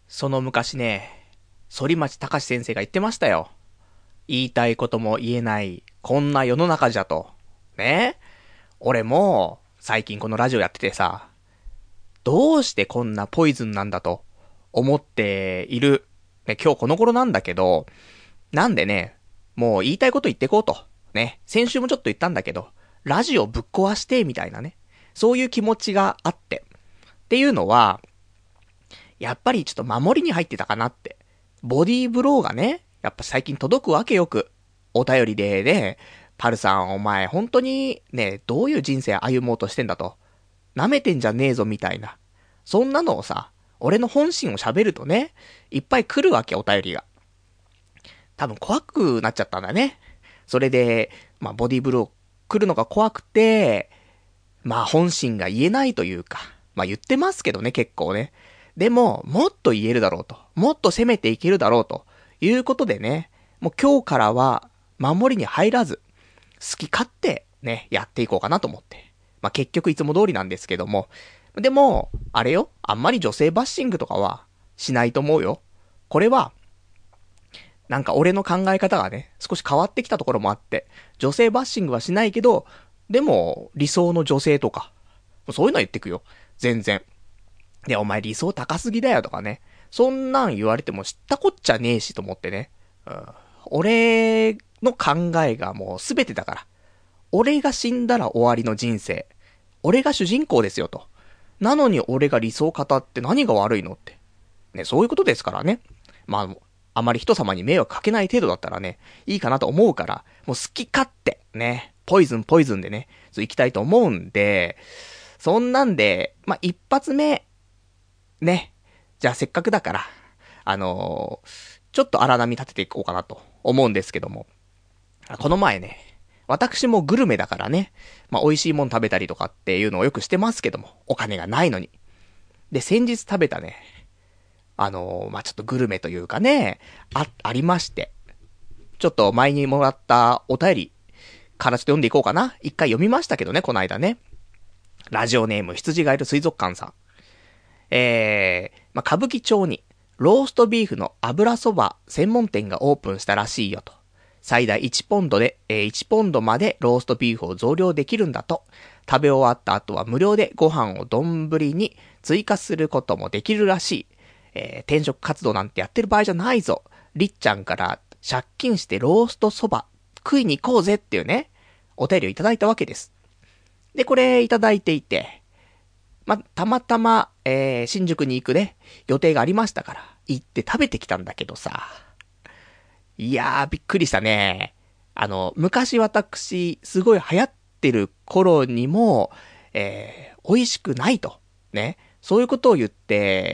その昔ね、反町隆史先生が言ってましたよ。言いたいことも言えない、こんな世の中じゃと。ね。俺も、最近このラジオやっててさ、どうしてこんなポイズンなんだと、思っている。ね、今日この頃なんだけど、なんでね、もう言いたいこと言ってこうと。ね。先週もちょっと言ったんだけど、ラジオぶっ壊して、みたいなね。そういう気持ちがあって。っていうのは、やっぱりちょっと守りに入ってたかなって。ボディーブローがね、やっぱ最近届くわけよく。お便りでね、パルさんお前本当にね、どういう人生歩もうとしてんだと。舐めてんじゃねえぞみたいな。そんなのをさ、俺の本心を喋るとね、いっぱい来るわけお便りが。多分怖くなっちゃったんだね。それで、まあボディーブロー来るのが怖くて、まあ本心が言えないというか、まあ言ってますけどね、結構ね。でも、もっと言えるだろうと。もっと攻めていけるだろうと。いうことでね、もう今日からは守りに入らず、好き勝手ね、やっていこうかなと思って。まあ結局いつも通りなんですけども。でも、あれよ、あんまり女性バッシングとかはしないと思うよ。これは、なんか俺の考え方がね、少し変わってきたところもあって、女性バッシングはしないけど、でも、理想の女性とか、そういうのは言ってくよ。全然。で、お前理想高すぎだよとかね。そんなん言われても知ったこっちゃねえしと思ってね。うん、俺の考えがもうすべてだから。俺が死んだら終わりの人生。俺が主人公ですよと。なのに俺が理想を語って何が悪いのって。ね、そういうことですからね。まあ、あまり人様に迷惑かけない程度だったらね、いいかなと思うから、もう好き勝手、ね、ポイズンポイズンでね、そう行きたいと思うんで、そんなんで、まあ、一発目、ね、じゃあせっかくだから、ちょっと荒波立てていこうかなと思うんですけども、この前ね、私もグルメだからね、まあ、美味しいもん食べたりとかっていうのをよくしてますけども、お金がないのに。で、先日食べたね、まあ、ちょっとグルメというかね、ありまして。ちょっと前にもらったお便りからちょっと読んでいこうかな。一回読みましたけどね、この間ね。ラジオネーム羊がいる水族館さん。まあ、歌舞伎町にローストビーフの油そば専門店がオープンしたらしいよと。最大1ポンドで、1ポンドまでローストビーフを増量できるんだと。食べ終わった後は無料でご飯を丼に追加することもできるらしい。転職活動なんてやってる場合じゃないぞ。りっちゃんから借金してローストそば食いに行こうぜっていうね、お便りをいただいたわけです。で、これいただいていて、ま、たまたま、新宿に行くね、予定がありましたから、行って食べてきたんだけどさ。いやー、びっくりしたね。昔私、すごい流行ってる頃にも、美味しくないと。ね。そういうことを言って、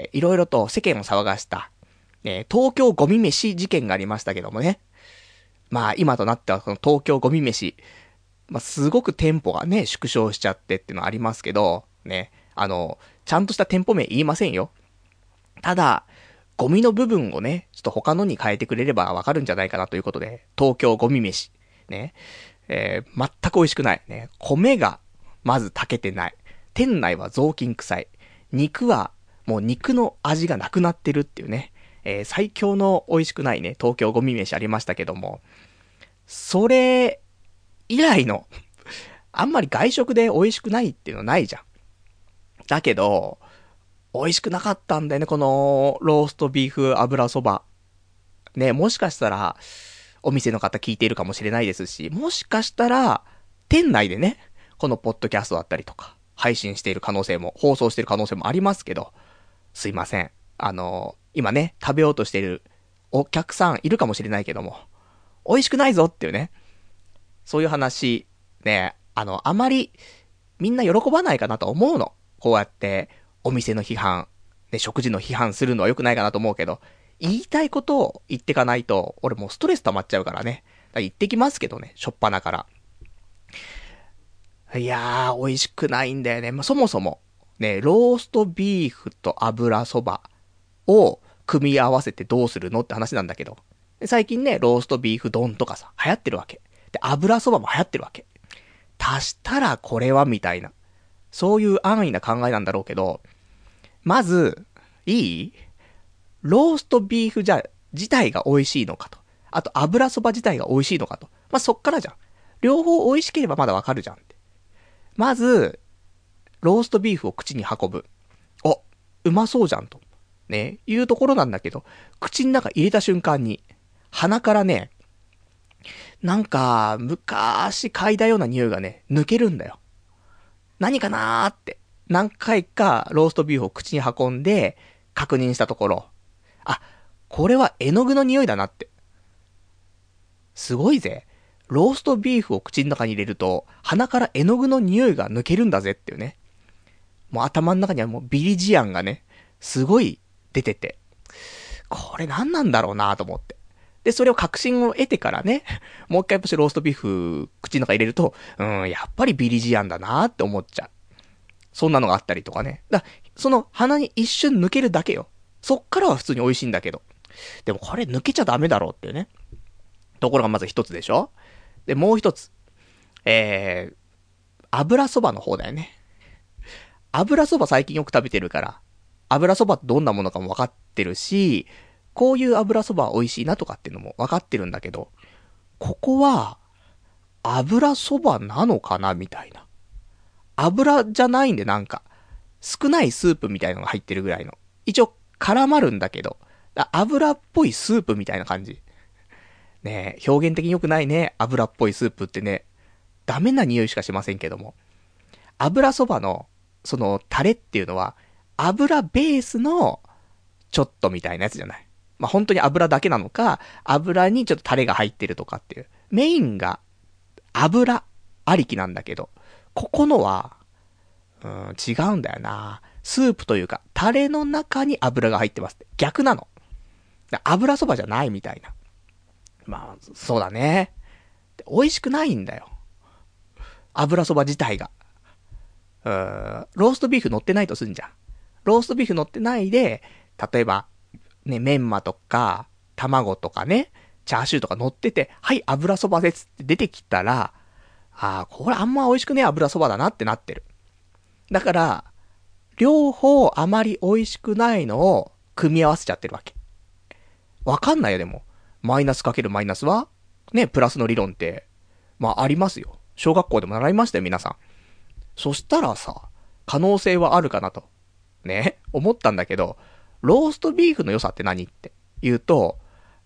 いろいろと世間を騒がした、東京ゴミ飯事件がありましたけどもね。まあ、今となってはこの東京ゴミ飯、まあ、すごく店舗がね、縮小しちゃってっていうのはありますけど、ね。ちゃんとした店舗名言いませんよ。ただ、ゴミの部分をね、ちょっと他のに変えてくれればわかるんじゃないかなということで、東京ゴミ飯。ね。全く美味しくない。ね。米が、まず炊けてない。店内は雑巾臭い。肉は、もう肉の味がなくなってるっていうね。最強の美味しくないね、東京ゴミ飯ありましたけども。それ、以来の、あんまり外食で美味しくないっていうのないじゃん。だけど、美味しくなかったんだよね、この、ローストビーフ油そば。ね、もしかしたら、お店の方聞いているかもしれないですし、もしかしたら、店内でね、このポッドキャストだったりとか、配信している可能性も、放送している可能性もありますけど、すいません。今ね、食べようとしているお客さんいるかもしれないけども、美味しくないぞっていうね、そういう話、ね、あまり、みんな喜ばないかなと思うの。こうやって、お店の批判、ね、食事の批判するのは良くないかなと思うけど、言いたいことを言ってかないと、俺もうストレス溜まっちゃうからね。だから言ってきますけどね、しょっぱなから。いやー、美味しくないんだよね。まあ、そもそも、ね、ローストビーフと油そばを組み合わせてどうするのって話なんだけど。最近ね、ローストビーフ丼とかさ、流行ってるわけ。で、油そばも流行ってるわけ。足したらこれはみたいな。そういう安易な考えなんだろうけど、まず、いいローストビーフ自体が美味しいのかと。あと油そば自体が美味しいのかと。まあ、そっからじゃん。両方美味しければまだわかるじゃんって。まず、ローストビーフを口に運ぶ。お、うまそうじゃんと。ね、いうところなんだけど、口の中入れた瞬間に、鼻からね、なんか、昔嗅いだような匂いがね、抜けるんだよ。何かなーって。何回かローストビーフを口に運んで、確認したところ、あ、これは絵の具の匂いだなって。すごいぜ。ローストビーフを口の中に入れると、鼻から絵の具の匂いが抜けるんだぜっていうね。もう頭の中にはもうビリジアンがね、すごい出てて、これ何なんだろうなと思って。で、それを確信を得てからね、もう一回やっぱしローストビーフ口の中入れると、やっぱりビリジアンだなって思っちゃう。そんなのがあったりとかね。その鼻に一瞬抜けるだけよ。そっからは普通に美味しいんだけど。でもこれ抜けちゃダメだろうっていうね。ところがまず一つでしょ。で、もう一つ。油そばの方だよね。油そば最近よく食べてるから、油そばってどんなものかも分かってるし、こういう油そばは美味しいなとかっていうのも分かってるんだけど、ここは、油そばなのかなみたいな。油じゃないんでなんか、少ないスープみたいなのが入ってるぐらいの。一応絡まるんだけど、油っぽいスープみたいな感じ。ねえ、表現的に良くないね。油っぽいスープってね。ダメな匂いしかしませんけども。油そばの、その、タレっていうのは、油ベースの、ちょっとみたいなやつじゃない。まあ、本当に油だけなのか、油にちょっとタレが入ってるとかっていう。メインが、油ありきなんだけど、ここのは、違うんだよな。スープというか、タレの中に油が入ってますって。逆なの。油そばじゃないみたいな。まあ、そうだね。美味しくないんだよ。油そば自体が。ローストビーフ乗ってないとすんじゃん。ローストビーフ乗ってないで、例えば、ね、メンマとか、卵とかね、チャーシューとか乗ってて、はい、油そばですって出てきたら、これあんま美味しくねえ油そばだなってなってる。だから、両方あまり美味しくないのを組み合わせちゃってるわけ。わかんないよ、でも。マイナスかけるマイナスはね、プラスの理論って、まあありますよ。小学校でも習いましたよ、皆さん。そしたらさ、可能性はあるかなと。ね、思ったんだけど、ローストビーフの良さって何って言うと、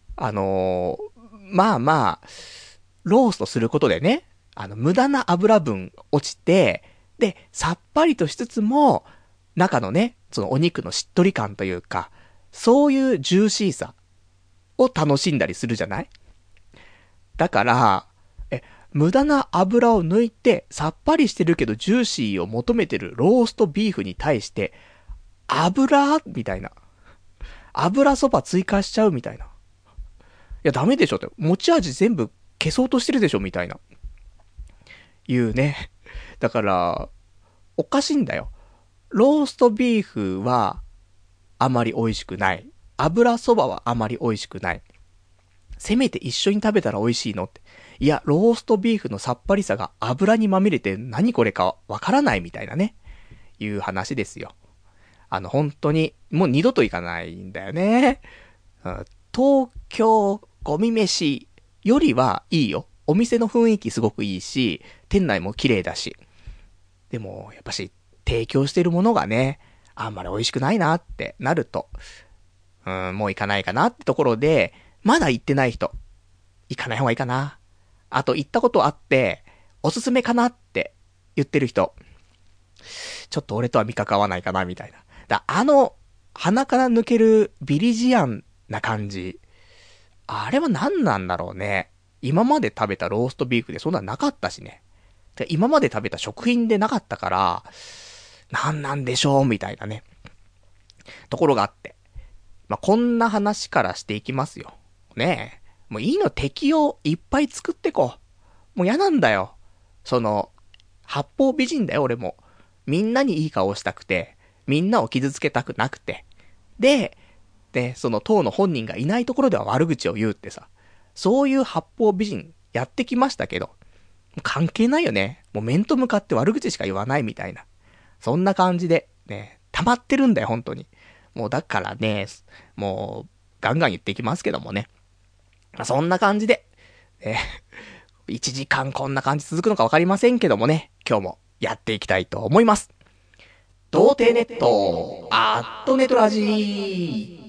まあまあ、ローストすることでね、無駄な油分落ちて、で、さっぱりとしつつも、中のね、そのお肉のしっとり感というか、そういうジューシーさを楽しんだりするじゃない？だから、無駄な油を抜いて、さっぱりしてるけどジューシーを求めてるローストビーフに対して、油みたいな。油そば追加しちゃうみたいな。いや、ダメでしょって。持ち味全部消そうとしてるでしょみたいな。いうね。だから、おかしいんだよ。ローストビーフは、あまり美味しくない。油そばはあまり美味しくない。せめて一緒に食べたら美味しいのって。いや、ローストビーフのさっぱりさが油にまみれて何これかわからないみたいなね。いう話ですよ。本当に、もう二度と行かないんだよね。東京ゴミ飯よりはいいよ。お店の雰囲気すごくいいし、店内も綺麗だし。でも、やっぱし、提供してるものがね、あんまり美味しくないなってなると、もう行かないかなってところで、まだ行ってない人、行かない方がいいかな。あと、行ったことあって、おすすめかなって言ってる人、ちょっと俺とは味覚合わないかな、みたいな。鼻から抜けるビリジアンな感じ。あれは何なんだろうね。今まで食べたローストビーフでそんななかったしね。今まで食べた食品でなかったから、なんなんでしょうみたいなね。ところがあって。まあ、こんな話からしていきますよ。ねえ。もういいの敵をいっぱい作ってこう。もう嫌なんだよ。八方美人だよ俺も。みんなにいい顔したくて、みんなを傷つけたくなくて。で、その当の本人がいないところでは悪口を言うってさ。そういう八方美人やってきましたけど、関係ないよね。もう面と向かって悪口しか言わないみたいな。そんな感じで、ね、溜まってるんだよ、本当に。 もうだからね、もう、ガンガン言っていきますけどもね。そんな感じで、1時間こんな感じ続くのかわかりませんけどもね、今日もやっていきたいと思います。童貞ネット、アットネトラジー。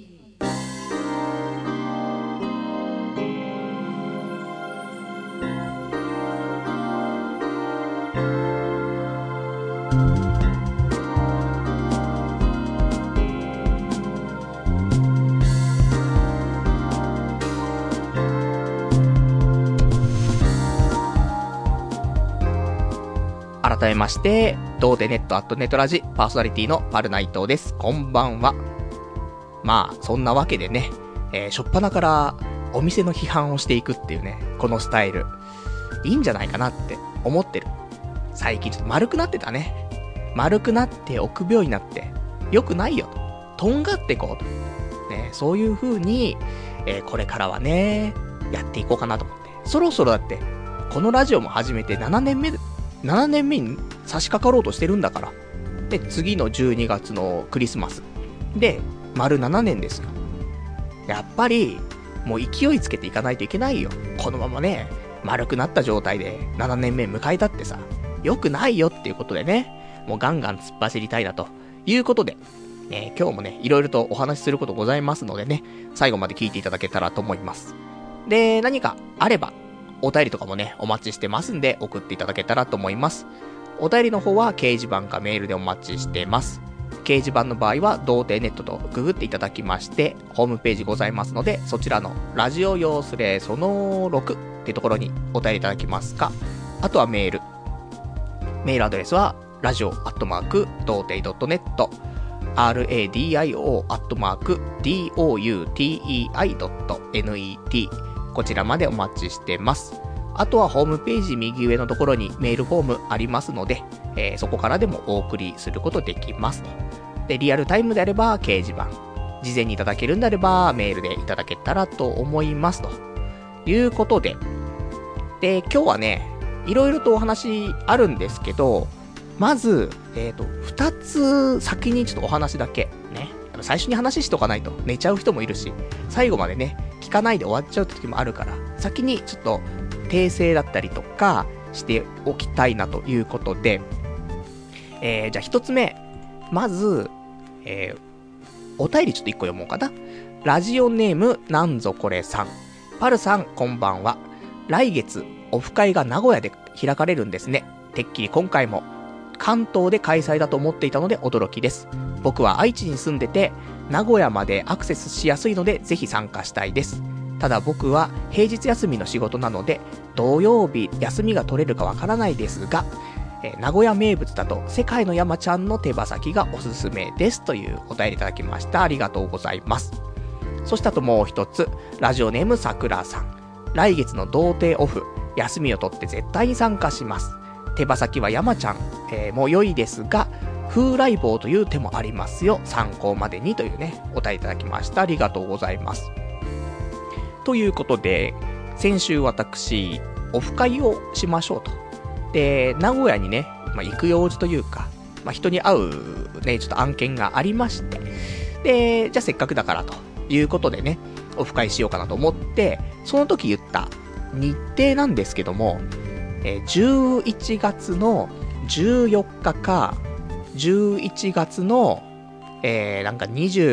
改めまして、童貞ネットアットネトラジパーソナリティのパルナイトです。こんばんは。まあ、そんなわけでね、しょっぱなからお店の批判をしていくっていうね、このスタイル、いいんじゃないかなって思ってる。最近ちょっと丸くなってたね。丸くなって臆病になって、良くないよと。とんがっていこうと。ね、そういう風に、これからはね、やっていこうかなと思って。そろそろだって、このラジオも始めて7年目に差し掛かろうとしてるんだから。で、次の12月のクリスマス。で、丸7年ですよ。やっぱり、もう勢いつけていかないといけないよ。このままね、丸くなった状態で7年目迎えたってさ、良くないよっていうことでね、もうガンガン突っ走りたいなということで、今日もね、いろいろとお話しすることございますのでね、最後まで聞いていただけたらと思います。で、何かあれば、お便りとかもね、お待ちしてますんで、送っていただけたらと思います。お便りの方は掲示板かメールでお待ちしてます。掲示板の場合は、童貞ネットとググっていただきまして、ホームページございますので、そちらのラジオ用スレその6っていうところにお便りいただきますか、あとはメールアドレスは、radio@doutei.net、radio@doutei.net、こちらまでお待ちしてます。あとはホームページ右上のところにメールフォームありますので、そこからでもお送りすることできますと。で、リアルタイムであれば掲示板、事前にいただけるんであればメールでいただけたらと思いますということで、で、今日はね、いろいろとお話あるんですけど、まず、2つ先にちょっとお話だけね、最初に話しとかないと寝ちゃう人もいるし、最後までね、聞かないで終わっちゃう時もあるから、先にちょっと訂正だったりとかしておきたいなということで、じゃあ一つ目、まず、お便りちょっと一個読もうかな。ラジオネームなんぞこれさん。パルさんこんばんは。来月オフ会が名古屋で開かれるんですね。てっきり今回も関東で開催だと思っていたので驚きです。僕は愛知に住んでて名古屋までアクセスしやすいのでぜひ参加したいです。ただ僕は平日休みの仕事なので土曜日休みが取れるかわからないですが、名古屋名物だと世界の山ちゃんの手羽先がおすすめですというお便りいただきました。ありがとうございます。そしてあともう一つ、ラジオネームさくらさん。来月の童貞オフ、休みを取って絶対に参加します。手羽先は山ちゃん、も良いですが、風来坊という手もありますよ。参考までにというね、お便りいただきました。ありがとうございます。ということで、先週私、オフ会をしましょうと。で、名古屋にね、行く用事というか、人に会うね、ちょっと案件がありまして、で、じゃあせっかくだからということでね、オフ会しようかなと思って、その時言った日程なんですけども、11月の14日か、11月の、なんか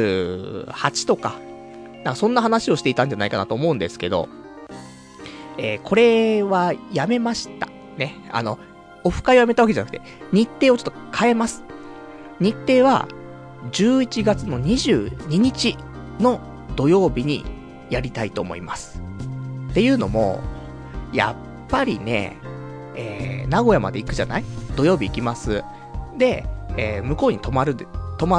28とか、なんかそんな話をしていたんじゃないかなと思うんですけど、これはやめました。ね。オフ会をやめたわけじゃなくて、日程をちょっと変えます。日程は、11月の22日の土曜日にやりたいと思います。っていうのも、やっぱりね、名古屋まで行くじゃない？土曜日行きます。で、向こうに泊まって、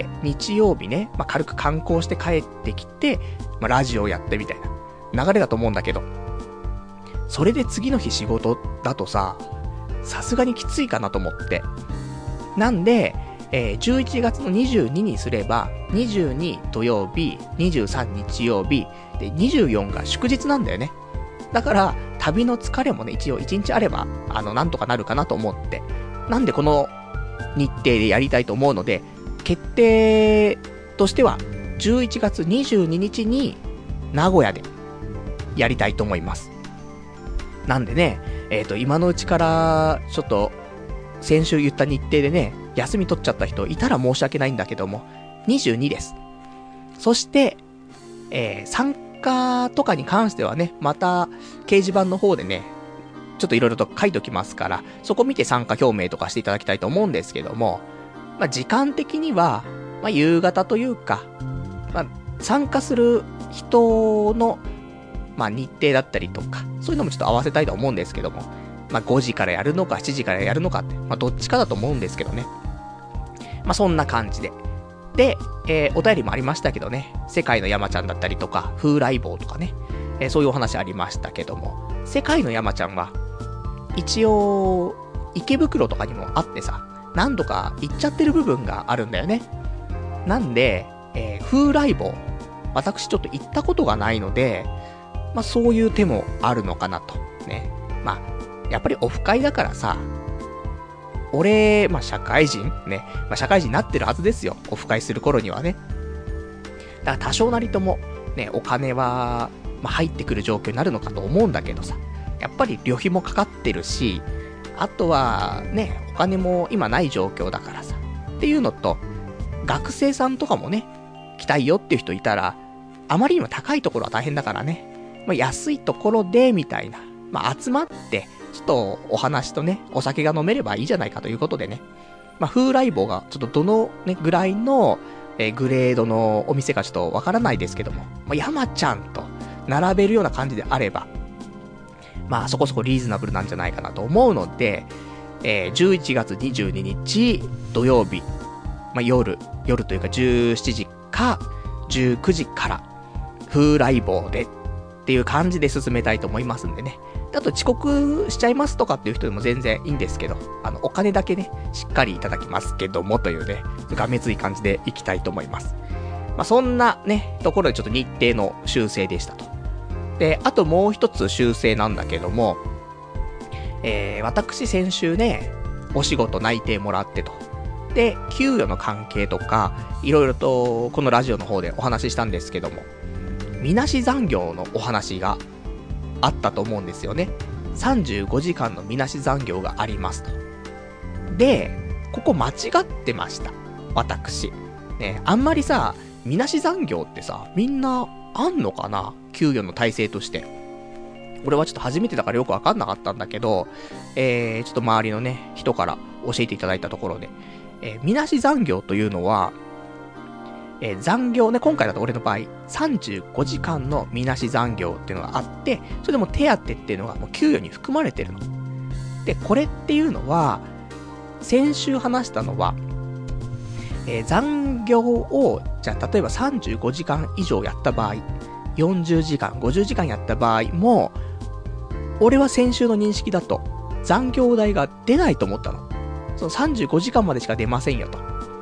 日曜日ね、軽く観光して帰ってきて、ラジオをやってみたいな流れだと思うんだけど、それで次の日仕事だとさすがにきついかなと思って。なんで、11月の22にすれば、22土曜日、23日曜日、で、24が祝日なんだよね。だから、旅の疲れもね、一応1日あれば、なんとかなるかなと思って。なんでこの日程でやりたいと思うので、決定としては、11月22日に名古屋でやりたいと思います。なんでね、今のうちから、ちょっと、先週言った日程でね、休み取っちゃった人いたら申し訳ないんだけども、22です。そして、参加とかに関してはね、また、掲示板の方でね、ちょっといろいろと書いておきますから、そこ見て参加表明とかしていただきたいと思うんですけども、まあ、時間的には、まあ、夕方というか、まあ、参加する人の、まあ、日程だったりとか、そういうのもちょっと合わせたいと思うんですけども、まあ、5時からやるのか、7時からやるのかって、まあ、どっちかだと思うんですけどね。まあ、そんな感じで。で、お便りもありましたけどね、世界の山ちゃんだったりとか、風来坊とかね、そういうお話ありましたけども、世界の山ちゃんは、一応、池袋とかにもあってさ、何度か行っちゃってる部分があるんだよね。なんで、風来坊、私ちょっと行ったことがないので、まあそういう手もあるのかなと。ね。まあ、やっぱりオフ会だからさ、俺、まあ社会人ね。まあ社会人になってるはずですよ。オフ会する頃にはね。だから多少なりとも、ね、お金は、まあ入ってくる状況になるのかと思うんだけどさ。やっぱり旅費もかかってるし、あとは、ね、お金も今ない状況だからさ。っていうのと、学生さんとかもね、来たいよっていう人いたら、あまりにも高いところは大変だからね。まあ、安いところで、みたいな。まあ、集まって、ちょっとお話とね、お酒が飲めればいいじゃないかということでね。まあ、風来坊が、ちょっとどのね、ぐらいの、グレードのお店かちょっとわからないですけども、まあ、山ちゃんと並べるような感じであれば、まあ、そこそこリーズナブルなんじゃないかなと思うので、11月22日土曜日、まあ、夜というか17時か19時から風来坊でっていう感じで進めたいと思いますんでね。あと遅刻しちゃいますとかっていう人でも全然いいんですけど、お金だけね、しっかりいただきますけどもというね、がめつい感じでいきたいと思います。まあ、そんなね、ところでちょっと日程の修正でしたと。で、あともう一つ修正なんだけども、私先週ね、お仕事内定もらってと。で、給与の関係とか、いろいろとこのラジオの方でお話ししたんですけども、みなし残業のお話があったと思うんですよね。35時間のみなし残業がありますと。で、ここ間違ってました。私。ね、あんまりさ、みなし残業ってさ、みんなあんのかな？給与の体制として。俺はちょっと初めてだからよくわかんなかったんだけど、ちょっと周りのね、人から教えていただいたところで、みなし残業というのは、残業ね、今回だと俺の場合、35時間のみなし残業っていうのがあって、それでも手当っていうのがもう給与に含まれてるの。で、これっていうのは、先週話したのは、残業を、じゃあ例えば35時間以上やった場合、40時間、50時間やった場合も、俺は先週の認識だと、残業代が出ないと思ったの。その35時間までしか出ませんよと。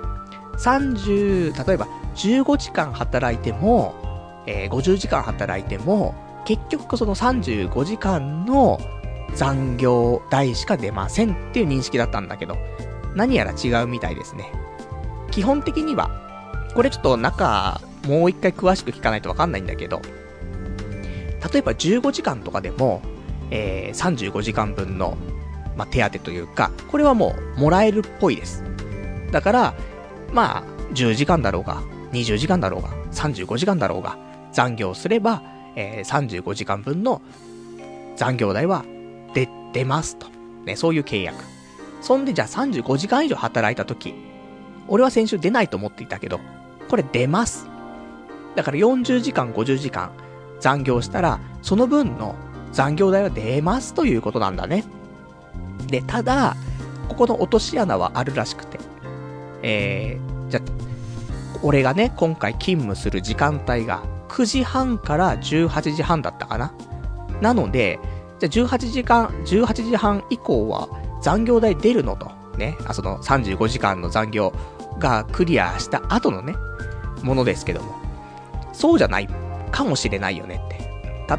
例えば15時間働いても、50時間働いても、結局その35時間の残業代しか出ませんっていう認識だったんだけど、何やら違うみたいですね。基本的には、これちょっと中、もう一回詳しく聞かないとわかんないんだけど、例えば15時間とかでも、35時間分の、まあ、手当というか、これはもうもらえるっぽいです。だから、まあ、10時間だろうが、20時間だろうが、35時間だろうが、残業すれば、35時間分の残業代は出ますと。ね、そういう契約。そんでじゃあ35時間以上働いたとき、俺は先週出ないと思っていたけど、これ出ます。だから40時間、50時間残業したら、その分の残業代は出ますということなんだね。で、ただ、ここの落とし穴はあるらしくて、じゃあ、俺がね、今回勤務する時間帯が9時半から18時半だったかな。なので、じゃあ18時半以降は残業代出るのと。ね、その35時間の残業がクリアした後のね、ものですけども。そうじゃないかもしれないよねって。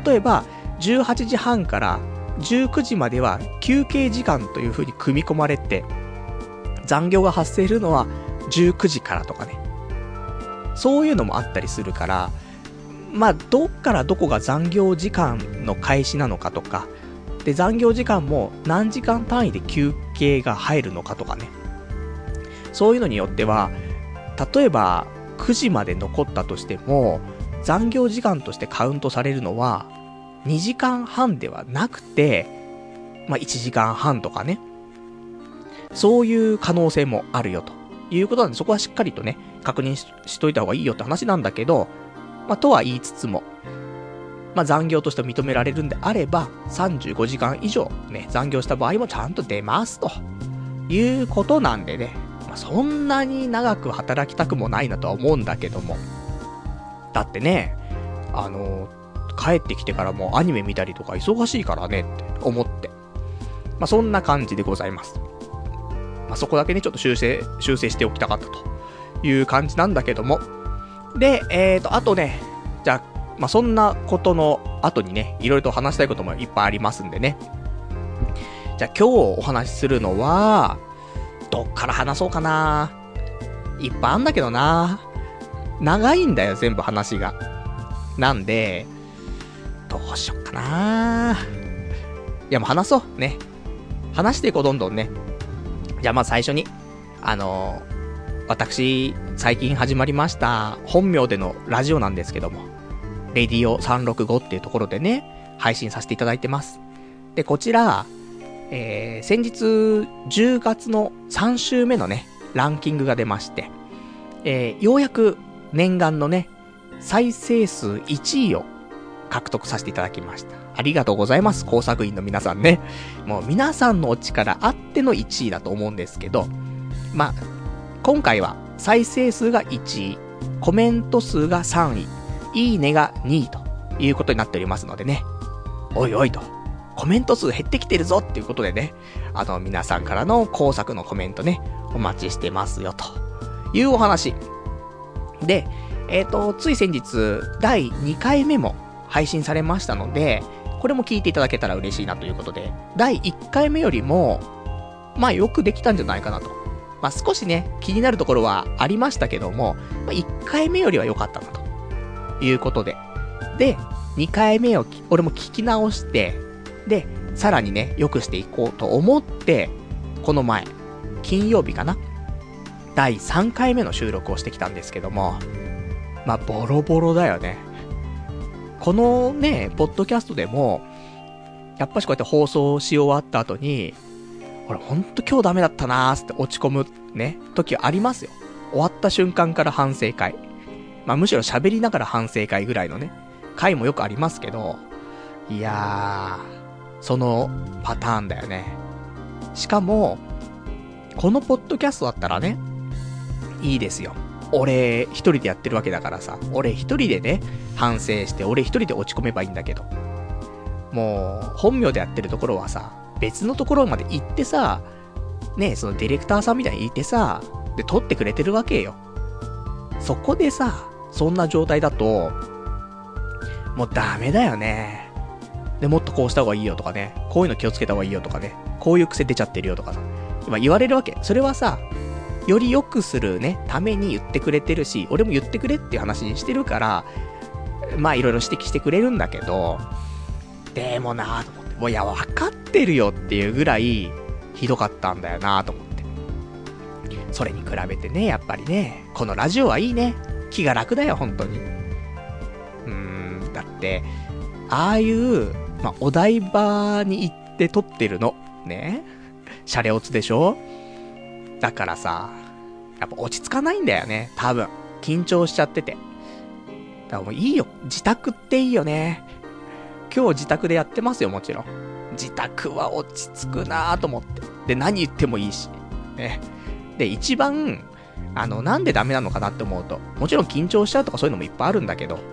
例えば、18時半から19時までは休憩時間という風に組み込まれて、残業が発生するのは19時からとかね。 そういうのもあったりするから、まあ、どっからどこが残業時間の開始なのかとか、で、残業時間も何時間単位で休憩が入るのかとかね。そういうのによっては、例えば9時まで残ったとしても、残業時間としてカウントされるのは、2時間半ではなくて、まあ、1時間半とかね。そういう可能性もあるよということなんで、そこはしっかりとね、確認 しといた方がいいよって話なんだけど、まあ、とは言いつつも、まあ、残業として認められるんであれば、35時間以上ね、残業した場合もちゃんと出ますということなんでね、まあ、そんなに長く働きたくもないなとは思うんだけども。だってね、帰ってきてからもアニメ見たりとか忙しいからねって思って。まあ、そんな感じでございます。まあ、そこだけね、ちょっと修正しておきたかったという感じなんだけども。で、あとね、じゃあ、まあ、そんなことの後にね、いろいろと話したいこともいっぱいありますんでね。じゃあ今日お話しするのは、どっから話そうかな。いっぱいあんだけどな。長いんだよ、全部話が。なんで、どうしよっかな。いや、もう話そう。ね。話していこう、どんどんね。じゃあまあ最初に、私、最近始まりました、本名でのラジオなんですけども、レディオ365っていうところでね、配信させていただいてます。で、こちら、先日、10月の3週目のね、ランキングが出まして、ようやく念願のね、再生数1位を獲得させていただきました。ありがとうございます、工作員の皆さんね。もう皆さんのお力あっての1位だと思うんですけど、まあ、今回は再生数が1位、コメント数が3位、いいねが2位ということになっておりますのでね。おいおいと、コメント数減ってきてるぞっていうことでね、皆さんからの工作のコメントね、お待ちしてますよというお話。で、つい先日、第2回目も配信されましたので、これも聞いていただけたら嬉しいなということで、第1回目よりも、まあよくできたんじゃないかなと。まあ少しね、気になるところはありましたけども、まあ、1回目よりは良かったなということで。で、2回目を俺も聞き直して、で、さらにね、良くしていこうと思って、この前、金曜日かな、第3回目の収録をしてきたんですけども、まあ、ボロボロだよね。このね、ポッドキャストでも、やっぱしこうやって放送し終わった後に、俺ほんと今日ダメだったなーって落ち込むね、時ありますよ。終わった瞬間から反省会。まあむしろ喋りながら反省会ぐらいのね、回もよくありますけど、いやー、そのパターンだよね。しかも、このポッドキャストだったらね、いいですよ。俺一人でやってるわけだからさ、俺一人でね、反省して俺一人で落ち込めばいいんだけど、もう、本名でやってるところはさ、別のところまで行ってさ、ね、そのディレクターさんみたいにいてさ、で、撮ってくれてるわけよ。そこでさ、そんな状態だと、もうダメだよね。で、もっとこうした方がいいよとかね、こういうの気をつけた方がいいよとかね、こういう癖出ちゃってるよとかさ、今言われるわけ。それはさ、より良くするね、ために言ってくれてるし、俺も言ってくれっていう話にしてるから、まあいろいろ指摘してくれるんだけど、でもなぁと思って、もういや、分かってるよっていうぐらい、ひどかったんだよなぁと思って。それに比べてね、やっぱりね、このラジオはいいね。気が楽だよ、本当に。だって、ああいう、まあ、お台場に行って撮ってるの。ね。シャレオツでしょ？だからさ、やっぱ落ち着かないんだよね、多分。緊張しちゃってて。だからもういいよ。自宅っていいよね。今日自宅でやってますよ、もちろん。自宅は落ち着くなぁと思って。で、何言ってもいいし。ね。で、一番、なんでダメなのかなって思うと、もちろん緊張しちゃうとかそういうのもいっぱいあるんだけど、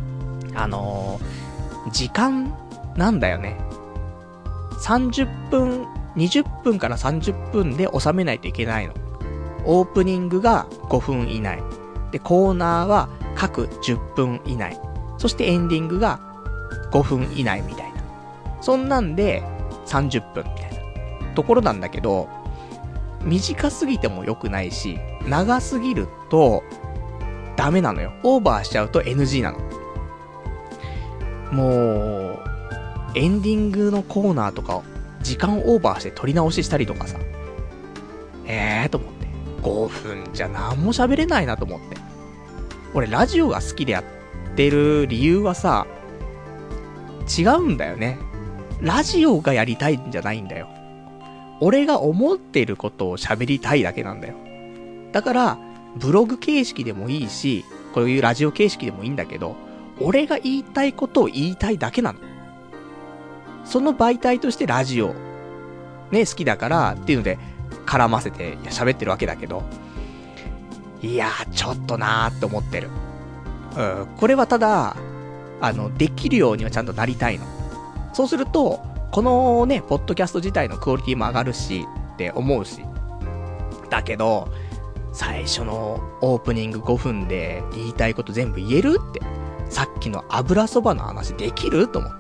時間なんだよね。30分、20分から30分で収めないといけないの。オープニングが5分以内。で、コーナーは各10分以内。そしてエンディングが5分以内みたいな。そんなんで30分みたいなところなんだけど、短すぎても良くないし、長すぎるとダメなのよ。オーバーしちゃうと NG なの。もう、エンディングのコーナーとかを時間オーバーして撮り直ししたりとかさ。と思って。5分じゃ何も喋れないなと思って。俺ラジオが好きでやってる理由はさ、違うんだよね。ラジオがやりたいんじゃないんだよ。俺が思っていることを喋りたいだけなんだよ。だから、ブログ形式でもいいし、こういうラジオ形式でもいいんだけど、俺が言いたいことを言いたいだけなの。その媒体としてラジオ、ね、好きだからっていうので、絡ませて喋ってるわけだけど、いやー、ちょっとなーって思ってる。これはただ、できるようにはちゃんとなりたいの。そうすると、このね、ポッドキャスト自体のクオリティも上がるし、って思うし。だけど、最初のオープニング5分で言いたいこと全部言えるって。さっきの油そばの話できると思って。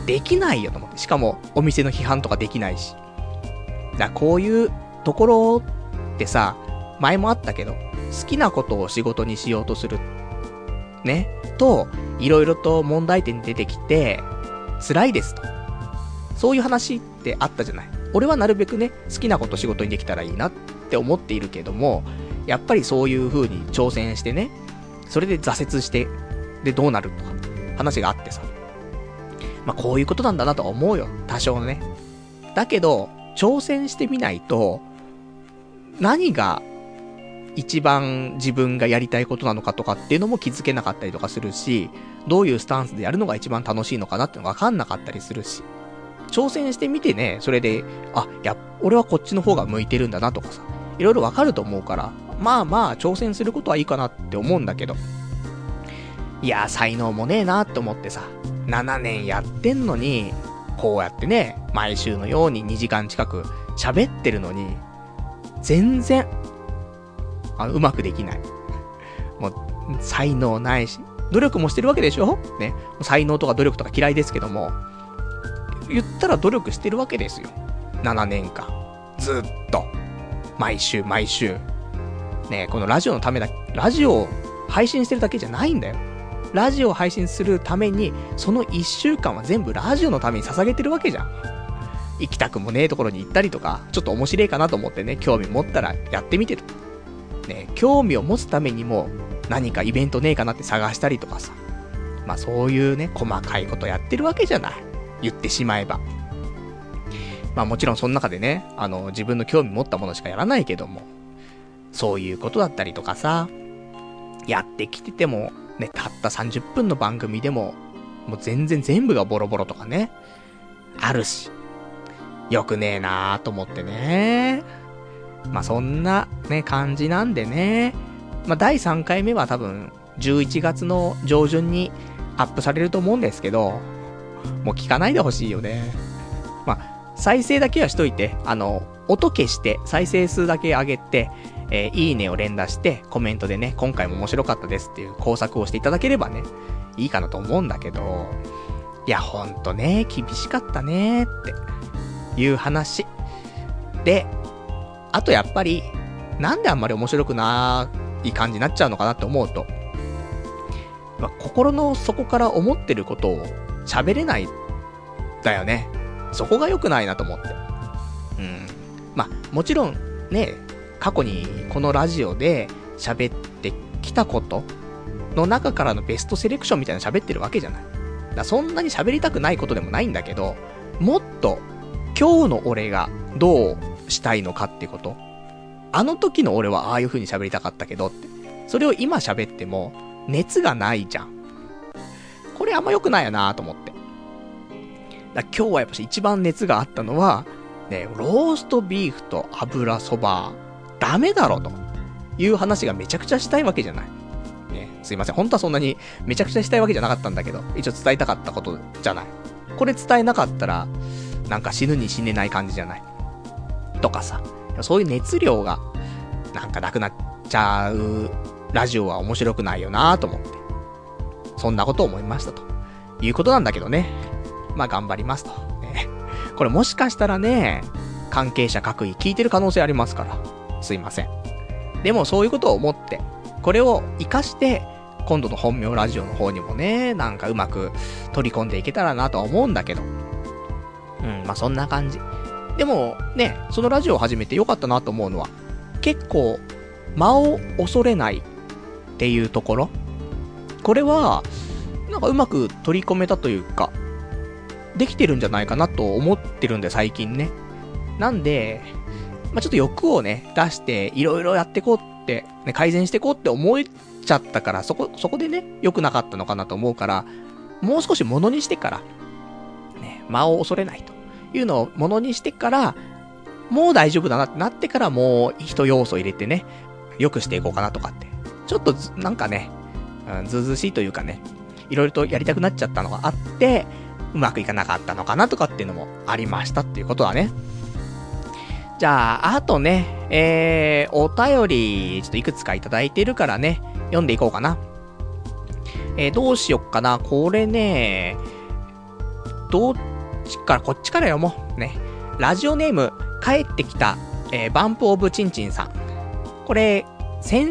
できないよと思って。しかも、お店の批判とかできないし。だからこういうところってさ、前もあったけど、好きなことを仕事にしようとする。ね。と、いろいろと問題点に出てきて、辛いですと。そういう話ってあったじゃない。俺はなるべくね、好きなこと仕事にできたらいいなって思っているけども、やっぱりそういう風に挑戦してね、それで挫折して、でどうなるとか、話があってさ。まあこういうことなんだなとは思うよ。多少ね。だけど、挑戦してみないと、何が一番自分がやりたいことなのかとかっていうのも気づけなかったりとかするし、どういうスタンスでやるのが一番楽しいのかなっていうのが分かんなかったりするし、挑戦してみてね、それで、俺はこっちの方が向いてるんだなとかさ、いろいろ分かると思うから、まあまあ挑戦することはいいかなって思うんだけど、いや、才能もねえなって思ってさ、7年やってんのに、こうやってね、毎週のように2時間近く喋ってるのに、全然、うまくできない。もう、才能ないし、努力もしてるわけでしょね。才能とか努力とか嫌いですけども、言ったら努力してるわけですよ。7年間。ずっと。毎週毎週。ね、このラジオのためだ、ラジオを配信してるだけじゃないんだよ。ラジオを配信するために、その1週間は全部ラジオのために捧げてるわけじゃん。行きたくもねえところに行ったりとか、ちょっと面白いかなと思ってね、興味持ったらやってみてる。ね、興味を持つためにも、何かイベントねえかなって探したりとかさ。まあそういうね、細かいことやってるわけじゃない。言ってしまえば。まあもちろんその中でね、自分の興味持ったものしかやらないけども、そういうことだったりとかさ、やってきてても、ね、たった30分の番組でも、もう全部がボロボロとかね、あるし、よくねえなーと思ってね。まあそんなね、感じなんでね、まあ第3回目は多分、11月の上旬にアップされると思うんですけど、もう聞かないでほしいよね。まあ、再生だけはしといて、音消して再生数だけ上げて、いいねを連打して、コメントでね、今回も面白かったですっていう工作をしていただければね、いいかなと思うんだけど、いや、ほんとね、厳しかったねっていう話。で、あとやっぱり、なんであんまり面白くない感じになっちゃうのかなって思うと、まあ、心の底から思ってることを喋れないだよね。そこが良くないなと思って。まあ、もちろんね、過去にこのラジオで喋ってきたことの中からのベストセレクションみたいな喋ってるわけじゃない。だそんなに喋りたくないことでもないんだけど、もっと今日の俺がどうしたいのかってこと。あの時の俺はああいう風に喋りたかったけどって。それを今喋っても熱がないじゃん。これあんま良くないよなと思って。だ今日はやっぱ一番熱があったのは、ね、ローストビーフと油そば、ダメだろという話がめちゃくちゃしたいわけじゃない。ね、すいません。本当はそんなにめちゃくちゃしたいわけじゃなかったんだけど、一応伝えたかったことじゃない。これ伝えなかったら、なんか死ぬに死ねない感じじゃない。とかさ、そういう熱量が、なんかなくなっちゃうラジオは面白くないよなと思って。そんなことを思いましたということなんだけどね。まあ頑張りますと。ね、これもしかしたらね、関係者各位聞いてる可能性ありますから。すいません。でもそういうことを思って、 これを活かして、今度の本名ラジオの方にもね、なんかうまく取り込んでいけたらなとは思うんだけど。まあそんな感じ。でもね、そのラジオを始めてよかったなと思うのは、結構、間を恐れないっていうところ。これは、なんかうまく取り込めたというか、できてるんじゃないかなと思ってるんで、最近ね。なんで、まあ、ちょっと欲をね、出して、いろいろやっていこうって、ね、改善していこうって思っちゃったから、そこでね、良くなかったのかなと思うから、もう少し物にしてから、ね、間を恐れないというのを物にしてから、もう大丈夫だなってなってから、もう一要素入れてね、良くしていこうかなとかって。ちょっとなんかね、ずうずうしいというかね、いろいろとやりたくなっちゃったのがあって、うまくいかなかったのかなとかっていうのもありましたっていうことはね。じゃあ、あとね、お便り、ちょっといくつかいただいてるからね、読んでいこうかな。どうしよっかな。これね、こっちから読もう。ね。ラジオネーム、帰ってきた、バンプオブチンチンさん。これ、先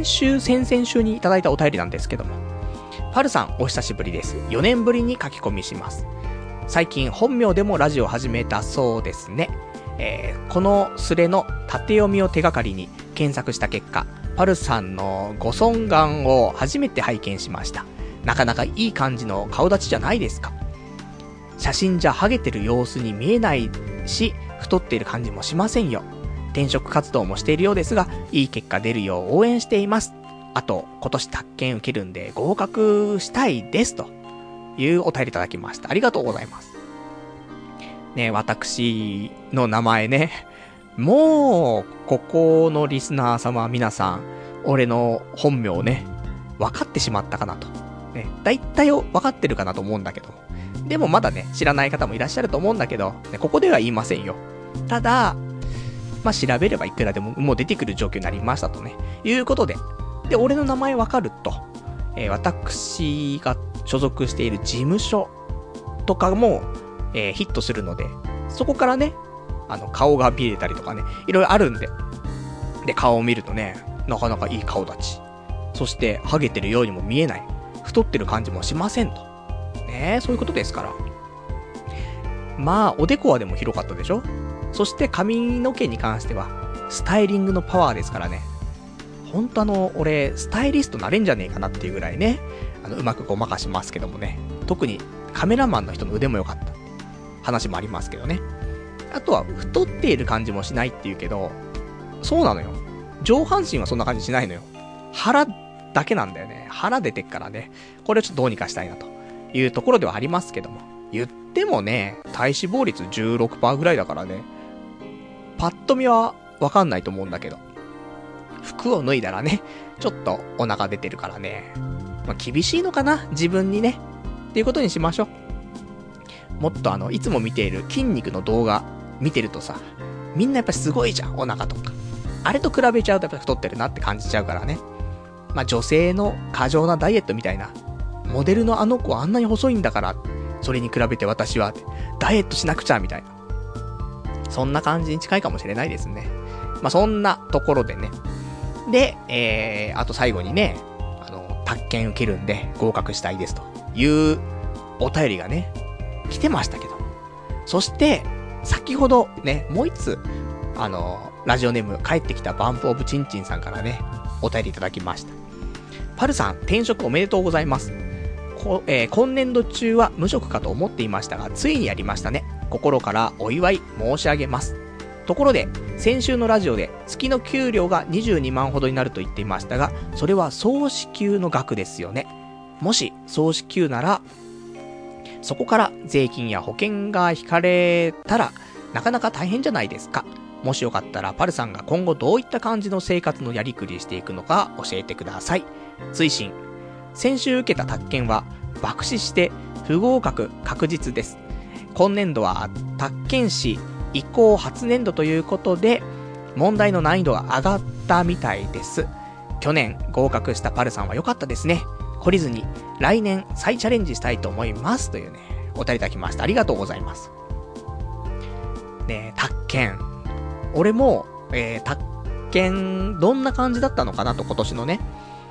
々週にいただいたお便りなんですけども。パルさん、お久しぶりです。4年ぶりに書き込みします。最近、本名でもラジオを始めたそうですね。このスレの縦読みを手がかりに検索した結果、パルさんのご尊顔を初めて拝見しました。なかなかいい感じの顔立ちじゃないですか。写真じゃハゲてる様子に見えないし、太っている感じもしませんよ。転職活動もしているようですが、いい結果出るよう応援しています。あと、今年宅建受けるんで合格したいです。というお便りいただきました。ありがとうございます。ね、私の名前ね、もう、ここのリスナー様皆さん、俺の本名ね、分かってしまったかなと。ね、だいたい分かってるかなと思うんだけど。でもまだね、知らない方もいらっしゃると思うんだけど、ね、ここでは言いませんよ。ただ、まあ、調べればいくらでももう出てくる状況になりましたとね、いうことで。で、俺の名前分かると、私が所属している事務所とかも、ヒットするので、そこからね、顔が見れたりとかね、いろいろあるんで。で、顔を見るとね、なかなかいい顔立ち。そして、ハゲてるようにも見えない。太ってる感じもしませんと。ね、そういうことですから。まあ、おでこはでも広かったでしょ？そして髪の毛に関しては、スタイリングのパワーですからね。ほんと俺、スタイリストなれんじゃねえかなっていうぐらいね、うまくごまかしますけどもね。特にカメラマンの人の腕も良かった。話もありますけどね。あとは、太っている感じもしないっていうけど、そうなのよ。上半身はそんな感じしないのよ。腹だけなんだよね。腹出てっからね。これをちょっとどうにかしたいなというところではありますけども。言ってもね、体脂肪率 16% ぐらいだからね。パッと見はわかんないと思うんだけど。服を脱いだらね、ちょっとお腹出てるからね。まあ、厳しいのかな自分にね。っていうことにしましょう。もっといつも見ている筋肉の動画見てるとさ、みんなやっぱすごいじゃん、お腹とか。あれと比べちゃうとやっぱ太ってるなって感じちゃうからね。まあ女性の過剰なダイエットみたいな。モデルのあの子はあんなに細いんだから、それに比べて私は、ダイエットしなくちゃみたいな。そんな感じに近いかもしれないですね。まあそんなところでね。で、あと最後にね、宅建受けるんで合格したいですというお便りがね、来てましたけど。そして、先ほどね、もう一つ、ラジオネーム帰ってきたバンプオブチンチンさんからね、お便りいただきました。パルさん、転職おめでとうございます。今年度中は無職かと思っていましたが、ついにやりましたね。心からお祝い申し上げます。ところで、先週のラジオで月の給料が22万ほどになると言っていましたが、それは総支給の額ですよね。もし総支給なら、そこから税金や保険が引かれたら、なかなか大変じゃないですか。もしよかったらパルさんが今後どういった感じの生活のやりくりしていくのか教えてください。追伸。先週受けた宅建は爆死して不合格確実です。今年度は宅建士移行初年度ということで、問題の難易度が上がったみたいです。去年合格したパルさんは良かったですね。懲りずに来年再チャレンジしたいと思いますというね、お便りいただきました。ありがとうございます。ねえ、宅建。俺も、宅建どんな感じだったのかなと今年のね、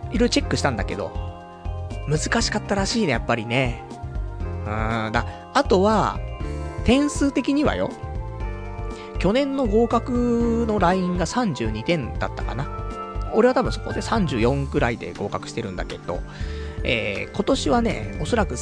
いろいろチェックしたんだけど、難しかったらしいね、やっぱりね。あとは、点数的にはよ、去年の合格のラインが32点だったかな。俺は多分そこで34くらいで合格してるんだけど、今年はね、おそらく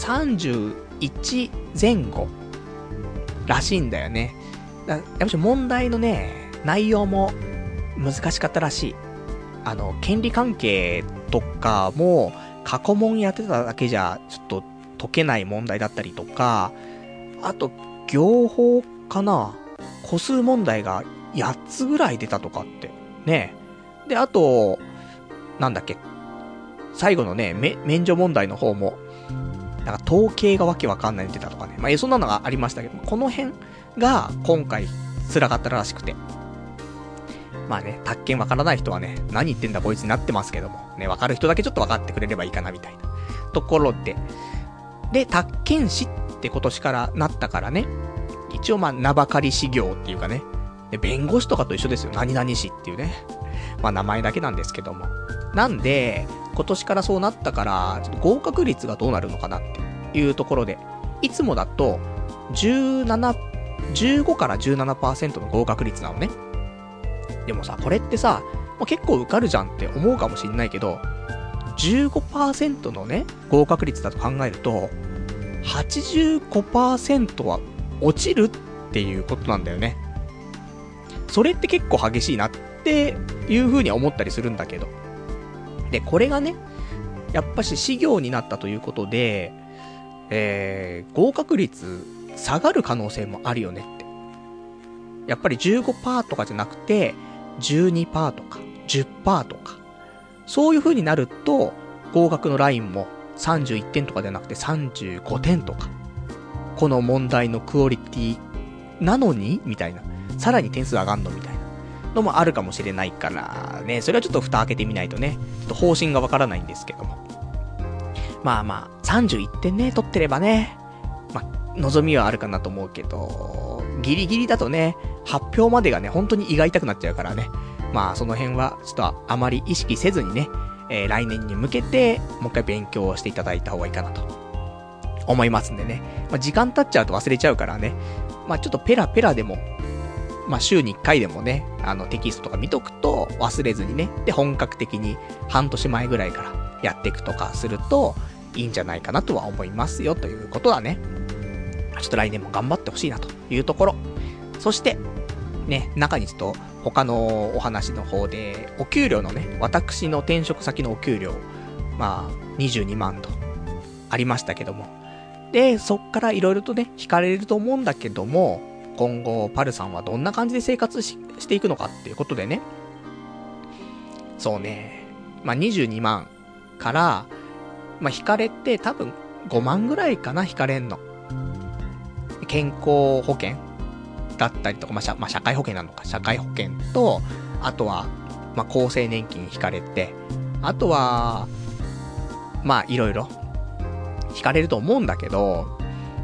31前後らしいんだよね。やっぱり問題のね、内容も難しかったらしい。権利関係とかも、過去問やってただけじゃ、ちょっと解けない問題だったりとか、あと、業法かな？個数問題が8つぐらい出たとかって。ね。で、あと、なんだっけ。最後のね、免除問題の方も、なんか統計がわけわかんないの出たとかね。まあ、そんなのがありましたけど、この辺が今回辛かったらしくて。まあね、宅建わからない人はね、何言ってんだこいつになってますけども、ね、わかる人だけちょっとわかってくれればいいかなみたいなところで。で、宅建士って今年からなったからね、一応まあ、名ばかり士業っていうかね、で、弁護士とかと一緒ですよ。何々士っていうね。まあ、名前だけなんですけども。なんで、今年からそうなったから、ちょっと合格率がどうなるのかなっていうところで、いつもだと、15から 17% の合格率なのね。でもさ、これってさ、もう結構受かるじゃんって思うかもしんないけど、15% のね、合格率だと考えると、85% は落ちるっていうことなんだよね。それって結構激しいなっていう風には思ったりするんだけど。で、これがね、やっぱし士業になったということで、合格率下がる可能性もあるよねって。やっぱり 15% とかじゃなくて、12% とか 10% とか、そういう風になると、合格のラインも31点とかじゃなくて35点とか、この問題のクオリティなのにみたいな。さらに点数上がんのみたいなのもあるかもしれないからね。それはちょっと蓋開けてみないとね、ちょっと方針がわからないんですけども。まあまあ、31点ね、取ってればね、まあ、望みはあるかなと思うけど、ギリギリだとね、発表までがね、本当に胃が痛くなっちゃうからね。まあ、その辺は、ちょっとあまり意識せずにね、来年に向けて、もう一回勉強をしていただいた方がいいかなと思いますんでね。まあ、時間経っちゃうと忘れちゃうからね。まあ、ちょっとペラペラでも、まあ、週に1回でもね、テキストとか見とくと忘れずにね、で、本格的に半年前ぐらいからやっていくとかするといいんじゃないかなとは思いますよということだね。ちょっと来年も頑張ってほしいなというところ。そして、ね、中にちょっと他のお話の方で、お給料のね、私の転職先のお給料、まあ、22万とありましたけども。で、そっからいろいろとね、引かれると思うんだけども、今後、パルさんはどんな感じで生活していくのかっていうことでね。そうね。まあ、22万から、まあ、引かれて多分5万ぐらいかな、引かれんの。健康保険だったりとか、まあ、社会保険なのか、社会保険と、あとは、まあ、厚生年金引かれて、あとは、まあ、いろいろ引かれると思うんだけど、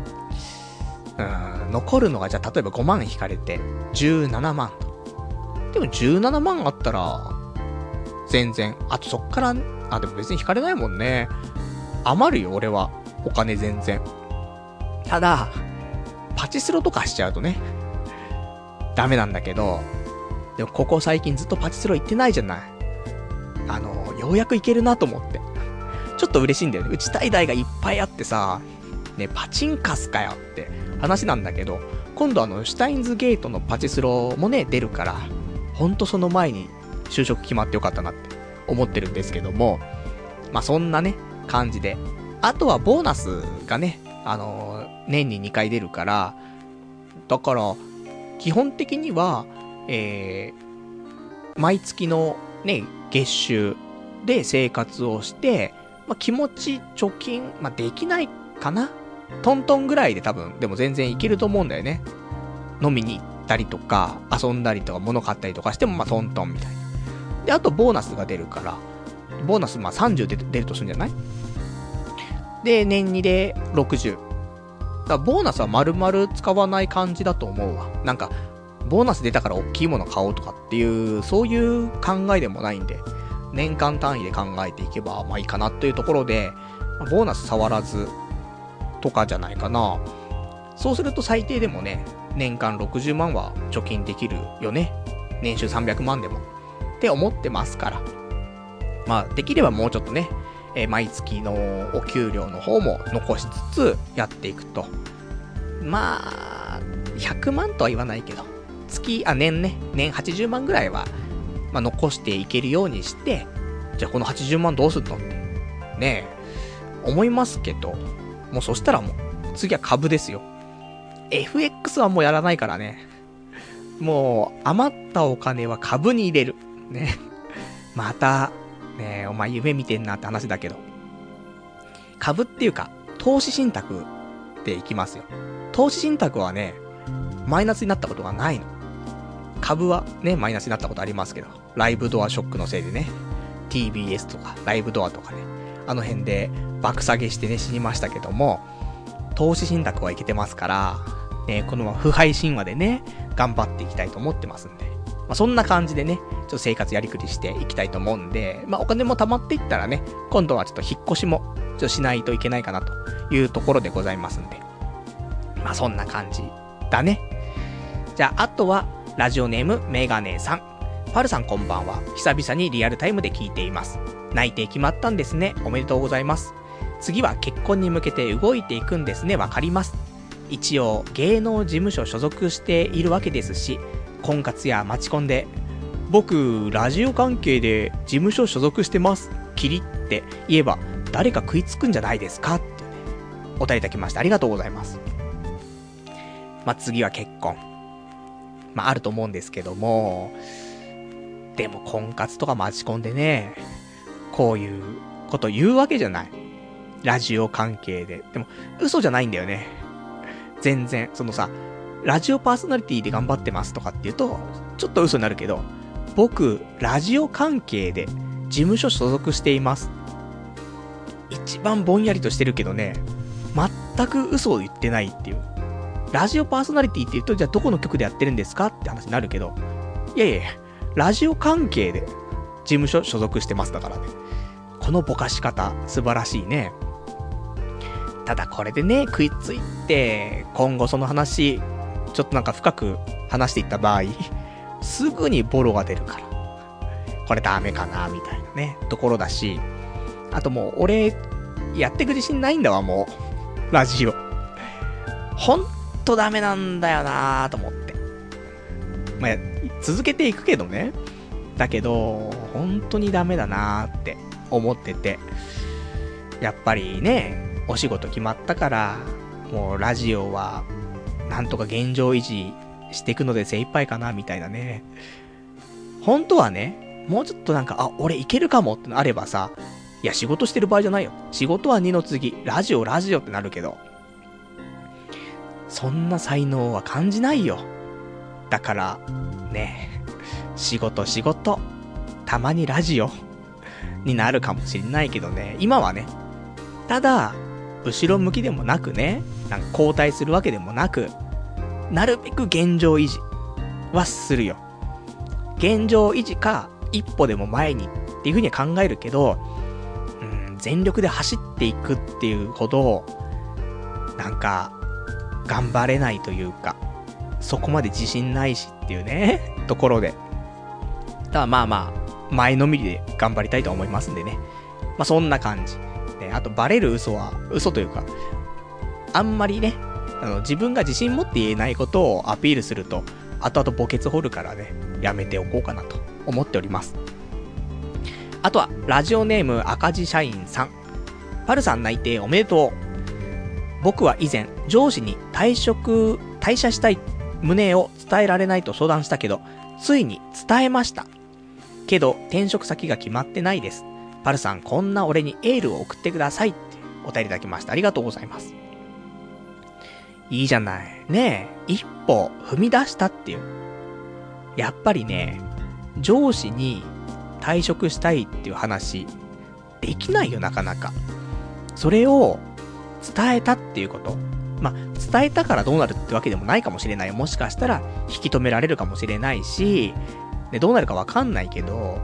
残るのがじゃあ例えば5万引かれて17万と。でも17万あったら全然、あとそっからでも別に引かれないもんね。余るよ俺はお金全然。ただパチスロとかしちゃうとねダメなんだけど、でもここ最近ずっとパチスロ行ってないじゃない。ようやく行けるなと思ってちょっと嬉しいんだよね。打ちたい台がいっぱいあってさ、ね、パチンカスかよって話なんだけど、今度シュタインズゲートのパチスロもね、出るから、ほんとその前に就職決まってよかったなって思ってるんですけども、まあ、そんなね、感じで。あとはボーナスがね、年に2回出るから、だから、基本的には、毎月のね、月収で生活をして、まあ、気持ち貯金、まあ、できないかな？トントンぐらいで多分、でも全然いけると思うんだよね。飲みに行ったりとか、遊んだりとか、物買ったりとかしても、まあ、トントンみたいな。で、あとボーナスが出るから、ボーナス、まあ、30で出るとするんじゃない？で、年2で60。だからボーナスは丸々使わない感じだと思うわ。なんか、ボーナス出たから大きいもの買おうとかっていう、そういう考えでもないんで、 年間単位で考えていけば、まあいいかなというところで、ボーナス触らずとかじゃないかな。そうすると最低でもね、年間60万は貯金できるよね。年収300万でも。って思ってますから。まあできればもうちょっとね、毎月のお給料の方も残しつつやっていくと。まあ、100万とは言わないけど、年80万ぐらいは、まあ残していけるようにして、じゃあこの80万どうすんのって、ね思いますけど、もうそしたらもう、次は株ですよ。FX はもうやらないからね。もう、余ったお金は株に入れる。ね。また、ねお前夢見てんなって話だけど。株っていうか、投資信託でいきますよ。投資信託はね、マイナスになったことがないの。株はね、マイナスになったことありますけど、ライブドアショックのせいでね、TBS とか、ライブドアとかね、あの辺で爆下げしてね、死にましたけども、投資信託はいけてますから、ね、この不敗神話でね、頑張っていきたいと思ってますんで、まあ、そんな感じでね、ちょっと生活やりくりしていきたいと思うんで、まあ、お金も貯まっていったらね、今度はちょっと引っ越しも、ちょっとしないといけないかなというところでございますんで、まあ、そんな感じだね。じゃあ、あとは、ラジオネーム、メガネさん。パルさんこんばんは。久々にリアルタイムで聞いています。内定決まったんですね。おめでとうございます。次は結婚に向けて動いていくんですね。わかります。一応、芸能事務所所属しているわけですし、婚活やマチコンで、僕、ラジオ関係で事務所所属してます。キリって言えば、誰か食いつくんじゃないですかってね、お便りいただきましてありがとうございます。まあ、次は結婚。まあ、あると思うんですけども、でも婚活とかマチコンでね、こういうこと言うわけじゃない。ラジオ関係で。でも、嘘じゃないんだよね。全然。そのさ、ラジオパーソナリティで頑張ってますとかって言うと、ちょっと嘘になるけど、僕、ラジオ関係で事務所所属しています。一番ぼんやりとしてるけどね、全く嘘を言ってないっていう。ラジオパーソナリティって言うと、じゃあどこの局でやってるんですかって話になるけど、いやいや、ラジオ関係で事務所所属してますだからね。このぼかし方、素晴らしいね。ただこれでね、食いついて、今後その話、ちょっとなんか深く話していった場合、すぐにボロが出るから。これダメかな、みたいなね、ところだし、あともう俺、やってく自信ないんだわ、もう。ラジオ。ほんとダメなんだよなーと思って。まあ、続けていくけどね。だけど、本当にダメだなーって思ってて。やっぱりね、お仕事決まったから、もうラジオは、なんとか現状維持していくので精一杯かな、みたいなね。本当はね、もうちょっとなんか、俺いけるかもってのあればさ、いや、仕事してる場合じゃないよ。仕事は2の次、ラジオってなるけど、そんな才能は感じないよ。だから、ね、仕事、たまにラジオになるかもしれないけどね、今はね、ただ、後ろ向きでもなくね、なんか後退するわけでもなく、なるべく現状維持はするよ。現状維持か、一歩でも前にっていう風には考えるけど、全力で走っていくっていうほど、なんか、頑張れないというか、そこまで自信ないしっていうね、ところで。ただまあ、前のめりで頑張りたいと思いますんでね。まあそんな感じ。あとバレる嘘は、嘘というか、あんまりね、自分が自信持って言えないことをアピールすると、後々墓穴掘るからね、やめておこうかなと思っております。あとは、ラジオネーム赤字社員さん。パルさん内定おめでとう。僕は以前、上司に退社したい旨を伝えられないと相談したけど、ついに伝えました。けど、転職先が決まってないです。パルさん、こんな俺にエールを送ってくださいってお便りいただきました。ありがとうございます。いいじゃない。ねえ、一歩踏み出したっていう。やっぱりね、上司に退職したいっていう話、できないよ、なかなか。それを伝えたっていうこと。まあ、伝えたからどうなるってわけでもないかもしれない。もしかしたら引き止められるかもしれないし、でどうなるかわかんないけど、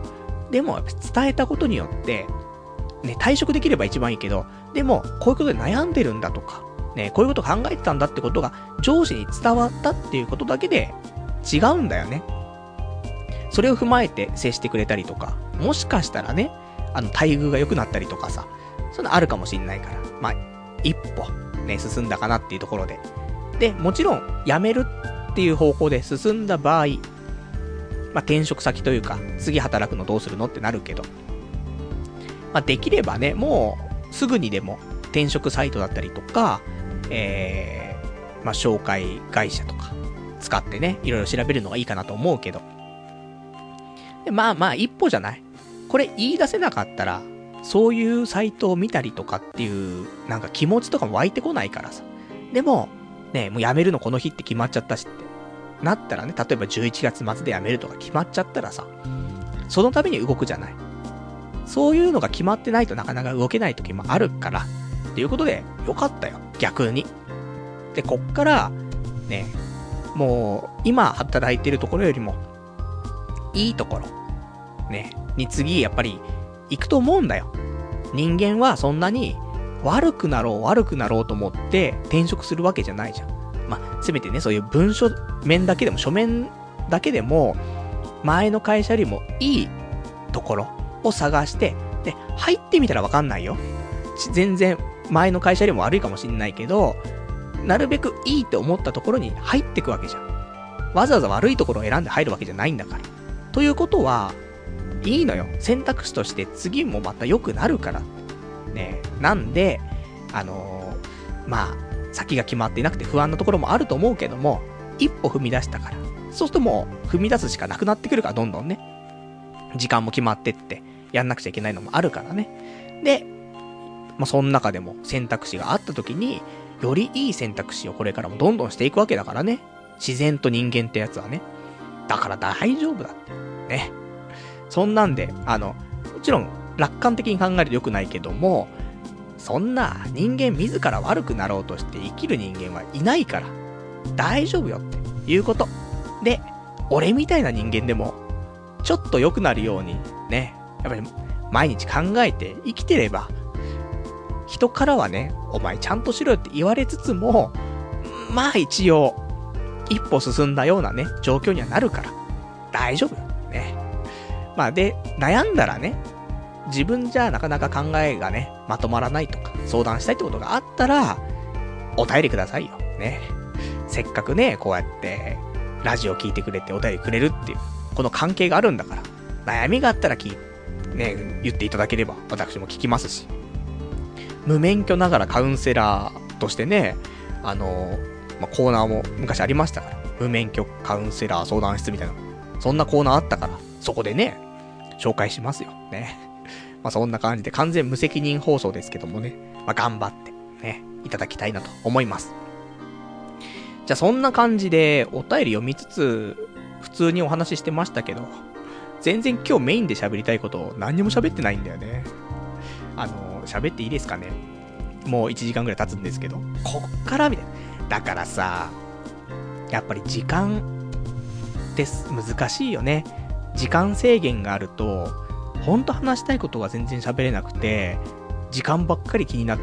でも、やっぱ伝えたことによって、ね、退職できれば一番いいけど、でも、こういうことで悩んでるんだとか、ね、こういうこと考えてたんだってことが上司に伝わったっていうことだけで違うんだよね。それを踏まえて接してくれたりとか、もしかしたらね、待遇が良くなったりとかさ、そういうのあるかもしんないから、まあ、一歩、ね、進んだかなっていうところで。で、もちろん、辞めるっていう方向で進んだ場合、まあ、転職先というか、次働くのどうするのってなるけど、まあ、できればね、もう、すぐにでも、転職サイトだったりとか、まあ、紹介会社とか、使ってね、いろいろ調べるのがいいかなと思うけど。で、まあまあ、一歩じゃない。これ言い出せなかったら、そういうサイトを見たりとかっていう、なんか気持ちとかも湧いてこないからさ。でも、ね、もう辞めるのこの日って決まっちゃったしって。なったらね、例えば11月末で辞めるとか決まっちゃったらさ、そのために動くじゃない。そういうのが決まってないとなかなか動けない時もあるから、っていうことで、よかったよ。逆に。で、こっから、ね、もう、今働いてるところよりも、いいところ、ね、に次、やっぱり、行くと思うんだよ。人間はそんなに、悪くなろうと思って転職するわけじゃないじゃん。まあ、せめてね、そういう文書面だけでも、書面だけでも、前の会社よりもいいところを探して、で、入ってみたらわかんないよ。全然、前の会社よりも悪いかもしんないけど、なるべくいいって思ったところに入ってくわけじゃん。わざわざ悪いところを選んで入るわけじゃないんだから。ということは、いいのよ。選択肢として次もまた良くなるから。ね。なんで、まあ、先が決まっていなくて不安なところもあると思うけども、一歩踏み出したから。そうするともう、踏み出すしかなくなってくるから、どんどんね。時間も決まってって、やんなくちゃいけないのもあるからね。で、まあ、その中でも選択肢があった時に、よりいい選択肢をこれからもどんどんしていくわけだからね。自然と人間ってやつはね。だから大丈夫だって。ね。そんなんで、もちろん、楽観的に考えると良くないけども、そんな人間自ら悪くなろうとして生きる人間はいないから、大丈夫よっていうこと。で、俺みたいな人間でも、ちょっと良くなるように、ね、やっぱり毎日考えて生きてれば、人からはね、お前ちゃんとしろよって言われつつも、まあ一応、一歩進んだようなね、状況にはなるから、大丈夫よ。ね。まあで、悩んだらね、自分じゃなかなか考えがね、まとまらないとか、相談したいってことがあったら、お便りくださいよ。ね。せっかくね、こうやって、ラジオ聞いてくれてお便りくれるっていう、この関係があるんだから、悩みがあったらね、言っていただければ、私も聞きますし。無免許ながらカウンセラーとしてね、まあ、コーナーも昔ありましたから、無免許カウンセラー相談室みたいな、そんなコーナーあったから、そこでね、紹介しますよ。ね。まあそんな感じで完全無責任放送ですけどもね、まあ頑張ってね、いただきたいなと思います。じゃあそんな感じでお便り読みつつ、普通にお話ししてましたけど、全然今日メインで喋りたいことを何にも喋ってないんだよね。喋っていいですかね。もう1時間ぐらい経つんですけど、こっからみたいな。だからさ、やっぱり時間って難しいよね。時間制限があると、ほんと話したいことが全然喋れなくて、時間ばっかり気になって、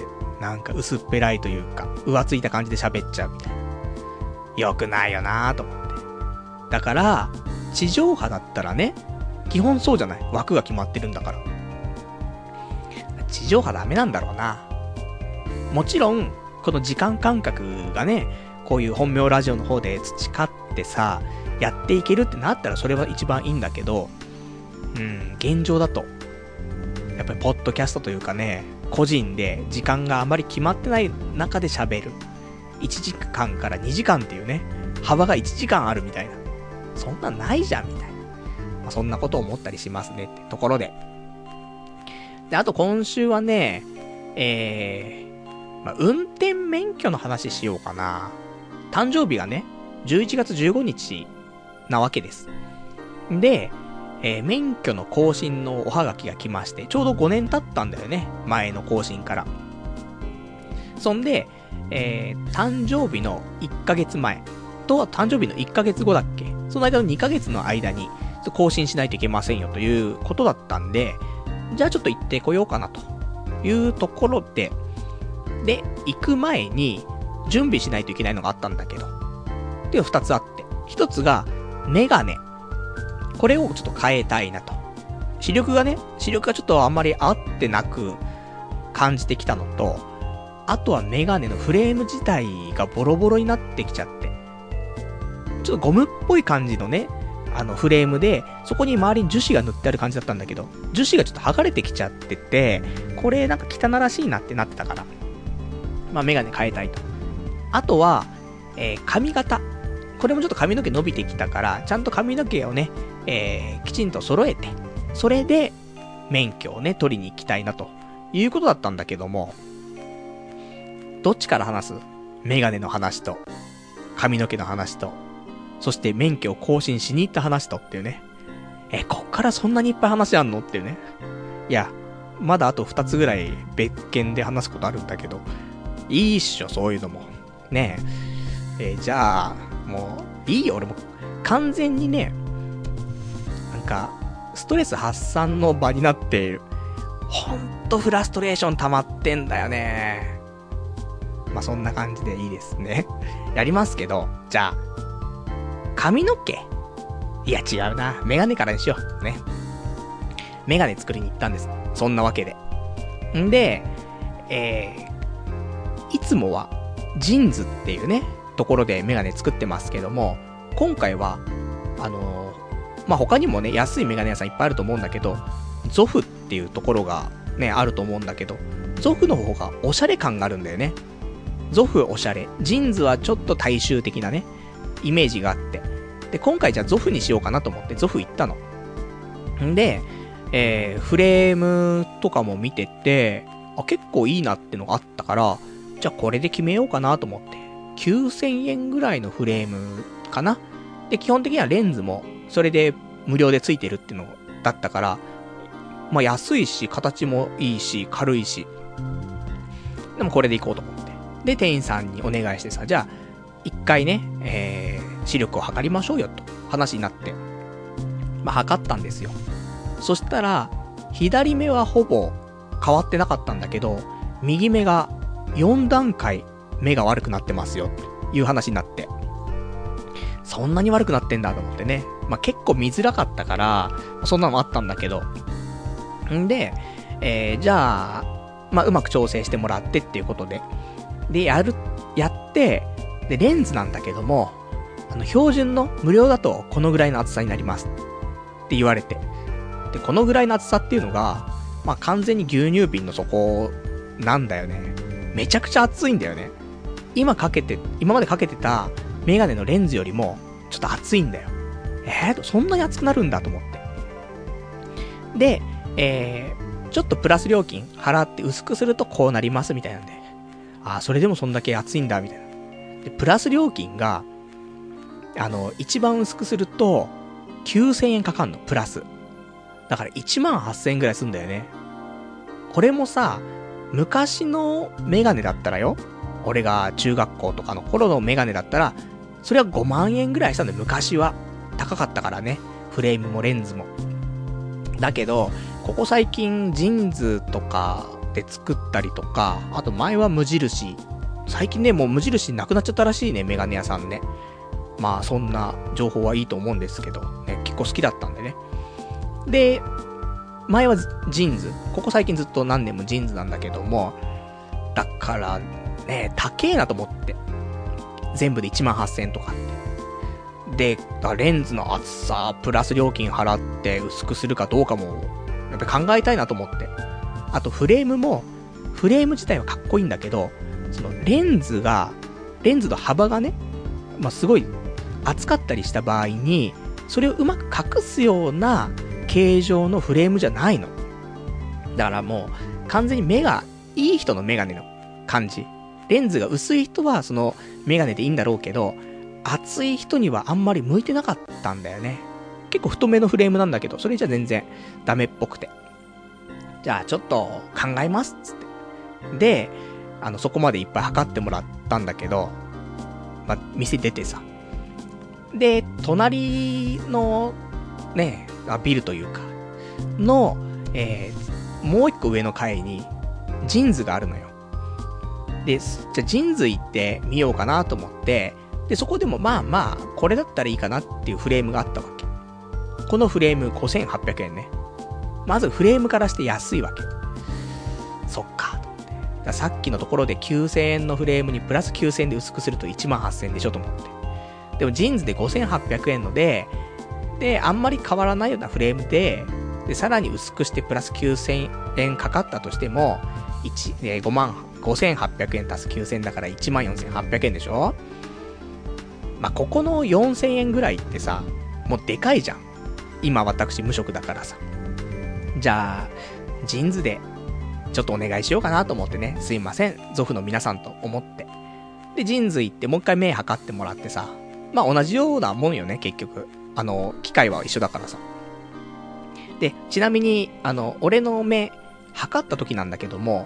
なんか薄っぺらいというか、浮ついた感じで喋っちゃうみたいな。よくないよなぁと思って。だから、地上波だったらね、基本そうじゃない。枠が決まってるんだから。地上波ダメなんだろうな。もちろん、この時間感覚がね、こういう本名ラジオの方で培ってさ、やっていけるってなったらそれは一番いいんだけど、現状だと、やっぱりポッドキャストというかね、個人で時間があまり決まってない中で喋る。1時間から2時間っていうね、幅が1時間あるみたいな。そんなんないじゃんみたいな。まあ、そんなことを思ったりしますねってところで。で、あと今週はね、まあ、運転免許の話しようかな。誕生日がね、11月15日なわけです。で、免許の更新のおはがきが来まして、ちょうど5年経ったんだよね。前の更新から。そんで、誕生日の1ヶ月前と誕生日の1ヶ月後だっけ？その間の2ヶ月の間に、 更新しないといけませんよということだったんで、じゃあちょっと行ってこようかなというところで、で、行く前に準備しないといけないのがあったんだけど、っていう二つあって、一つがメガネ。これをちょっと変えたいなと。視力がちょっとあんまり合ってなく感じてきたのと、あとはメガネのフレーム自体がボロボロになってきちゃって、ちょっとゴムっぽい感じのね、フレームで、そこに周りに樹脂が塗ってある感じだったんだけど、樹脂がちょっと剥がれてきちゃってて、これなんか汚らしいなってなってたから、まあメガネ変えたいと。あとは、髪型。これもちょっと髪の毛伸びてきたから、ちゃんと髪の毛をね、きちんと揃えて、それで免許をね、取りに行きたいなということだったんだけども、どっちから話す？メガネの話と、髪の毛の話と、そして免許を更新しに行った話とっていうね。こっからそんなにいっぱい話あんのっていうね。いや、まだあと2つぐらい別件で話すことあるんだけど、いいっしょ、そういうのも。ねえ。じゃあ、もう、いいよ、俺も。完全にね、なんか、ストレス発散の場になっている。ほんとフラストレーション溜まってんだよね。まあ、そんな感じでいいですね。やりますけど、じゃあ、髪の毛。いや、違うな。メガネからにしよう。ね。メガネ作りに行ったんです。そんなわけで。んで、いつもは、ジンズっていうね、ところでメガネ作ってますけども、今回は、まあ、他にもね、安いメガネ屋さんいっぱいあると思うんだけど、ゾフっていうところがね、あると思うんだけど、ゾフの方がおしゃれ感があるんだよね。ゾフおしゃれ。ジンズはちょっと大衆的なね、イメージがあって。で、今回じゃあゾフにしようかなと思ってゾフ行ったの。んで、フレームとかも見てて、結構いいなってのがあったから、じゃあこれで決めようかなと思って。9000円ぐらいのフレームかな。で、基本的にはレンズも、それで無料でついてるっていうのだったから、まあ安いし、形もいいし、軽いし。でもこれで行こうと思って。で、店員さんにお願いしてさ、じゃあ、一回ね、視力を測りましょうよ、と話になって。まあ、測ったんですよ。そしたら、左目はほぼ変わってなかったんだけど、右目が4段階目が悪くなってますよ、という話になって。そんなに悪くなってんだと思ってね。まあ、結構見づらかったから、そんなのもあったんだけど。んで、じゃあ、まあ、うまく調整してもらってっていうことで。で、やって、で、レンズなんだけども、標準の無料だとこのぐらいの厚さになります。って言われて。で、このぐらいの厚さっていうのが、まあ、完全に牛乳瓶の底なんだよね。めちゃくちゃ厚いんだよね。今までかけてたメガネのレンズよりも、ちょっと厚いんだよ。そんなに厚くなるんだと思って。で、ちょっとプラス料金払って薄くするとこうなりますみたいなんで。それでもそんだけ厚いんだ、みたいな。で、プラス料金が、一番薄くすると、9000円かかんの、プラス。だから18000円ぐらいすんだよね。これもさ、昔のメガネだったらよ、俺が中学校とかの頃のメガネだったら、それは5万円ぐらいしたんだよ、昔は。高かったからね。フレームもレンズも。だけど、ここ最近、ジンズとかで作ったりとか、あと前は無印。最近ね、もう無印なくなっちゃったらしいね、メガネ屋さんね。まあ、そんな情報はいいと思うんですけど、ね、結構好きだったんでね。で、前はジーンズ。ここ最近ずっと何年もジーンズなんだけども、だからね、高えなと思って。全部で18000円とかって。で、レンズの厚さ、プラス料金払って薄くするかどうかも、やっぱ考えたいなと思って。あとフレーム自体はかっこいいんだけど、そのレンズの幅がね、まあ、すごい厚かったりした場合に、それをうまく隠すような形状のフレームじゃないの。だからもう、完全に目がいい人のメガネの感じ。レンズが薄い人はそのメガネでいいんだろうけど、厚い人にはあんまり向いてなかったんだよね。結構太めのフレームなんだけど、それじゃ全然ダメっぽくて。じゃあちょっと考えますっつって。で、そこまでいっぱい測ってもらったんだけど、まあ、店出てさ。で、隣のね、ビルというか、の、もう一個上の階に、ジンズがあるのよ。で、じゃあジンズ行ってみようかなと思って、で、そこでもまあまあ、これだったらいいかなっていうフレームがあったわけ。このフレーム5800円ね。まずフレームからして安いわけ。そっか、と思って。ださっきのところで9000円のフレームにプラス9000円で薄くすると18000円でしょと思って。でもジーンズで5800円ので、あんまり変わらないようなフレームで、さらに薄くしてプラス9000円かかったとしても、55,800円足す9000円だから14,800円でしょ。まあ、ここの4000円ぐらいってさ、もうでかいじゃん。今私無職だからさ。じゃあ、ジーンズで、ちょっとお願いしようかなと思ってね。すいません。ゾフの皆さんと思って。で、ジーンズ行ってもう一回目測ってもらってさ。まあ、同じようなもんよね、結局。機械は一緒だからさ。で、ちなみに、俺の目、測った時なんだけども、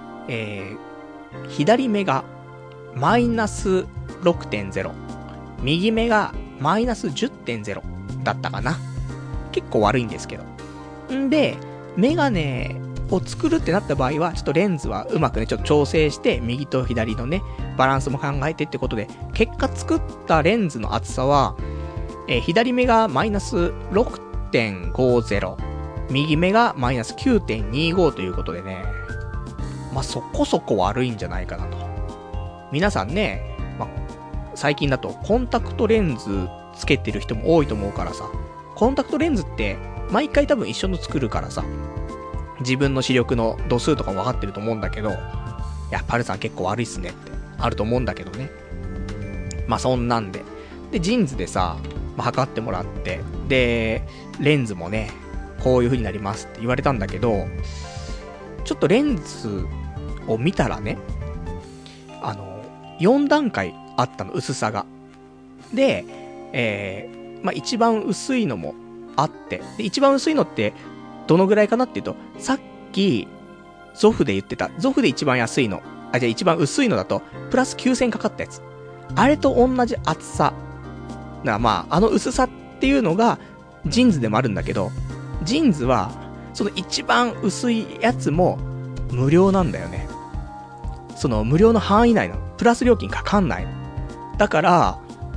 左目が、マイナス 6.0。右目が、マイナス 10.0 だったかな。結構悪いんですけど。んで、メガネを作るってなった場合は、ちょっとレンズはうまくね、ちょっと調整して、右と左のね、バランスも考えてってことで、結果作ったレンズの厚さは、左目がマイナス 6.50、右目がマイナス 9.25 ということでね、まあ、そこそこ悪いんじゃないかなと。皆さんね、まあ、最近だとコンタクトレンズつけてる人も多いと思うからさ、コンタクトレンズって毎回多分一緒の作るからさ、自分の視力の度数とか分かってると思うんだけど、いや、パルさん結構悪いっすねってあると思うんだけどね。まあ、そんなんで。で、ジンズでさ、まあ、測ってもらって、で、レンズもね、こういう風になりますって言われたんだけど、ちょっとレンズを見たらね、4段階あったの、薄さが。で、まあ、一番薄いのもあって、で、一番薄いのって、どのぐらいかなっていうと、さっき、ゾフで言ってた、ゾフで一番安いの、じゃあ一番薄いのだと、プラス9000かかったやつ。あれと同じ厚さ。だからまあ、薄さっていうのが、ジンズでもあるんだけど、ジンズは、その一番薄いやつも、無料なんだよね。その無料の範囲内の、プラス料金かかんないの。だから、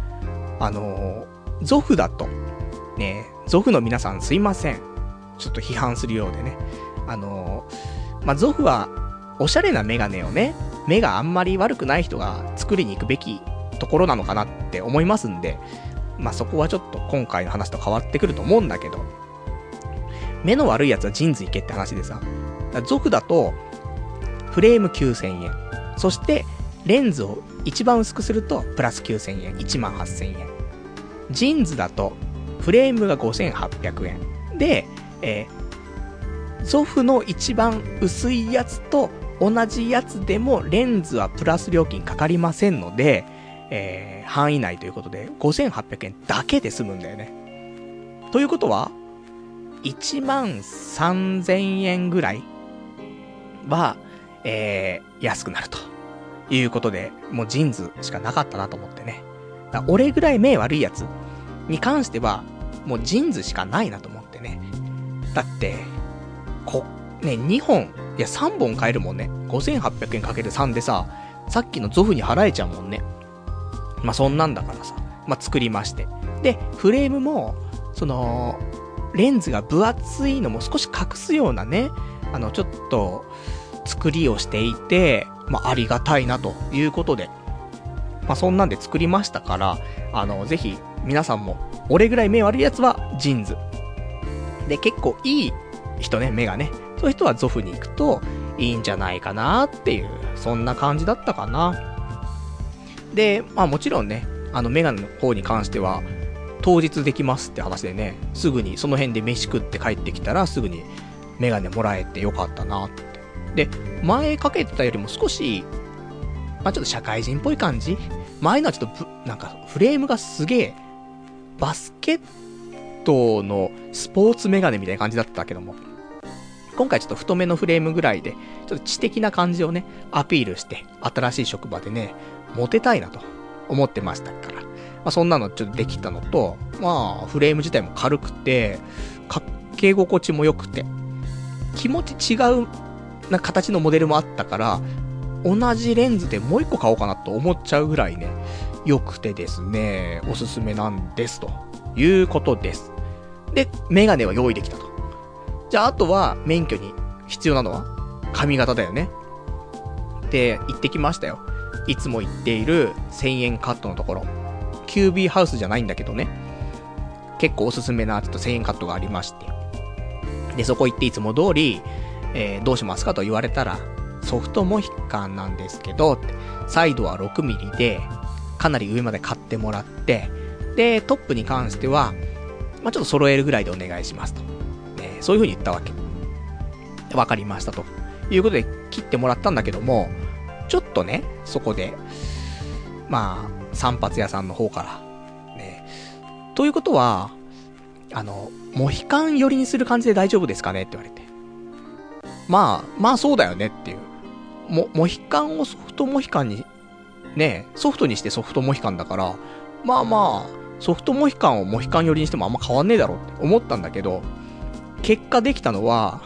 ゾフだと、ね、ゾフの皆さんすいません。ちょっと批判するようでね。まあ、ゾフは、おしゃれなメガネをね、目があんまり悪くない人が作りに行くべきところなのかなって思いますんで、まあ、そこはちょっと今回の話と変わってくると思うんだけど、目の悪いやつはジンズ行けって話でさ、ゾフだと、フレーム9000円。そして、レンズを一番薄くすると、プラス9000円。18000円。ジンズだと、フレームが5800円。で、ゾフの一番薄いやつと同じやつでもレンズはプラス料金かかりませんので、範囲内ということで5800円だけで済むんだよね。ということは、13000円ぐらいは、安くなるということで、もうジンズしかなかったなと思ってね。だから俺ぐらい目悪いやつに関しては、もうジンズしかないなと思ってね。だって、2本、いや3本買えるもんね。5800円かける3でさ、さっきのゾフに払えちゃうもんね。まあ、そんなんだからさ、まあ、作りまして。で、フレームも、レンズが分厚いのも少し隠すようなね、ちょっと、作りをしていて、まあ、ありがたいなということで、まあ、そんなんで作りましたから、ぜひ、皆さんも、俺ぐらい目悪いやつは、ジンズ。で、結構いい人ね、目がね、そういう人はゾフに行くと、いいんじゃないかなっていう、そんな感じだったかな。で、まあもちろんね、メガネの方に関しては、当日できますって話でね、すぐにその辺で飯食って帰ってきたら、すぐにメガネもらえてよかったなって。で、前かけてたよりも少し、まあちょっと社会人っぽい感じ？前のはちょっとなんかフレームがすげえ、バスケットのスポーツメガネみたいな感じだったけども、今回ちょっと太めのフレームぐらいで、ちょっと知的な感じをね、アピールして、新しい職場でね、モテたいなと思ってましたから。 あそんなのちょっとできたのと、まあフレーム自体も軽くて、かけ心地も良くて、気持ち違うな形のモデルもあったから、同じレンズでもう一個買おうかなと思っちゃうぐらいね、良くてですね、おすすめなんですということです。で、メガネは用意できたと。じゃああとは免許に必要なのは髪型だよね。で、行ってきましたよ。いつも行っている1000円カットのところ。キュービーハウスじゃないんだけどね。結構おすすめなちょっと1000円カットがありまして。で、そこ行っていつも通り、どうしますかと言われたら、ソフトモヒカンなんですけど、サイドは 6mm で、かなり上まで買ってもらって、で、トップに関しては、まあ、ちょっと揃えるぐらいでお願いしますと。ね、そういう風に言ったわけ。わかりましたと。いうことで切ってもらったんだけども、ちょっとね、そこで、まあ、散髪屋さんの方から、ね、ということは、モヒカン寄りにする感じで大丈夫ですかねって言われて。まあそうだよねっていう。モヒカンをソフトモヒカンに、ね、ソフトにしてソフトモヒカンだから、まあ、ソフトモヒカンをモヒカン寄りにしてもあんま変わんねえだろうって思ったんだけど、結果できたのは、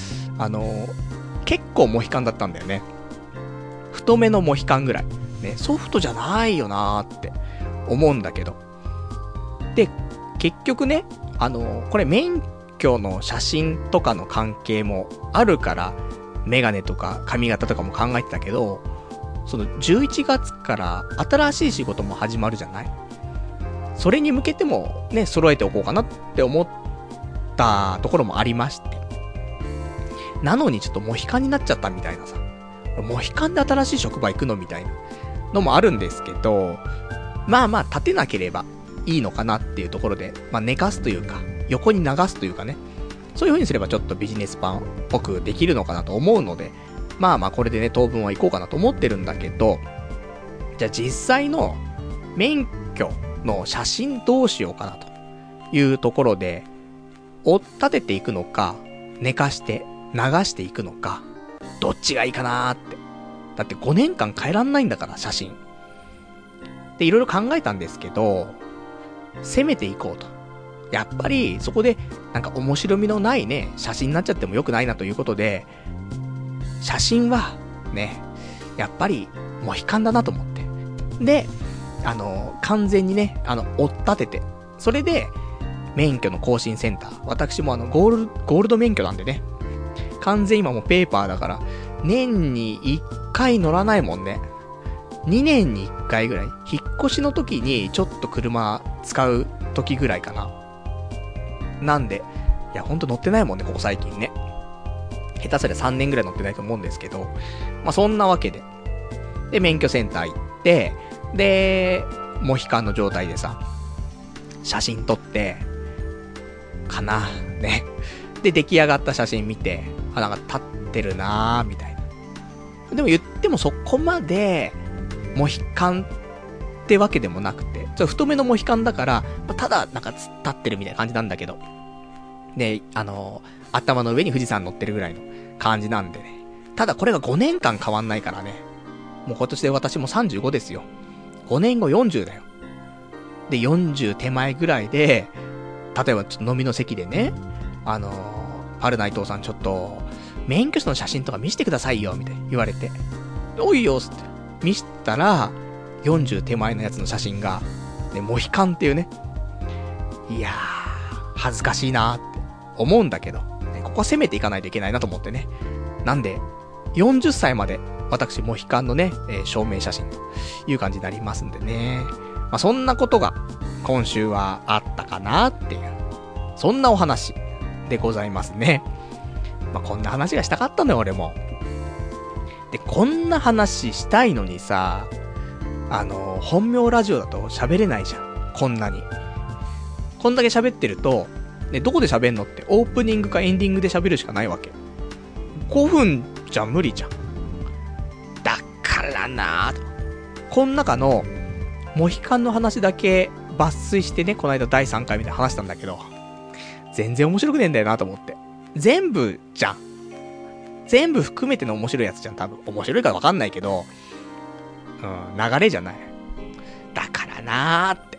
結構モヒカンだったんだよね。太めのモヒカンぐらい。ね、ソフトじゃないよなーって思うんだけど。で、結局ね、これ免許の写真とかの関係もあるから、メガネとか髪型とかも考えてたけど、その11月から新しい仕事も始まるじゃない？それに向けてもね、揃えておこうかなって思ったところもありまして。なのにちょっとモヒカンになっちゃったみたいなさ。モヒカンで新しい職場行くのみたいなのもあるんですけど、まあ立てなければいいのかなっていうところで、まあ寝かすというか、横に流すというかね、そういう風にすればちょっとビジネスパンっぽくできるのかなと思うので、まあこれでね、当分は行こうかなと思ってるんだけど、じゃあ実際の免許の写真どうしようかなというところで、追っ立てていくのか、寝かして流していくのか、どっちがいいかなーって。だって5年間変えらんないんだから、写真。で、いろいろ考えたんですけど、攻めていこうと。やっぱり、そこで、なんか面白みのないね、写真になっちゃっても良くないなということで、写真は、ね、やっぱり、モヒカンだなと思って。で、完全にね、追っ立てて、それで、免許の更新センター。私もゴールド免許なんでね。完全今もうペーパーだから、年に1回乗らないもんね。2年に1回ぐらい。引っ越しの時にちょっと車使う時ぐらいかな。なんで、いやほんと乗ってないもんね、ここ最近ね。下手すりゃ3年ぐらい乗ってないと思うんですけど、まあそんなわけで。で、免許センター行って、で、モヒカンの状態でさ、写真撮って、かな、ね。で、出来上がった写真見て、なんか立ってるなーみたいな。でも言ってもそこまで、モヒカンってわけでもなくて、ちょっと太めのモヒカンだから、ただなんか立ってるみたいな感じなんだけど。で、頭の上に富士山乗ってるぐらいの感じなんでね。ただこれが5年間変わんないからね。もう今年で私も35ですよ。5年後40だよ。で、40手前ぐらいで、例えばちょっと飲みの席でね、パルナイトさんちょっと、免許証の写真とか見せてくださいよ、みたいに言われて。おいよ、つって。見せたら、40手前のやつの写真が、ね、モヒカンっていうね。いやー、恥ずかしいなーって思うんだけど、ね、ここは攻めていかないといけないなと思ってね。なんで、40歳まで、私、モヒカンのね、証明写真という感じになりますんでね。まあ、そんなことが、今週はあったかなっていう、そんなお話でございますね。まあ、こんな話がしたかったのよ、俺も。で、こんな話したいのにさ、本名ラジオだと喋れないじゃん。こんなに。こんだけ喋ってると、ね、どこで喋んのってオープニングかエンディングで喋るしかないわけ。5分じゃ無理じゃん。だからなぁと。この中の、モヒカンの話だけ抜粋してね、この間第3回目で話したんだけど、全然面白くねえんだよなと思って。全部じゃん。全部含めての面白いやつじゃん、多分。面白いかわかんないけど、流れじゃない。だからなーって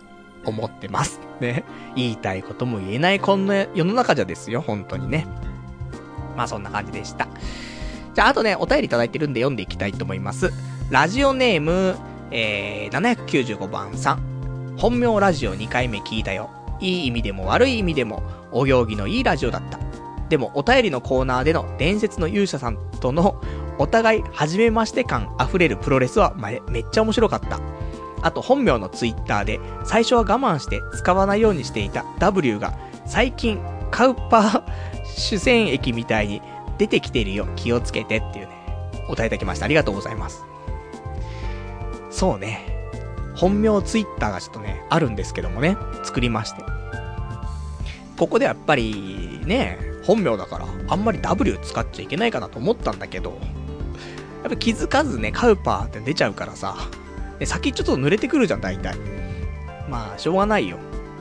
思ってます。ね。言いたいことも言えないこんな世の中じゃですよ、本当にね。まあそんな感じでした。じゃああとね、お便りいただいてるんで読んでいきたいと思います。ラジオネーム、795番さん。本名ラジオ2回目聞いたよ。いい意味でも悪い意味でも、お行儀のいいラジオだった。でもお便りのコーナーでの伝説の勇者さんとのお互い初めまして感あふれるプロレスはめっちゃ面白かった。あと本名のツイッターで最初は我慢して使わないようにしていた W が最近カウパー主戦液みたいに出てきてるよ、気をつけてっていうね、お答えいただきました。ありがとうございます。そうね、本名ツイッターがちょっとねあるんですけどもね、作りまして、ここでやっぱりね本名だからあんまり W 使っちゃいけないかなと思ったんだけど、やっぱ気づかずねカウパーって出ちゃうからさ、で先ちょっと濡れてくるじゃん大体。まあしょうがないよ、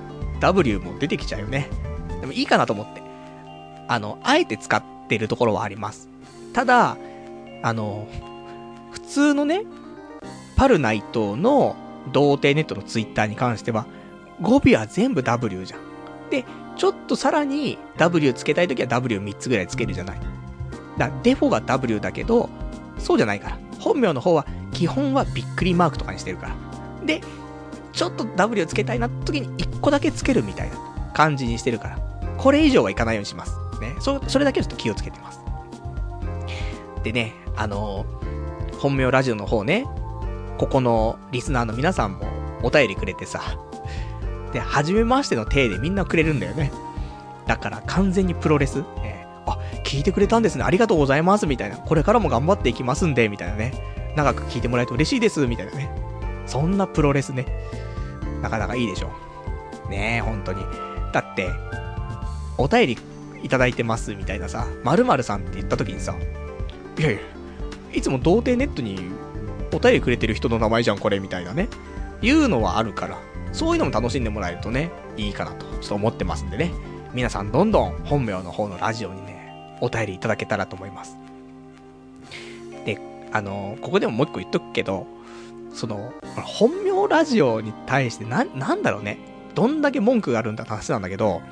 W も出てきちゃうよね。でもいいかなと思ってあえて使ってるところはあります。ただ普通のねパルナイトの童貞ネットのツイッターに関しては語尾は全部 W じゃん。でちょっとさらに W つけたいときは W3 つぐらいつけるじゃない。だからデフォが W だけどそうじゃないから、本名の方は基本はびっくりマークとかにしてるから。でちょっと W つけたいなって時に1個だけつけるみたいな感じにしてるから、これ以上はいかないようにしますね。それだけちょっと気をつけてます。でね、本名ラジオの方ね、ここのリスナーの皆さんもお便りくれてさ、で初めましての体でみんなくれるんだよね。だから完全にプロレス、あ、聞いてくれたんですね、ありがとうございますみたいな、これからも頑張っていきますんでみたいなね、長く聞いてもらえると嬉しいですみたいなね、そんなプロレスね、なかなかいいでしょねえ。本当にだってお便りいただいてますみたいなさ、〇〇さんって言った時にさ、いやいやいつも童貞ネットにお便りくれてる人の名前じゃんこれみたいなね、いうのはあるから、そういうのも楽しんでもらえるとねいいかなとちょっと思ってますんでね、皆さんどんどん本名の方のラジオにねお便りいただけたらと思います。でここでももう一個言っとくけど、その本名ラジオに対してなんだろうね、どんだけ文句があるんだって話なんだけど、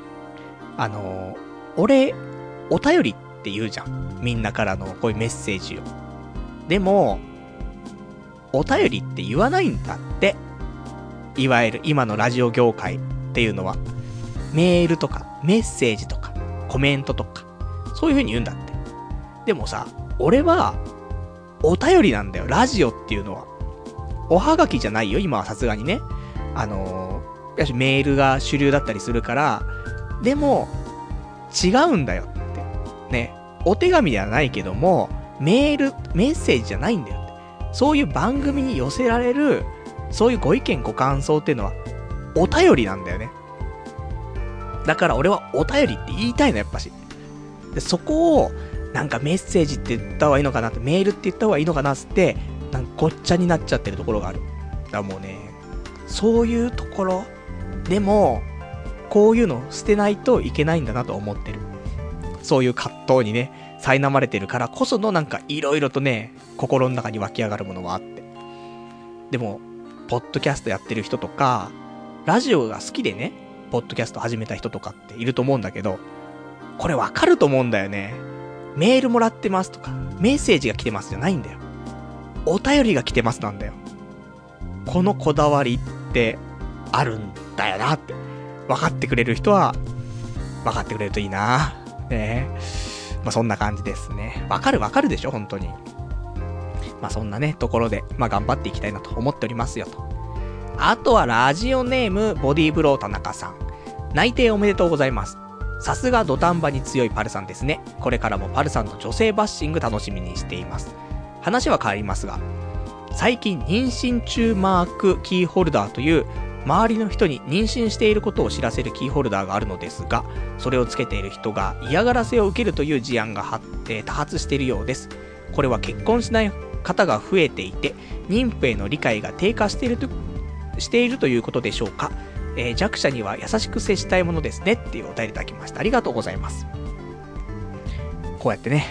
俺お便りって言うじゃん、みんなからのこういうメッセージを。でもお便りって言わないんだって。いわゆる今のラジオ業界っていうのはメールとかメッセージとかコメントとかそういう風に言うんだって。でもさ、俺はお便りなんだよ、ラジオっていうのは。おはがきじゃないよ今は、さすがにね。やしメールが主流だったりするから。でも違うんだよってね。お手紙ではないけどもメッセージじゃないんだよって。そういう番組に寄せられるそういうご意見ご感想っていうのはお便りなんだよね。だから俺はお便りって言いたいの、やっぱし。でそこをなんかメッセージって言った方がいいのかなって、メールって言った方がいいのかなって、なんかごっちゃになっちゃってるところがある。だからもうね、そういうところでもこういうのを捨てないといけないんだなと思ってる。そういう葛藤にね苛まれてるからこその、なんかいろいろとね心の中に湧き上がるものはあって。でもポッドキャストやってる人とかラジオが好きでねポッドキャスト始めた人とかっていると思うんだけど、これわかると思うんだよね。メールもらってますとかメッセージが来てますじゃないんだよ、お便りが来てますなんだよ。このこだわりってあるんだよなって分かってくれる人は分かってくれるといいなね。まあそんな感じですね。分かるでしょ本当に。まあそんなねところでまあ頑張っていきたいなと思っておりますよと。あとはラジオネームボディーブロー田中さん、内定おめでとうございます。さすが土壇場に強いパルさんですね。これからもパルさんの女性バッシング楽しみにしています。話は変わりますが、最近妊娠中マークキーホルダーという周りの人に妊娠していることを知らせるキーホルダーがあるのですが、それをつけている人が嫌がらせを受けるという事案が多発しているようです。これは結婚しない方が増えていて妊婦への理解が低下しているということでしょうか。弱者には優しく接したいものですねっていうお便りいただきました。ありがとうございます。こうやってね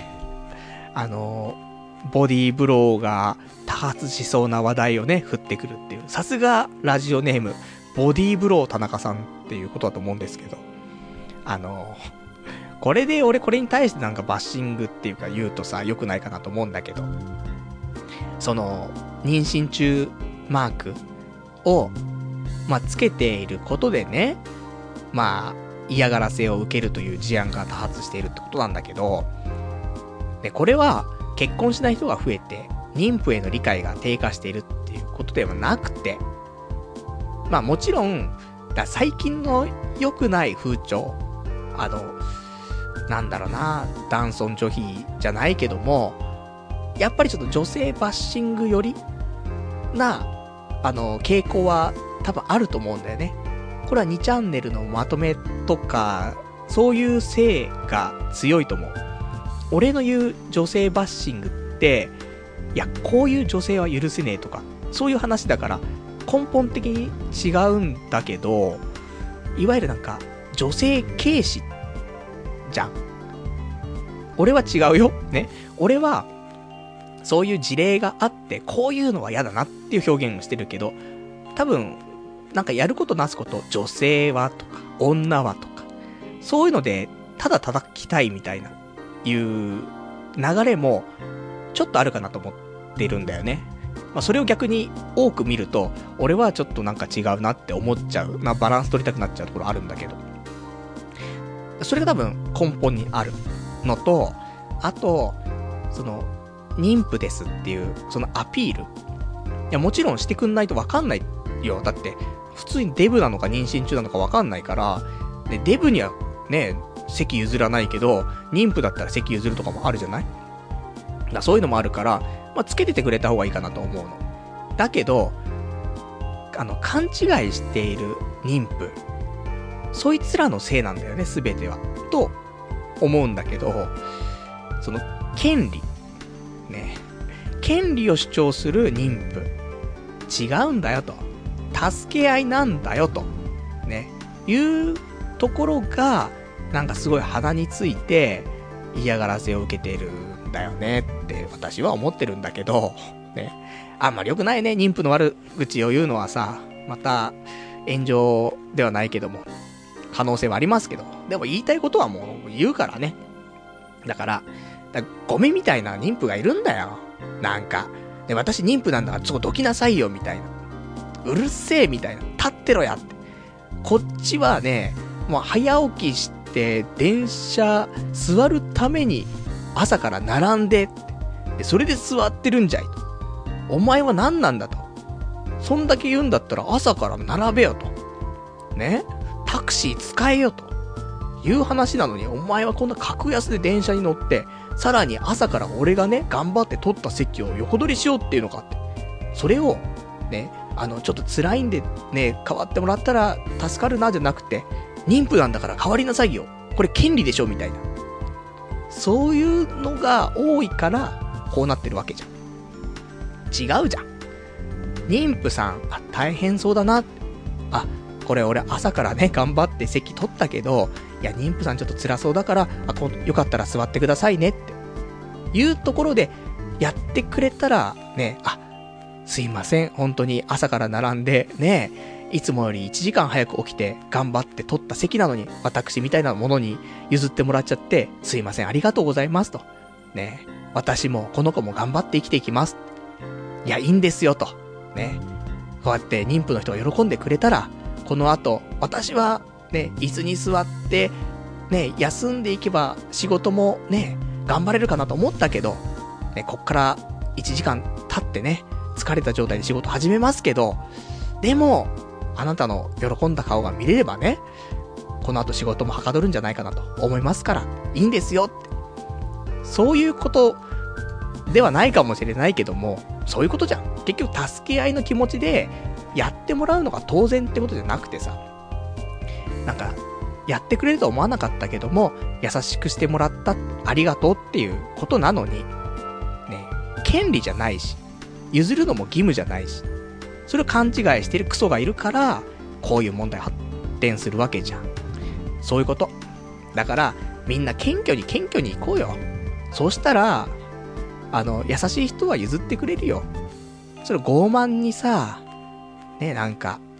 ボディーブローが多発しそうな話題をね振ってくるっていう、さすがラジオネームボディーブロー田中さんっていうことだと思うんですけど、これで俺これに対してなんかバッシングっていうか言うとさ、良くないかなと思うんだけど、その、妊娠中マークを、まあ、つけていることでね、まあ、嫌がらせを受けるという事案が多発しているってことなんだけど、で、これは結婚しない人が増えて、妊婦への理解が低下しているっていうことではなくて、まあもちろん、最近の良くない風潮、なんだろうな、男尊女卑じゃないけども、やっぱりちょっと女性バッシングよりな、傾向は多分あると思うんだよね。これは2チャンネルのまとめとか、そういう性が強いと思う。俺の言う女性バッシングって、いや、こういう女性は許せねえとか、そういう話だから、根本的に違うんだけど、いわゆるなんか、女性軽視じゃん。俺は違うよ。ね。俺は、そういう事例があって、こういうのは嫌だなっていう表現をしてるけど、多分、なんかやることなすこと、女性はとか、女はとか、そういうので、ただ叩きたいみたいな、いう流れも、ちょっとあるかなと思ってるんだよね。まあそれを逆に多く見ると、俺はちょっとなんか違うなって思っちゃう。バランス取りたくなっちゃうところあるんだけど。それが多分根本にあるのと、あと、その、妊婦ですっていう、そのアピール。いや、もちろんしてくんないとわかんないよ。だって、普通にデブなのか妊娠中なのかわかんないから、で、デブにはね、席譲らないけど、妊婦だったら席譲るとかもあるじゃない？だそういうのもあるから、まあ、つけててくれた方がいいかなと思うの。だけど、勘違いしている妊婦、そいつらのせいなんだよね、すべては。と、思うんだけど、その、権利。ね。権利を主張する妊婦。違うんだよと。助け合いなんだよと。ね。いうところが、なんかすごい鼻について、嫌がらせを受けているんだよねって私は思ってるんだけど、ね。あんまり良くないね、妊婦の悪口を言うのはさ、また炎上ではないけども、可能性はありますけど、でも言いたいことはもう言うからね。だから、ゴミみたいな妊婦がいるんだよ。なんか。で、私妊婦なんだからちょっとどきなさいよ、みたいな。うるせえ、みたいな。立ってろやって。こっちはね、もう早起きして、電車座るために朝から並んで、でそれで座ってるんじゃいと。お前は何なんだと。そんだけ言うんだったら朝から並べよと。ね？タクシー使えよと。いう話なのに、お前はこんな格安で電車に乗って、さらに朝から俺がね、頑張って取った席を横取りしようっていうのかって。それを、ね、ちょっと辛いんでね、代わってもらったら助かるなじゃなくて、妊婦なんだから代わりなさいよ。これ権利でしょみたいな。そういうのが多いから、こうなってるわけじゃん。違うじゃん。妊婦さん、大変そうだな。これ俺朝からね、頑張って席取ったけど、いや、妊婦さんちょっと辛そうだから、よかったら座ってくださいねって。いうところで、やってくれたら、ね、すいません、本当に朝から並んで、ね、いつもより1時間早く起きて、頑張って取った席なのに、私みたいなものに譲ってもらっちゃって、すいません、ありがとうございますと。ね、私もこの子も頑張って生きていきます。いや、いいんですよと。ね、こうやって妊婦の人が喜んでくれたら、この後、私は、ね、椅子に座って、ね、休んでいけば仕事もね、頑張れるかなと思ったけど、ね、こっから1時間経ってね、疲れた状態で仕事始めますけど、でも、あなたの喜んだ顔が見れればね、この後仕事もはかどるんじゃないかなと思いますから、いいんですよって。そういうことではないかもしれないけども、そういうことじゃん。結局助け合いの気持ちで、やってもらうのが当然ってことじゃなくてさ、なんか、やってくれると思わなかったけども、優しくしてもらった、ありがとうっていうことなのに、ね、権利じゃないし、譲るのも義務じゃないし、それを勘違いしてるクソがいるから、こういう問題発展するわけじゃん。そういうこと。だから、みんな謙虚に行こうよ。そうしたら、優しい人は譲ってくれるよ。それ傲慢にさ、ね、なんか、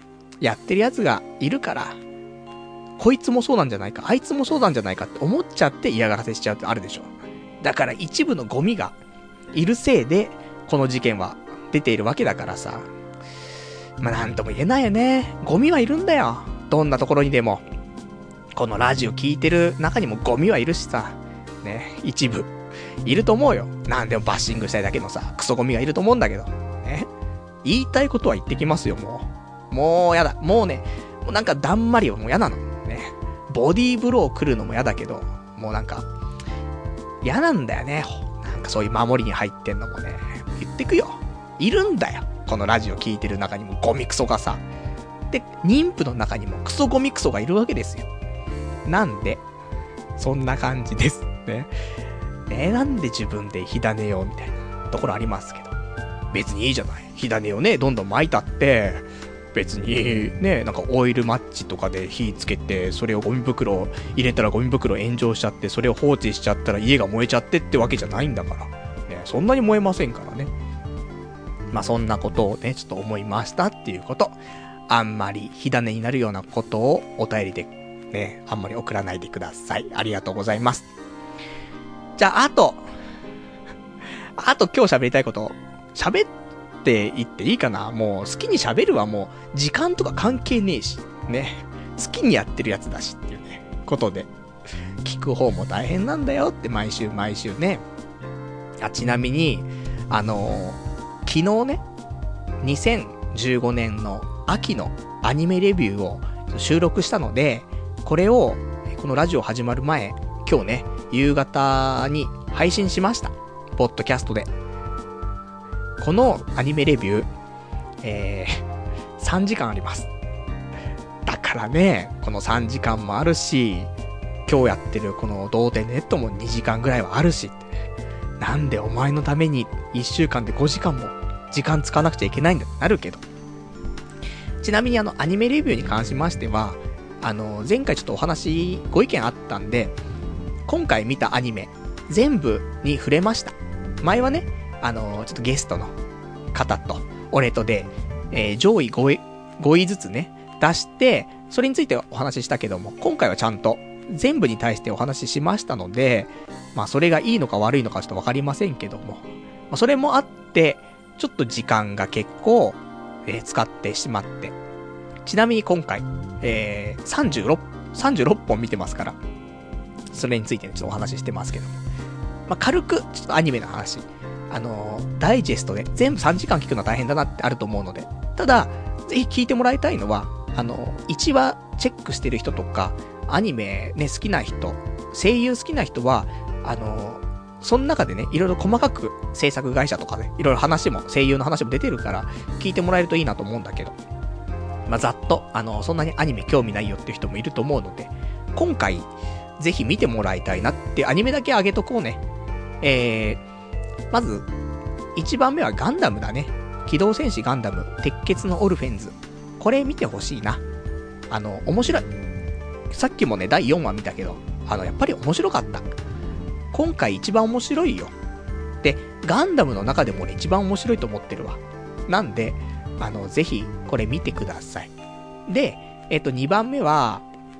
やってるやつがいるから、こいつもそうなんじゃないか、あいつもそうなんじゃないかって思っちゃって嫌がらせしちゃうってあるでしょ。だから一部のゴミがいるせいで、この事件は出ているわけだからさ。まあ、なんとも言えないよね。ゴミはいるんだよ。どんなところにでも。このラジオ聞いてる中にもゴミはいるしさ。ね、一部。いると思うよ。なんでもバッシングしたいだけのさ、クソゴミがいると思うんだけど。ね。言いたいことは言ってきますよ、もう。もうやだ。もうね、もうなんかだんまりはもうやなの。ね。ボディーブロー来るのもやだけど、もうなんか、嫌なんだよね。なんかそういう守りに入ってんのもね。言ってくよ。いるんだよ。このラジオ聞いてる中にもゴミクソがさ。で、妊婦の中にもクソゴミクソがいるわけですよ。なんで、そんな感じです。ね。なんで自分で火種よみたいなところありますけど。別にいいじゃない。火種をね、どんどん巻いたって、別にね、なんかオイルマッチとかで火つけて、それをゴミ袋入れたらゴミ袋炎上しちゃって、それを放置しちゃったら家が燃えちゃってってわけじゃないんだから。ね、そんなに燃えませんからね。まあそんなことをね、ちょっと思いましたっていうこと。あんまり火種になるようなことをお便りでね、あんまり送らないでください。ありがとうございます。じゃあ、あと今日喋りたいこと、喋っていっていいかな。もう好きに喋るはもう時間とか関係ねえし、ね。好きにやってるやつだしっていうね、ことで。聞く方も大変なんだよって毎週ね。ちなみに、昨日ね、2015年の秋のアニメレビューを収録したので、これを、このラジオ始まる前、今日ね、夕方に配信しました。ポッドキャストで。このアニメレビュー、3時間あります。だからね、この3時間もあるし、今日やってるこの同点ネットも2時間ぐらいはあるし、なんでお前のために1週間で5時間も時間使わなくちゃいけないんだってなるけど。ちなみにアニメレビューに関しましては、前回ちょっとお話、ご意見あったんで、今回見たアニメ、全部に触れました。前はね、ちょっとゲストの方と、俺とで、上位5位ずつね、出して、それについてお話ししたけども、今回はちゃんと全部に対してお話ししましたので、まあそれがいいのか悪いのかちょっとわかりませんけども、まあ、それもあって、ちょっと時間が結構、使ってしまって、ちなみに今回、36本見てますから、それについて、ね、ちょっとお話ししてますけども。まあ、軽く、ちょっとアニメの話。ダイジェストで全部3時間聞くのは大変だなってあると思うので。ただ、ぜひ聞いてもらいたいのは、1話チェックしてる人とか、アニメね、好きな人、声優好きな人は、その中でね、いろいろ細かく制作会社とかね、いろいろ話も、声優の話も出てるから、聞いてもらえるといいなと思うんだけど。まあ、ざっと、そんなにアニメ興味ないよっていう人もいると思うので、今回、ぜひ見てもらいたいなってアニメだけあげとこうね。まず、1番目はガンダムだね。機動戦士ガンダム、鉄血のオルフェンズ。これ見てほしいな。面白い。さっきもね、第4話見たけど、やっぱり面白かった。今回一番面白いよ。で、ガンダムの中でもね、一番面白いと思ってるわ。なんで、ぜひ、これ見てください。で、2番目は、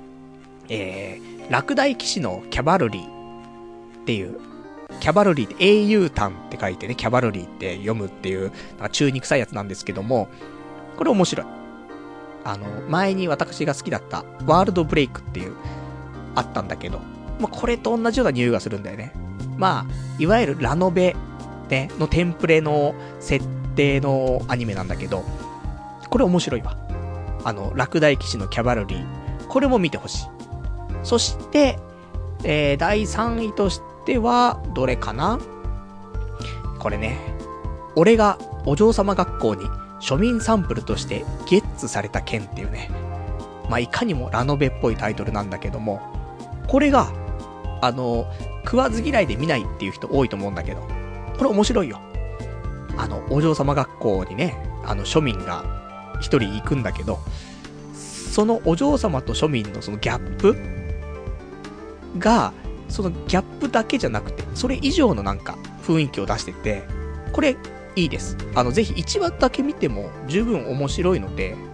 落第騎士のキャバルリーっていう、キャバルリーって英雄譚って書いてね、キャバルリーって読むっていう、なんか中に臭いやつなんですけども、これ面白い。前に私が好きだったワールドブレイクっていう、あったんだけど、まあ、これと同じような匂いがするんだよね。まあ、いわゆるラノベ、ね、のテンプレの設定のアニメなんだけど、これ面白いわ。落第騎士のキャバルリー。これも見てほしい。そして、第3位としては、どれかな？これね。俺がお嬢様学校に庶民サンプルとしてゲッツされた件っていうね。まあ、いかにもラノベっぽいタイトルなんだけども、これが、食わず嫌いで見ないっていう人多いと思うんだけど、これ面白いよ。お嬢様学校にね、庶民が一人行くんだけど、そのお嬢様と庶民のそのギャップが、そのギャップだけじゃなくて、それ以上のなんか雰囲気を出してて、これいいです。ぜひ1話だけ見ても十分面白いので、ね、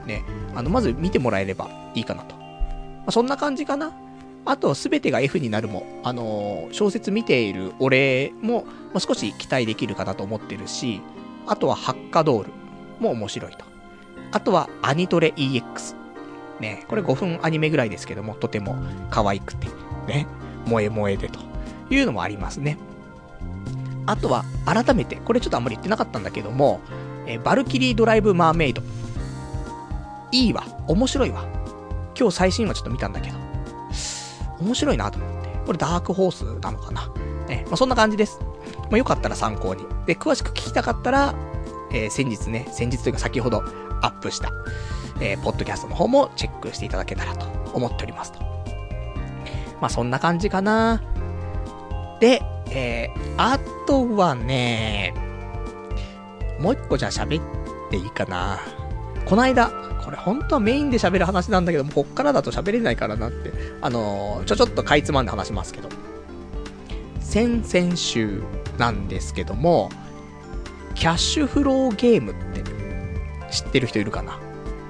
まず見てもらえればいいかなと。そんな感じかな。あと、すべてが F になるも、小説見ている俺も、少し期待できるかなと思ってるし、あとはハッカドールも面白いと。あとはアニトレ EX。ね、これ5分アニメぐらいですけども、とても可愛くて、ね、萌え萌えでというのもありますね。あとは、改めて、これちょっとあんまり言ってなかったんだけども、バルキリードライブマーメイド。いいわ。面白いわ。今日最新話ちょっと見たんだけど。面白いなと思って。これダークホースなのかな。ね、そんな感じです。よかったら参考に。で、詳しく聞きたかったら、先日というか先ほどアップした、ポッドキャストの方もチェックしていただけたらと思っておりますと。そんな感じかな。で、あとはね、もう一個じゃあ喋っていいかな。こないだ、これ本当はメインで喋る話なんだけども、こっからだと喋れないからなって、ちょっとかいつまんで話しますけど。先々週なんですけども、キャッシュフローゲームって知ってる人いるかな？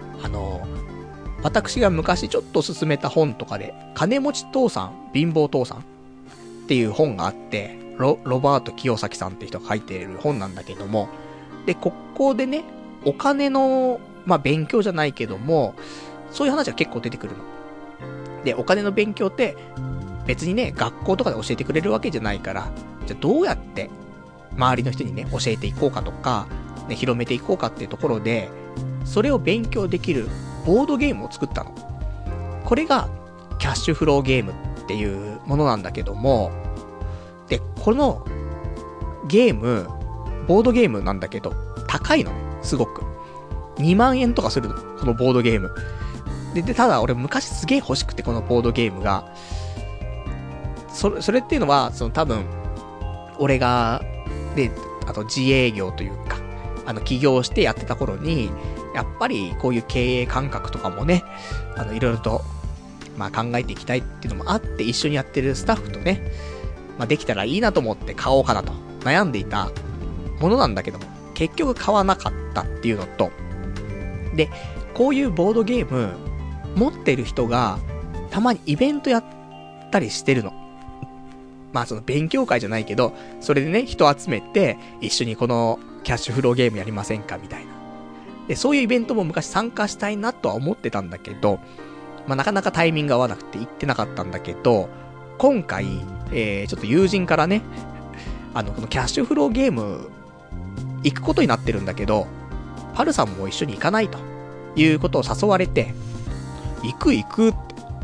私が昔ちょっと勧めた本とかで、金持ち父さん、貧乏父さんっていう本があって、ロバート清崎さんって人が書いている本なんだけども、で、ここでね、お金の、勉強じゃないけども、そういう話が結構出てくるの。で、お金の勉強って、別にね、学校とかで教えてくれるわけじゃないから、じゃあどうやって、周りの人にね、教えていこうかとか、ね、広めていこうかっていうところで、それを勉強できるボードゲームを作ったの。これが、キャッシュフローゲームっていうものなんだけども、で、このゲーム、ボードゲームなんだけど、高いのね、すごく。2万円とかするの、このボードゲーム。で、ただ俺昔すげえ欲しくて、このボードゲームが。それっていうのは、多分、俺が、で、あと自営業というか、起業してやってた頃に、やっぱりこういう経営感覚とかもね、いろいろと、考えていきたいっていうのもあって、一緒にやってるスタッフとね、できたらいいなと思って買おうかなと悩んでいたものなんだけども、結局買わなかったっていうのと、で、こういうボードゲーム、持ってる人が、たまにイベントやったりしてるの。その勉強会じゃないけど、それでね、人集めて、一緒にこのキャッシュフローゲームやりませんかみたいな。で、そういうイベントも昔参加したいなとは思ってたんだけど、なかなかタイミング合わなくて行ってなかったんだけど、今回、ちょっと友人からね、このキャッシュフローゲーム、行くことになってるんだけど、パルさんも一緒に行かないということを誘われて、行くって、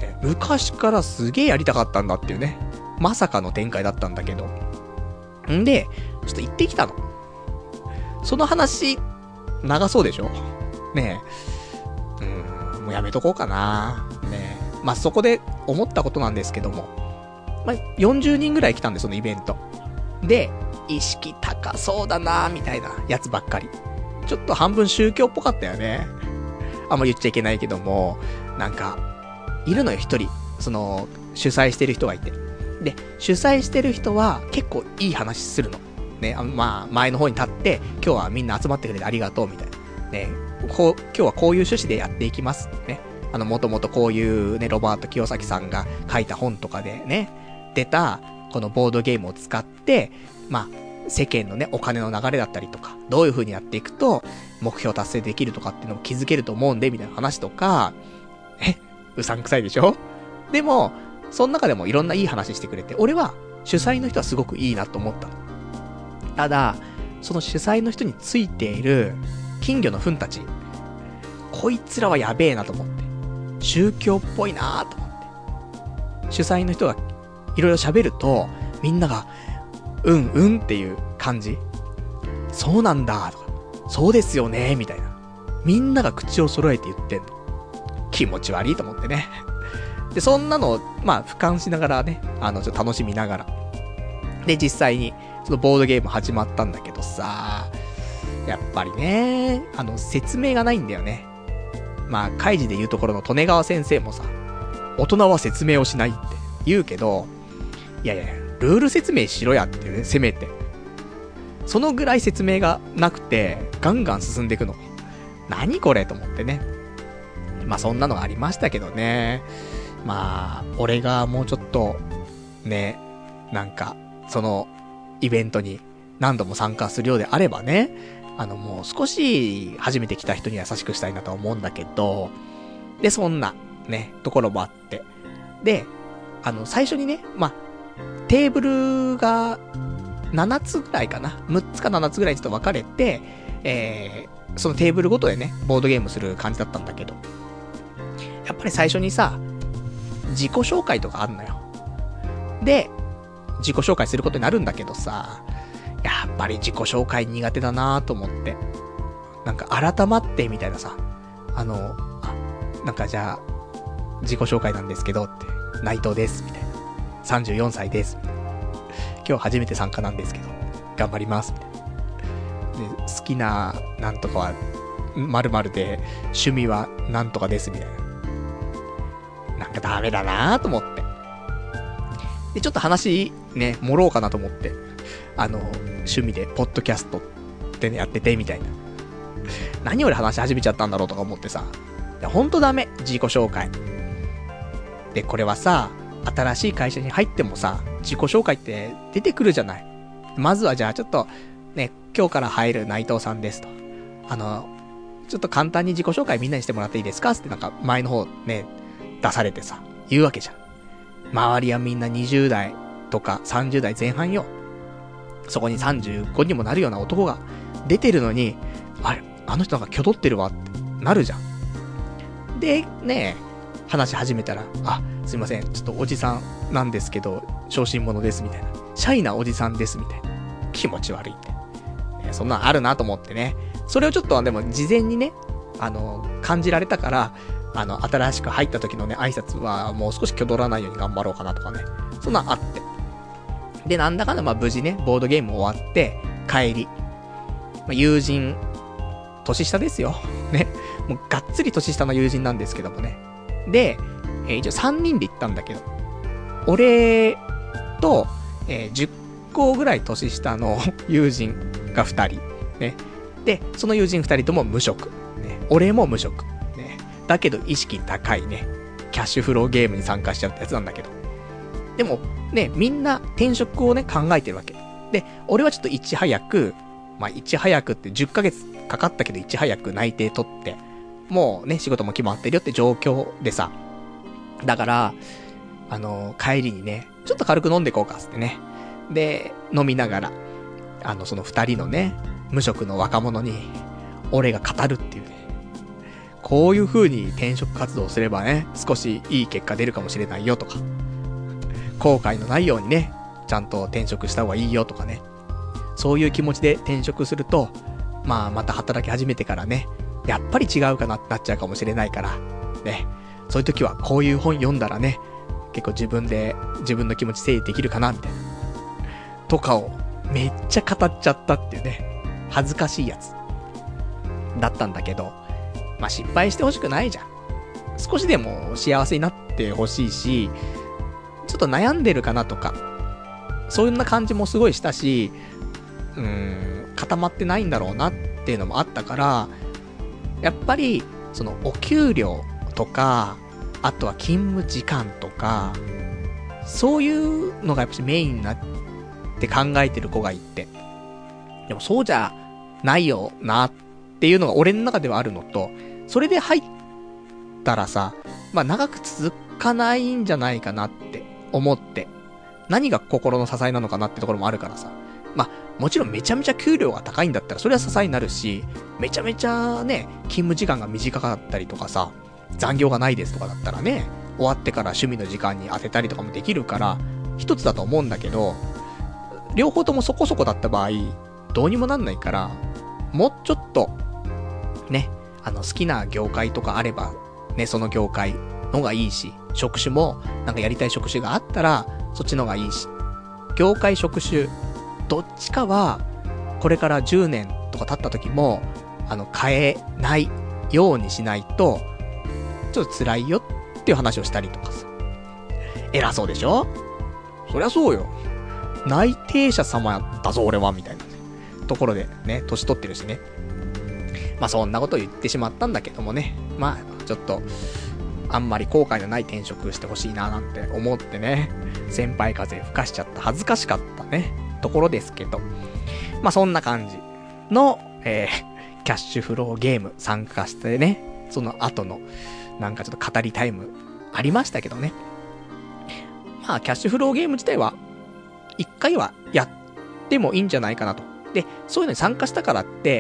昔からすげえやりたかったんだっていうね、まさかの展開だったんだけど。んで、ちょっと行ってきたの。その話、長そうでしょねえ。もうやめとこうかな。ねえ。そこで思ったことなんですけども。40人ぐらい来たんで、そのイベント。で、意識高そうだなみたいなやつばっかり。ちょっと半分宗教っぽかったよね。あんま言っちゃいけないけども、なんか、いるのよ、一人。主催してる人がいて。で、主催してる人は結構いい話するの。ね、前の方に立って、今日はみんな集まってくれてありがとう、みたいな。ね、今日はこういう趣旨でやっていきます。ね。もともとこういうね、ロバート清崎さんが書いた本とかでね、出た、このボードゲームを使って、世間のね、お金の流れだったりとか、どういう風にやっていくと、目標達成できるとかっていうのを気づけると思うんで、みたいな話とか、うさんくさいでしょ？でも、その中でもいろんないい話してくれて、俺は主催の人はすごくいいなと思ったの。ただ、その主催の人についている金魚の糞たち、こいつらはやべえなと思って。宗教っぽいなと思って。主催の人がいろいろ喋ると、みんなが、うんっていう感じ。そうなんだとか、そうですよねみたいな。みんなが口を揃えて言ってんの。気持ち悪いと思ってね。で、そんなのを、俯瞰しながらね、ちょっと楽しみながら。で、実際に、そのボードゲーム始まったんだけどさ、やっぱりね、説明がないんだよね。カイジで言うところの利根川先生もさ、大人は説明をしないって言うけど、いや、ルール説明しろやってね、せめて。そのぐらい説明がなくて、ガンガン進んでいくの。何これと思ってね。 まあそんなのがありましたけどね。まあ、俺がもうちょっと、ね、なんか、その、イベントに何度も参加するようであればね、もう少し初めて来た人には優しくしたいなとは思うんだけど、で、そんな、ね、ところもあって。で、最初にね、まあ、テーブルが7つぐらいかな。6つか7つぐらいちょっと分かれて、そのテーブルごとでね、ボードゲームする感じだったんだけど、やっぱり最初にさ、自己紹介とかあんのよ。で、自己紹介することになるんだけどさ、やっぱり自己紹介苦手だなと思って。なんか改まってみたいなさ、なんかじゃあ、自己紹介なんですけどって、内藤です、みたいな。34歳です、みたいな。今日初めて参加なんですけど、頑張ります、みたいな。で、好きななんとかは、〇〇で、趣味はなんとかです、みたいな。なんかダメだなと思って。で、ちょっと話、ね、盛ろうかなと思って。趣味で、ポッドキャストってね、やってて、みたいな。何俺話し始めちゃったんだろうとか思ってさ。いや、ほんとダメ、自己紹介。で、これはさ、新しい会社に入ってもさ、自己紹介って出てくるじゃない。まずはじゃあちょっと、ね、今日から入る内藤さんですと。ちょっと簡単に自己紹介みんなにしてもらっていいですかってなんか前の方ね、出されてさ、言うわけじゃん。周りはみんな20代とか30代前半よ。そこに35にもなるような男が出てるのに、あれ、あの人なんか挙動ってるわってなるじゃん。で、ね、話し始めたら、あ、すいません、ちょっとおじさんなんですけど、小心者ですみたいな。シャイなおじさんですみたいな。気持ち悪いって。ね、そんなのあるなと思ってね。それをちょっとでも事前にね、感じられたから、新しく入った時のね、挨拶はもう少し挙動らないように頑張ろうかなとかね。そんなのあって。で、なんだかんだまあ無事ね、ボードゲーム終わって、帰り。まあ、友人、年下ですよ。ね。もうがっつり年下の友人なんですけどもね。で、一応3人で行ったんだけど、俺と、10個ぐらい年下の友人が2人。ね。で、その友人2人とも無職。ね。俺も無職。ね。だけど意識高いね。キャッシュフローゲームに参加しちゃったやつなんだけど。でも、ね、みんな転職をね、考えてるわけ。で、俺はちょっといち早く、まあ、いち早くって10ヶ月かかったけどいち早く内定取って、もうね、仕事も決まってるよって状況でさ。だから、帰りにね、ちょっと軽く飲んでこうかっつってね。で、飲みながら、その2人のね、無職の若者に、俺が語るっていうね。こういう風に転職活動すればね、少しいい結果出るかもしれないよとか。後悔のないようにね、ちゃんと転職した方がいいよとかね。そういう気持ちで転職すると、まあまた働き始めてからね、やっぱり違うかなってなっちゃうかもしれないから、ね。そういう時はこういう本読んだらね、結構自分の気持ち整理できるかな、みたいな。とかをめっちゃ語っちゃったっていうね、恥ずかしいやつ。だったんだけど、まあ失敗してほしくないじゃん。少しでも幸せになってほしいし、ちょっと悩んでるかなとか、そんな感じもすごいしたし、固まってないんだろうなっていうのもあったから、やっぱり、そのお給料とか、あとは勤務時間とか、そういうのがやっぱりメインになって考えてる子がいて、でもそうじゃないよなっていうのが俺の中ではあるのと、それで入ったらさ、まあ長く続かないんじゃないかなって思って、何が心の支えなのかなってところもあるからさ。まあ、もちろんめちゃめちゃ給料が高いんだったらそれは支えになるし、めちゃめちゃね、勤務時間が短かったりとかさ、残業がないですとかだったらね、終わってから趣味の時間に当てたりとかもできるから、一つだと思うんだけど、両方ともそこそこだった場合、どうにもなんないから、もうちょっと、ね、好きな業界とかあれば、ね、その業界のがいいし、職種も、なんかやりたい職種があったら、そっちのがいいし、業界職種、どっちかは、これから10年とか経った時も、変えないようにしないと、ちょっと辛いよっていう話をしたりとかさ。偉そうでしょ？そりゃそうよ。内定者様だぞ俺は、みたいな、ね、ところでね、年取ってるしね。まあそんなことを言ってしまったんだけどもね。まあ、 ちょっと、あんまり後悔のない転職してほしいななんて思ってね、先輩風吹かしちゃった恥ずかしかったね、ところですけど。まあそんな感じの、キャッシュフローゲーム参加してね、その後の、なんかちょっと語りタイムありましたけどね。まあキャッシュフローゲーム自体は、一回はやってもいいんじゃないかなと。で、そういうのに参加したからって、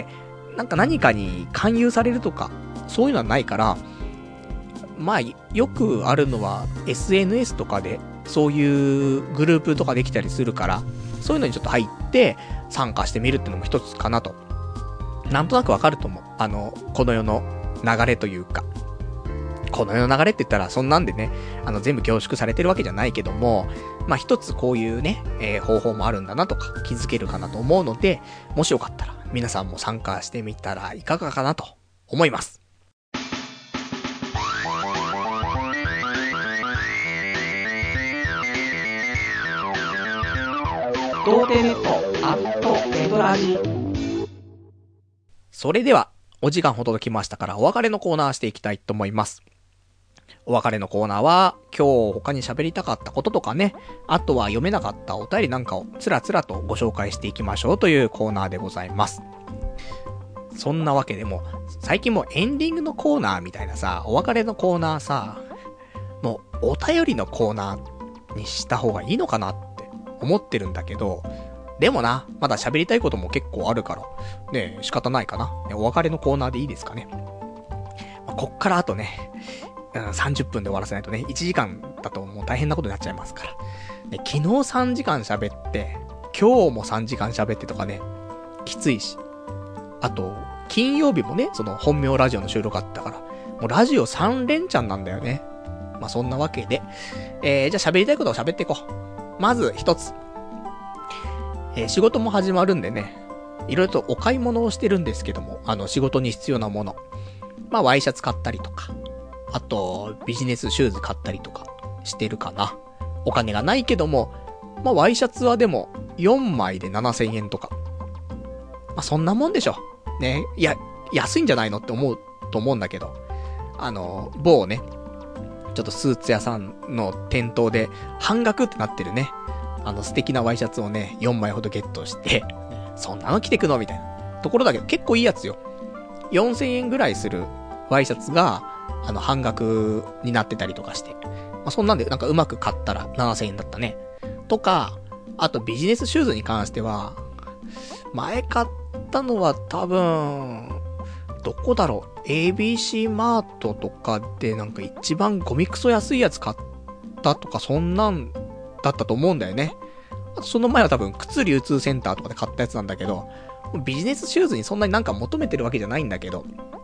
なんか何かに勧誘されるとか、そういうのはないから、まあ、よくあるのは SNS とかでそういうグループとかできたりするから、そういうのにちょっと入って参加してみるってのも一つかなと。なんとなくわかると思う。この世の流れというか。この世の流れって言ったらそんなんでね、全部凝縮されてるわけじゃないけども、まあ一つこういうね、方法もあるんだなとか気づけるかなと思うので、もしよかったら皆さんも参加してみたらいかがかなと思います。童貞ネットアットネトラジ。それではお時間ほど届きましたからお別れのコーナーしていきたいと思います。お別れのコーナーは今日他に喋りたかったこととかね、あとは読めなかったお便りなんかをつらつらとご紹介していきましょうというコーナーでございます。そんなわけでも最近もうエンディングのコーナーみたいなさ、お別れのコーナーさ、もうお便りのコーナーにした方がいいのかなって思ってるんだけど、でもな、まだ喋りたいことも結構あるから、ね、仕方ないかな。お別れのコーナーでいいですかね。こっからあとね、30分で終わらせないとね、1時間だともう大変なことになっちゃいますから。ね、昨日3時間喋って、今日も3時間喋ってとかね、きついし。あと、金曜日もね、その本名ラジオの収録あったから、もうラジオ3連チャンなんだよね。まあそんなわけで、じゃあ喋りたいことを喋っていこう。まず一つ。仕事も始まるんでね、いろいろとお買い物をしてるんですけども、仕事に必要なもの。まあワイシャツ買ったりとか、あと、ビジネスシューズ買ったりとかしてるかな。お金がないけども、まあ、ワイシャツはでも、4枚で7000円とか。まあ、そんなもんでしょ。ね。いや、安いんじゃないのって思うと思うんだけど。某ね、ちょっとスーツ屋さんの店頭で、半額ってなってるね。素敵なワイシャツをね、4枚ほどゲットして、そんなの着てくのみたいな。ところだけど、結構いいやつよ。4000円ぐらいするワイシャツが、半額になってたりとかして。まあ、そんなんで、なんかうまく買ったら7000円だったね。とか、あとビジネスシューズに関しては、前買ったのは多分、どこだろう ?ABC マートとかでなんか一番ゴミクソ安いやつ買ったとか、そんなんだったと思うんだよね。あとその前は多分、靴流通センターとかで買ったやつなんだけど、ビジネスシューズにそんなになんか求めてるわけじゃないんだけど、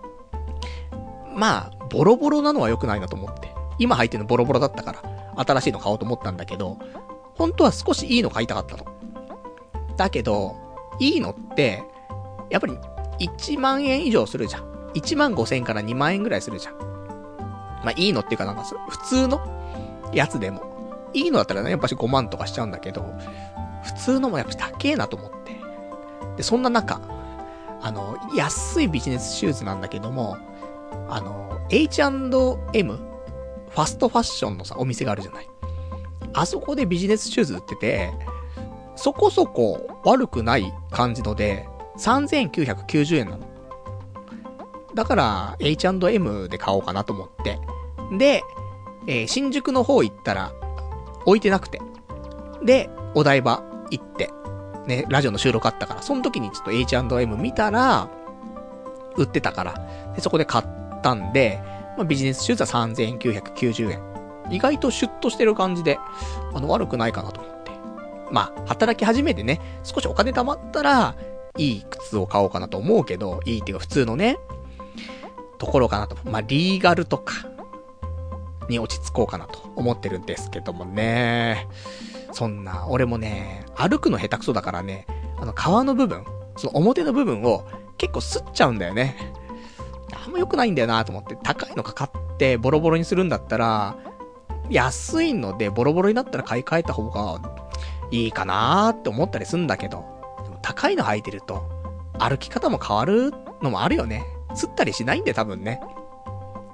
まあ、ボロボロなのは良くないなと思って。今履いてるのボロボロだったから、新しいの買おうと思ったんだけど、本当は少しいいの買いたかったの。だけど、いいのって、やっぱり1万円以上するじゃん。1万5千円から2万円ぐらいするじゃん。まあいいのっていうかなんか普通のやつでも。いいのだったらね、やっぱし5万とかしちゃうんだけど、普通のもやっぱし高えなと思って。で、そんな中、安いビジネスシューズなんだけども、H&M ファストファッションのさ、お店があるじゃない。あそこでビジネスシューズ売ってて、そこそこ悪くない感じので、3990円なの。だから、H&M で買おうかなと思って。で、新宿の方行ったら、置いてなくて。で、お台場行って、ね、ラジオの収録あったから、その時にちょっと H&M 見たら、売ってたから、でそこで買ったんで、まあ、ビジネスシューズは3990円。意外とシュッとしてる感じで、悪くないかなと思って。まあ、働き始めてね、少しお金貯まったら、いい靴を買おうかなと思うけど、いいっていうか普通のね、ところかなと。まあ、リーガルとか、に落ち着こうかなと思ってるんですけどもね。そんな、俺もね、歩くの下手くそだからね、皮の部分、その表の部分を結構吸っちゃうんだよね。あんま良くないんだよなと思って、高いのか買ってボロボロにするんだったら、安いのでボロボロになったら買い替えた方がいいかなーって思ったりするんだけど、でも高いの履いてると歩き方も変わるのもあるよね。吸ったりしないんで多分ね。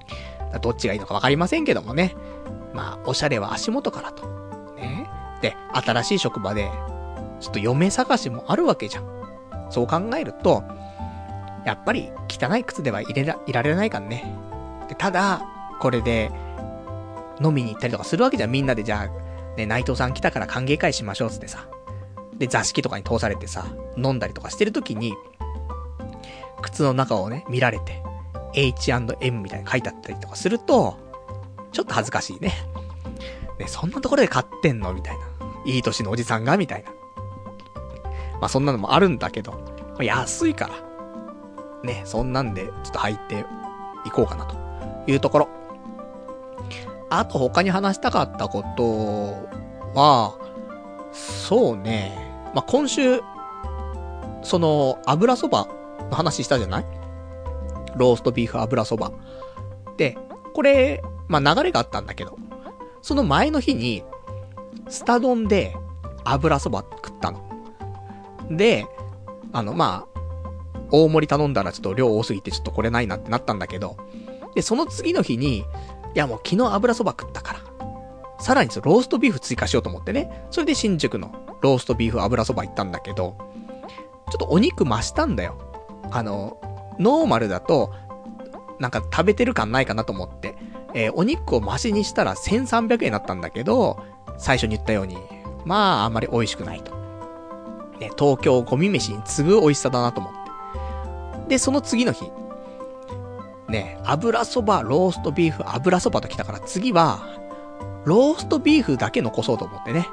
どっちがいいのかわかりませんけどもね。まあ、おしゃれは足元からと。ね。で、新しい職場で、ちょっと嫁探しもあるわけじゃん。そう考えると、やっぱり汚い靴ではいられないからね。で、ただ、これで、飲みに行ったりとかするわけじゃん。みんなでじゃあ、ね、内藤さん来たから歓迎会しましょうつってさ。で、座敷とかに通されてさ、飲んだりとかしてるときに、靴の中をね、見られて、H&M みたいな書いてあったりとかすると、ちょっと恥ずかしいね。ね、そんなところで買ってんのみたいな。いい年のおじさんがみたいな。まあそんなのもあるんだけど、まあ、安いから。ね、そんなんで、ちょっと履いていこうかなというところ。あと他に話したかったことは、そうね。まあ、今週、その、油そばの話したじゃない？ローストビーフ油そば。で、これ、まあ、流れがあったんだけど、その前の日に、スタ丼で油そば食ったの。で、まあ、大盛り頼んだらちょっと量多すぎてちょっとこれないなってなったんだけど、で、その次の日に、いやもう昨日油そば食ったから、さらにローストビーフ追加しようと思ってね、それで新宿のローストビーフ油そば行ったんだけど、ちょっとお肉増したんだよ。ノーマルだと、なんか食べてる感ないかなと思って、お肉を増しにしたら1300円だったんだけど、最初に言ったように、まああんまり美味しくないと。ね、東京ゴミ飯に次ぐ美味しさだなと思って。で、その次の日、ね、油そば、ローストビーフ、油そばと来たから次は、ローストビーフだけ残そうと思ってね。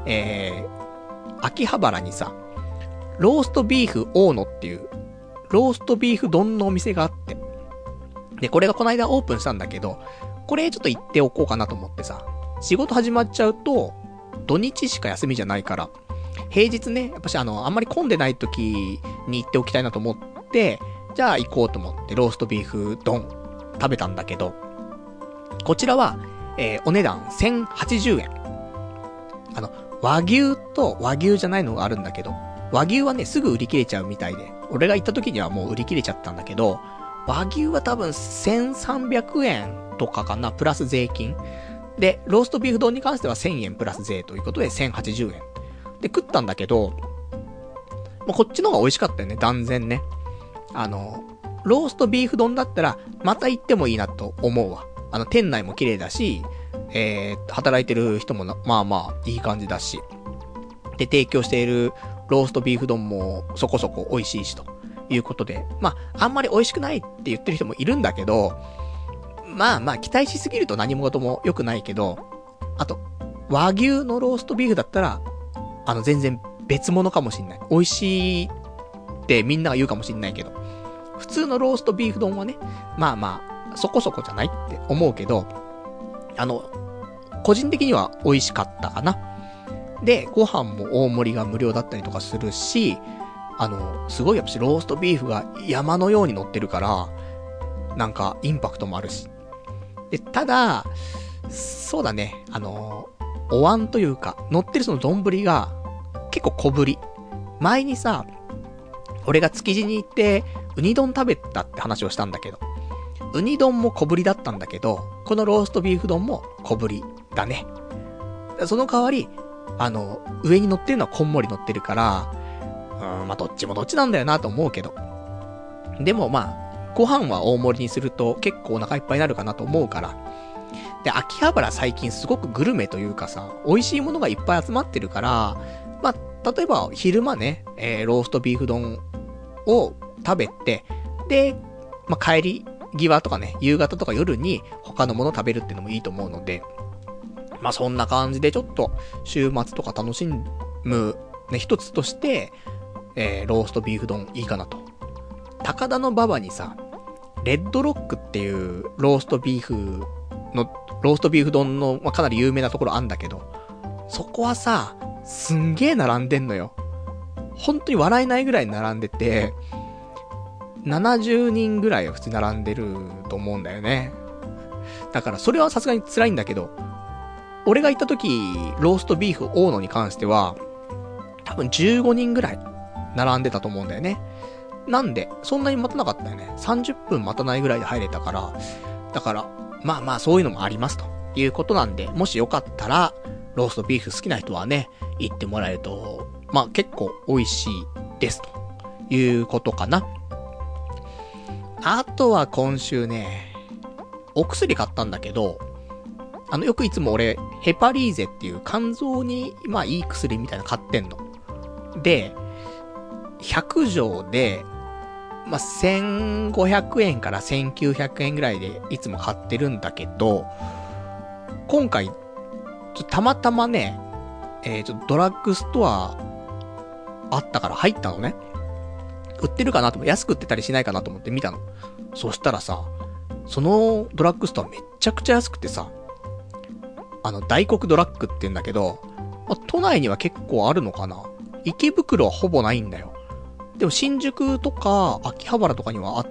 秋葉原にさ、ローストビーフ大野っていう、ローストビーフ丼のお店があって。で、これがこの間オープンしたんだけど、これちょっと行っておこうかなと思ってさ、仕事始まっちゃうと、土日しか休みじゃないから、平日ね、やっぱしあんまり混んでない時に行っておきたいなと思って、じゃあ行こうと思ってローストビーフ丼食べたんだけど、こちらは、お値段1080円。和牛と和牛じゃないのがあるんだけど、和牛はね、すぐ売り切れちゃうみたいで、俺が行った時にはもう売り切れちゃったんだけど、和牛は多分1300円とかかな、プラス税金。で、ローストビーフ丼に関しては1000円プラス税ということで1080円。で、食ったんだけど、もうこっちの方が美味しかったよね、断然ね。ローストビーフ丼だったら、また行ってもいいなと思うわ。店内も綺麗だし、働いてる人もまあまあ、いい感じだし。で、提供しているローストビーフ丼もそこそこ美味しいしということで、まあ、あんまり美味しくないって言ってる人もいるんだけど、まあまあ、期待しすぎると何事も良くないけど、あと、和牛のローストビーフだったら、全然別物かもしんない。美味しいってみんなが言うかもしんないけど、普通のローストビーフ丼はね、まあまあ、そこそこじゃないって思うけど、個人的には美味しかったかな。で、ご飯も大盛りが無料だったりとかするし、すごいやっぱしローストビーフが山のように乗ってるから、なんかインパクトもあるし。で、ただ、そうだね、お椀というか、乗ってるその丼が結構小ぶり。前にさ、俺が築地に行ってウニ丼食べたって話をしたんだけど、ウニ丼も小ぶりだったんだけど、このローストビーフ丼も小ぶりだね。その代わり、上に乗ってるのはこんもり乗ってるから、まあ、どっちもどっちなんだよなと思うけど。でもまあ、ご飯は大盛りにすると結構お腹いっぱいになるかなと思うから。で、秋葉原最近すごくグルメというかさ、美味しいものがいっぱい集まってるから、まあ、例えば昼間ね、ローストビーフ丼を食べて、で、まあ、帰り際とかね、夕方とか夜に他のもの食べるっていうのもいいと思うので、まあ、そんな感じでちょっと週末とか楽しむね、一つとして、ローストビーフ丼いいかなと。高田の馬場にさ、レッドロックっていうローストビーフ丼の、まあ、かなり有名なところあんだけど、そこはさ、すんげー並んでんのよ。本当に笑えないぐらい並んでて、70人ぐらいは普通に並んでると思うんだよね。だからそれはさすがに辛いんだけど、俺が行った時、ローストビーフ大野に関しては、多分15人ぐらい並んでたと思うんだよね。なんで、そんなに待たなかったよね。30分待たないぐらいで入れたから、 だから、まあまあそういうのもありますということなんで、もしよかったら、ローストビーフ好きな人はね、行ってもらえると、まあ結構美味しいですということかな。あとは今週ね、お薬買ったんだけど、よくいつも俺、ヘパリーゼっていう肝臓に、まあいい薬みたいなの買ってんの。で、100錠で、まあ、1500円から1900円ぐらいでいつも買ってるんだけど、今回、たまたまね、ドラッグストアあったから入ったのね。売ってるかなと思って、安く売ってたりしないかなと思って見たの。そしたらさ、そのドラッグストアめっちゃくちゃ安くてさ、大黒ドラッグって言うんだけど、まあ、都内には結構あるのかな。池袋はほぼないんだよ。でも新宿とか秋葉原とかにはあって、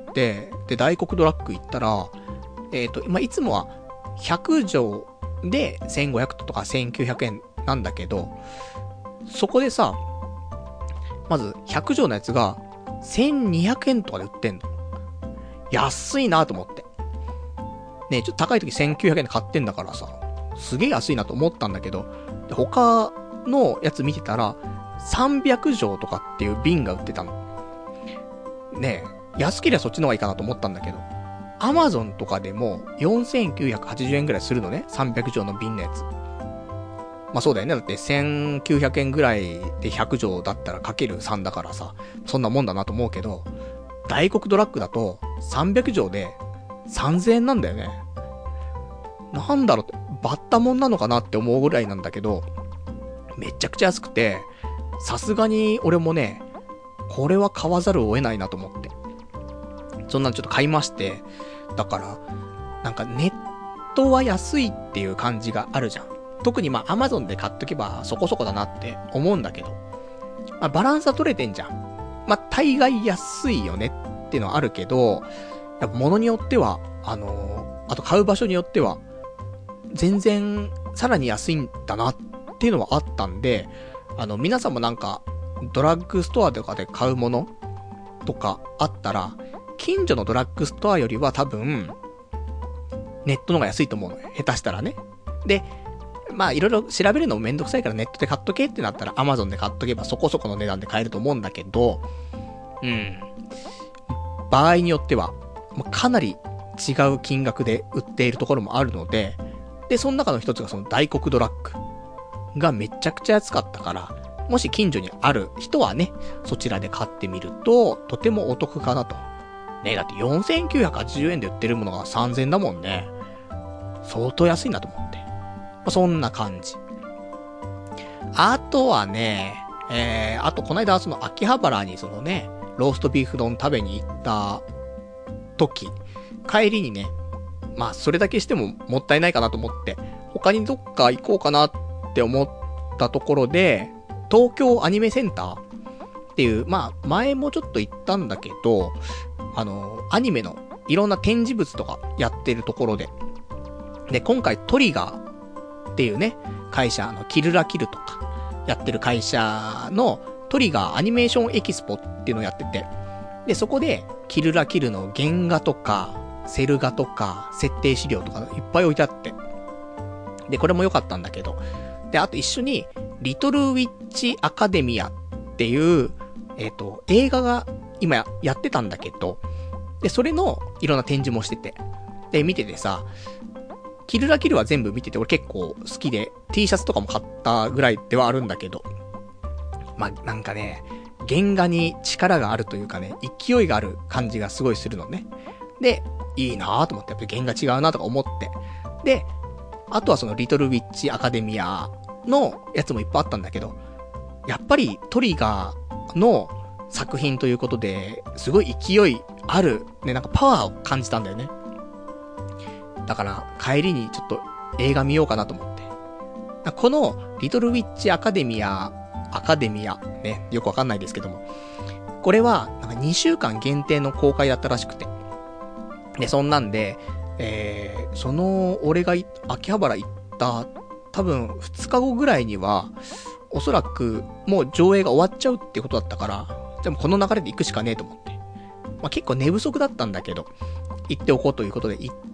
で、大黒ドラッグ行ったら、まあ、いつもは100錠で1500とか1900円なんだけど、そこでさ、まず100錠のやつが1200円とかで売ってんの。安いなと思って。ね、ちょっと高い時1900円で買ってんだからさ、すげえ安いなと思ったんだけど、で他のやつ見てたら、300錠とかっていう瓶が売ってたの。ねえ、安ければそっちの方がいいかなと思ったんだけど、アマゾンとかでも4980円ぐらいするのね、300錠の瓶のやつ。まあそうだよね、だって1900円ぐらいで100錠だったらかける3だからさ、そんなもんだなと思うけど、大黒ドラッグだと300錠で3000円なんだよね。なんだろうって、バッタもんなのかなって思うぐらいなんだけど、めちゃくちゃ安くて、さすがに俺もね、これは買わざるを得ないなと思って。そんなんちょっと買いまして、だから、なんかネットは安いっていう感じがあるじゃん。特にまあ Amazon で買っとけばそこそこだなって思うんだけど、まあバランスは取れてんじゃん。まあ大概安いよねっていうのはあるけど、やっぱ物によっては、あと買う場所によっては、全然さらに安いんだなっていうのはあったんで、皆さんもなんか、ドラッグストアとかで買うものとかあったら、近所のドラッグストアよりは多分、ネットの方が安いと思うのよ。下手したらね。で、まあいろいろ調べるのもめんどくさいからネットで買っとけってなったら Amazon で買っとけばそこそこの値段で買えると思うんだけど、場合によっては、かなり違う金額で売っているところもあるので、で、その中の一つがその大黒ドラッグがめちゃくちゃ安かったから、もし近所にある人はね、そちらで買ってみると、とてもお得かなと。ね、だって4980円で売ってるものが3000円だもんね。相当安いなと思って。そんな感じ。あとはね、あとこの間その秋葉原にそのね、ローストビーフ丼食べに行った時、帰りにね、まあそれだけしてももったいないかなと思って、他にどっか行こうかなって思ったところで、東京アニメセンターっていう、まあ前もちょっと行ったんだけど、アニメのいろんな展示物とかやってるところで、で、今回トリガーっていうね、会社、キルラキルとかやってる会社のトリガーアニメーションエキスポっていうのをやってて、で、そこでキルラキルの原画とか、セル画とか、設定資料とかいっぱい置いてあって、で、これも良かったんだけど、で、あと一緒に、リトルウィッチアカデミアっていう、映画が今やってたんだけど、で、それのいろんな展示もしてて、で、見ててさ、キルラキルは全部見てて俺結構好きで T シャツとかも買ったぐらいではあるんだけど、まあ、なんかね、原画に力があるというかね、勢いがある感じがすごいするのね。で、いいなぁと思って、やっぱり原画違うなとか思って。で、あとはそのリトルウィッチアカデミアのやつもいっぱいあったんだけど、やっぱりトリガーの作品ということで、すごい勢いある、ね、なんかパワーを感じたんだよね。だから帰りにちょっと映画見ようかなと思って。このリトルウィッチアカデミアね、よくわかんないですけども、これはなんか2週間限定の公開だったらしくて、でそんなんで、その俺が秋葉原行った多分2日後ぐらいにはおそらくもう上映が終わっちゃうっていうことだったから、でもこの流れで行くしかねえと思って、まあ、結構寝不足だったんだけど行っておこうということで行っ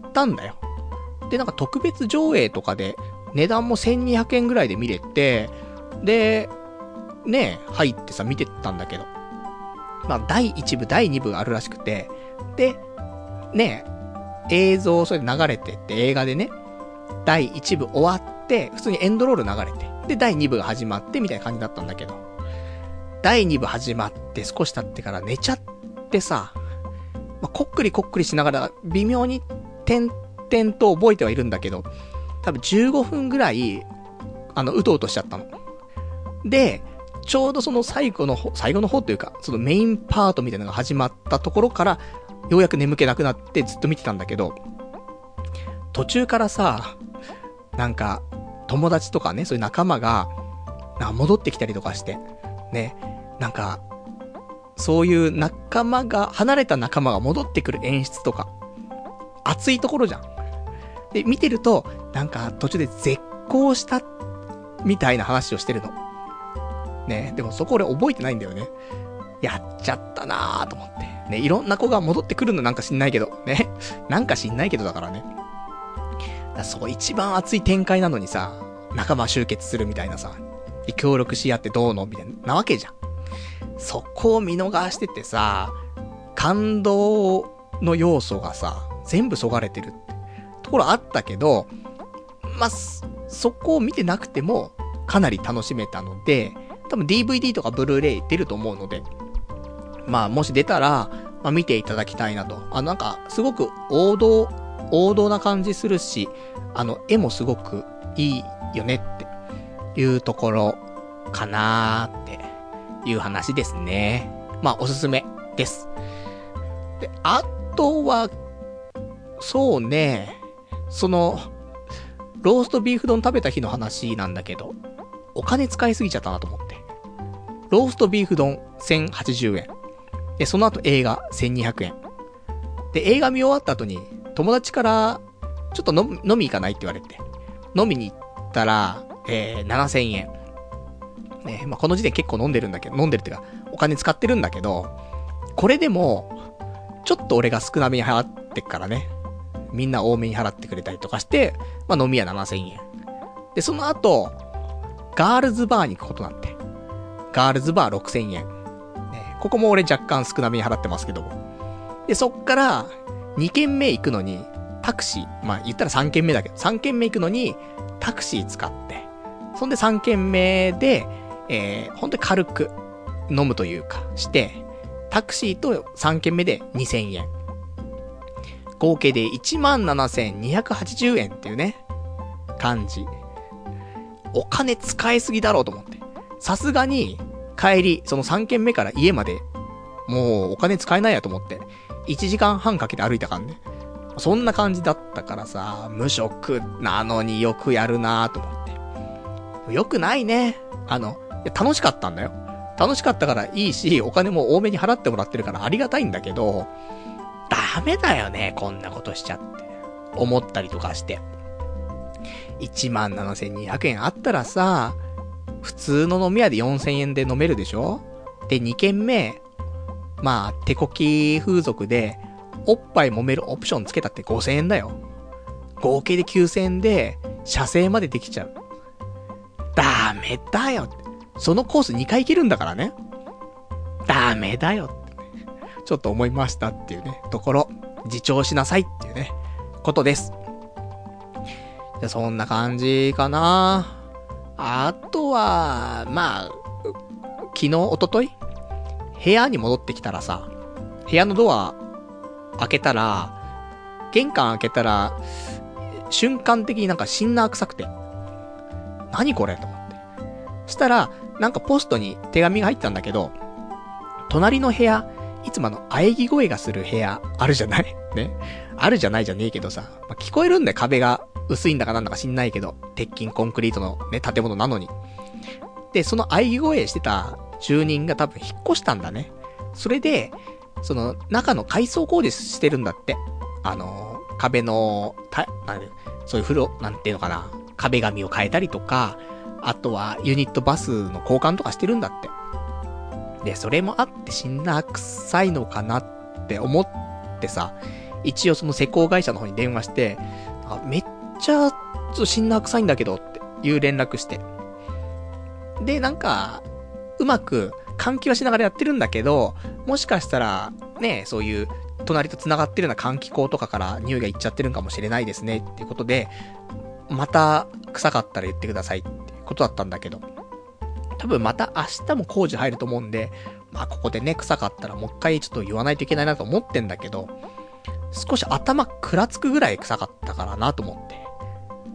たんだよ。で、なんか特別上映とかで、値段も1200円ぐらいで見れて、で、ねえ、入ってさ、見てたんだけど。まあ、第1部、第2部があるらしくて、で、ねえ、映像、それで流れてって、映画でね、第1部終わって、普通にエンドロール流れて、で、第2部が始まって、みたいな感じだったんだけど、第2部始まって少し経ってから寝ちゃってさ、まあ、こっくりこっくりしながら、微妙に点々と覚えてはいるんだけど、多分15分ぐらい、うとうとしちゃったの。で、ちょうどその最後の方というか、そのメインパートみたいなのが始まったところから、ようやく眠気なくなってずっと見てたんだけど、途中からさ、なんか、友達とかね、そういう仲間が、戻ってきたりとかして、ね、なんか、そういう仲間が、離れた仲間が戻ってくる演出とか、熱いところじゃん。で、見てると、なんか途中で絶交した、みたいな話をしてるの。ね、でもそこ俺覚えてないんだよね。やっちゃったなーと思って。ね、いろんな子が戻ってくるのなんか知んないけど、ね。なんか知んないけどだからね。そう一番熱い展開なのにさ、仲間集結するみたいなさ、協力し合ってどうのみたいなわけじゃん。そこを見逃しててさ、感動の要素がさ、全部そがれてるってところあったけど、まあ、そこを見てなくてもかなり楽しめたので、多分 DVD とかブルーレイ出ると思うので、まあもし出たら、まあ見ていただきたいなと。なんかすごく王道な感じするし、絵もすごくいいよねっていうところかなーっていう話ですね。まあおすすめです。で、あとは、そうね、ローストビーフ丼食べた日の話なんだけど、お金使いすぎちゃったなと思って。ローストビーフ丼1080円。で、その後映画1200円。で、映画見終わった後に、友達から、ちょっと飲み行かないって言われて。飲みに行ったら、7000円。ね、まあ、この時点結構飲んでるっていうか、お金使ってるんだけど、これでも、ちょっと俺が少なめに払ってっからね。みんな多めに払ってくれたりとかして、まあ、飲み屋7000円。で、その後、ガールズバーに行くことなんて。ガールズバー6000円。ね、ここも俺若干少なめに払ってますけども。で、そっから、2軒目行くのに、タクシー、まあ言ったら3軒目だけど、3軒目行くのに、タクシー使って、そんで3軒目で、ほんとに軽く飲むというか、して、タクシーと3軒目で2000円。合計で 17,280 円っていうね、感じ。お金使いすぎだろうと思って。さすがに、帰り、その3軒目から家まで、もうお金使えないやと思って、1時間半かけて歩いたからね。そんな感じだったからさ、無職なのによくやるなぁと思って。よくないね。いや楽しかったんだよ。楽しかったからいいし、お金も多めに払ってもらってるからありがたいんだけど、ダメだよね、こんなことしちゃって。思ったりとかして。17,200 円あったらさ、普通の飲み屋で4000円で飲めるでしょ？で、2軒目、まあ、手こき風俗で、おっぱい揉めるオプションつけたって5000円だよ。合計で9000円で、射精までできちゃう。ダメだよ。そのコース2回行けるんだからね。ダメだよって、ね。ちょっと思いましたっていうね、ところ、自重しなさいっていうね、ことです。じゃ、そんな感じかな。あとは、まあ、昨日、一昨日部屋に戻ってきたらさ、部屋のドア開けたら、玄関開けたら、瞬間的になんかシンナー臭くて。何これと思って。そしたら、なんかポストに手紙が入ったんだけど、隣の部屋、いつも喘ぎ声がする部屋、あるじゃないね。あるじゃないじゃねえけどさ、まあ、聞こえるんだよ、壁が薄いんだかなんだか知んないけど、鉄筋コンクリートのね、建物なのに。で、その喘ぎ声してた住人が多分引っ越したんだね。それで、その中の改装工事してるんだって。壁の、そういう風呂、なんていうのかな。壁紙を変えたりとか、あとはユニットバスの交換とかしてるんだって。で、それもあってシンナー臭いのかなって思ってさ、 一応その施工会社の方に電話して、めっちゃ、シンナー臭いんだけどっていう連絡して。で、なんか、うまく換気はしながらやってるんだけど、もしかしたら、ね、そういう、隣と繋がってるような換気口とかから匂いがいっちゃってるんかもしれないですねっていうことで、また臭かったら言ってくださいっていうことだったんだけど、多分また明日も工事入ると思うんで、まあここでね、臭かったらもう一回ちょっと言わないといけないなと思ってんだけど、少し頭くらつくぐらい臭かったからなと思って。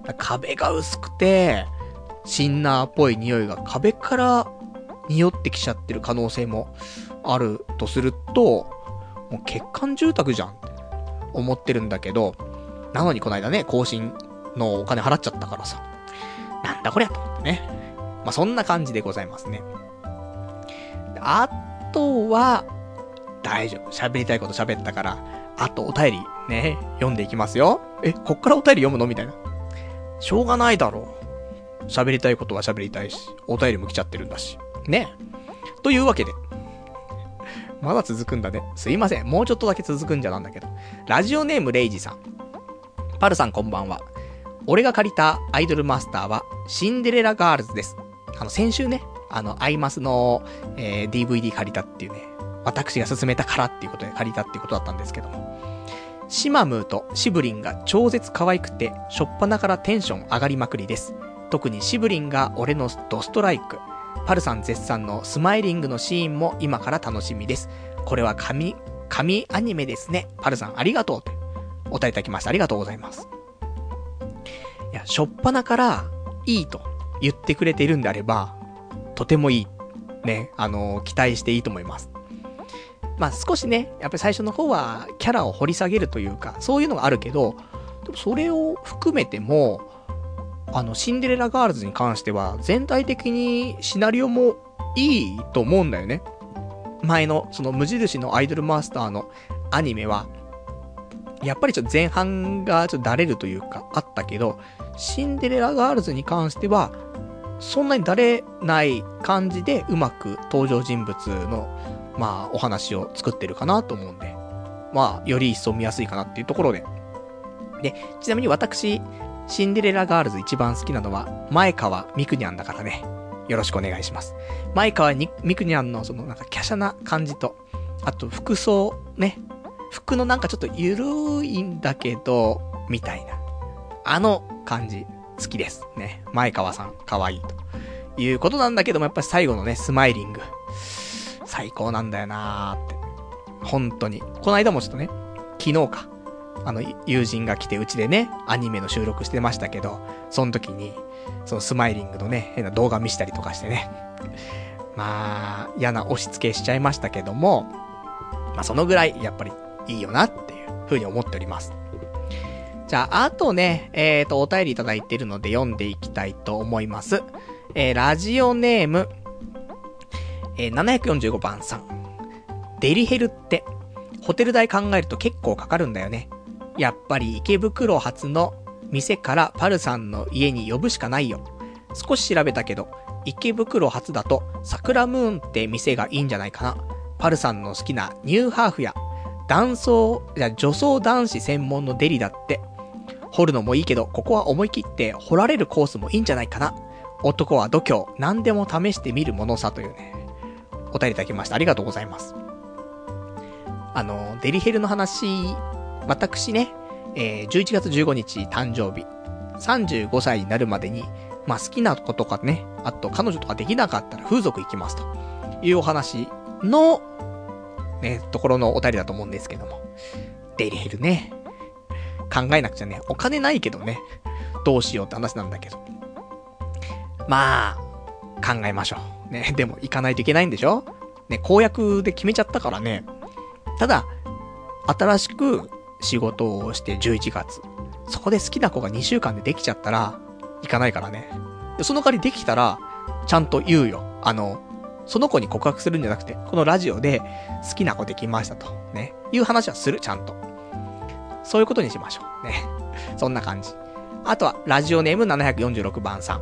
壁が薄くて、シンナーっぽい匂いが壁から匂ってきちゃってる可能性もあるとすると、もう欠陥住宅じゃんって思ってるんだけど、なのにこの間ね、更新のお金払っちゃったからさ、なんだこりゃと思ってね。まあ、そんな感じでございますね。あとは、大丈夫。喋りたいこと喋ったから、あとお便りね、読んでいきますよ。こっからお便り読むのみたいな。しょうがないだろう。喋りたいことは喋りたいし、お便りも来ちゃってるんだし。ね。というわけで。まだ続くんだね。すいません。もうちょっとだけ続くんじゃなんだけど。ラジオネームレイジさん。パルさんこんばんは。俺が借りたアイドルマスターはシンデレラガールズです。先週ね、アイマスの、DVD 借りたっていうね、私が勧めたからっていうことで借りたっていうことだったんですけども。シマムーとシブリンが超絶可愛くて、しょっぱなからテンション上がりまくりです。特にシブリンが俺のドストライク。パルさん絶賛のスマイリングのシーンも今から楽しみです。これは神アニメですね。パルさんありがとうってお便りいただきました。ありがとうございます。いや、しょっぱなからいいと言ってくれているんであれば、とてもいい。ね、期待していいと思います。まあ少しね、やっぱり最初の方はキャラを掘り下げるというか、そういうのがあるけど、でもそれを含めても、シンデレラガールズに関しては、全体的にシナリオもいいと思うんだよね。前の、その無印のアイドルマスターのアニメは、やっぱりちょっと前半がちょっとだれるというか、あったけど、シンデレラガールズに関しては、そんなにだれない感じでうまく登場人物の、まあ、お話を作ってるかなと思うんで、まあ、より一層見やすいかなっていうところで。で、ちなみに私、シンデレラガールズ一番好きなのは、前川みくにゃんだからね。よろしくお願いします。前川みくにゃんのそのなんか華奢な感じと、あと服装ね。服のなんかちょっとゆるいんだけど、みたいな。感じ、好きです。ね。前川さん、可愛いということなんだけども、やっぱり最後のね、スマイリング。最高なんだよなーって。本当に。この間もちょっとね、昨日か。友人が来てうちでね、アニメの収録してましたけど、その時に、そのスマイリングのね、変な動画見したりとかしてね。まあ、嫌な押し付けしちゃいましたけども、まあそのぐらい、やっぱりいいよなっていう風に思っております。じゃあ、あとね、お便りいただいているので読んでいきたいと思います。ラジオネーム、745番さん。デリヘルって、ホテル代考えると結構かかるんだよね。やっぱり池袋発の店からパルさんの家に呼ぶしかないよ。少し調べたけど、池袋発だと桜ムーンって店がいいんじゃないかな。パルさんの好きなニューハーフや女装男子専門のデリだって。掘るのもいいけど、ここは思い切って掘られるコースもいいんじゃないかな。男は度胸、何でも試してみるものさというね、お便りいただきました。ありがとうございます。デリヘルの話、私ね、11月15日誕生日、35歳になるまでに、まあ好きな子とかね、あと彼女とかできなかったら風俗行きますというお話の、ね、ところのお便りだと思うんですけども。デリヘルね。考えなくちゃね、お金ないけどね、どうしようって話なんだけど。まあ、考えましょう。ね、でも行かないといけないんでしょ？ね、公約で決めちゃったからね。ただ、新しく仕事をして11月。そこで好きな子が2週間でできちゃったら、行かないからね。その代わりできたら、ちゃんと言うよ。その子に告白するんじゃなくて、このラジオで好きな子できましたと。ね。いう話はする、ちゃんと。そういうことにしましょう。ね。そんな感じ。あとは、ラジオネーム746番さん。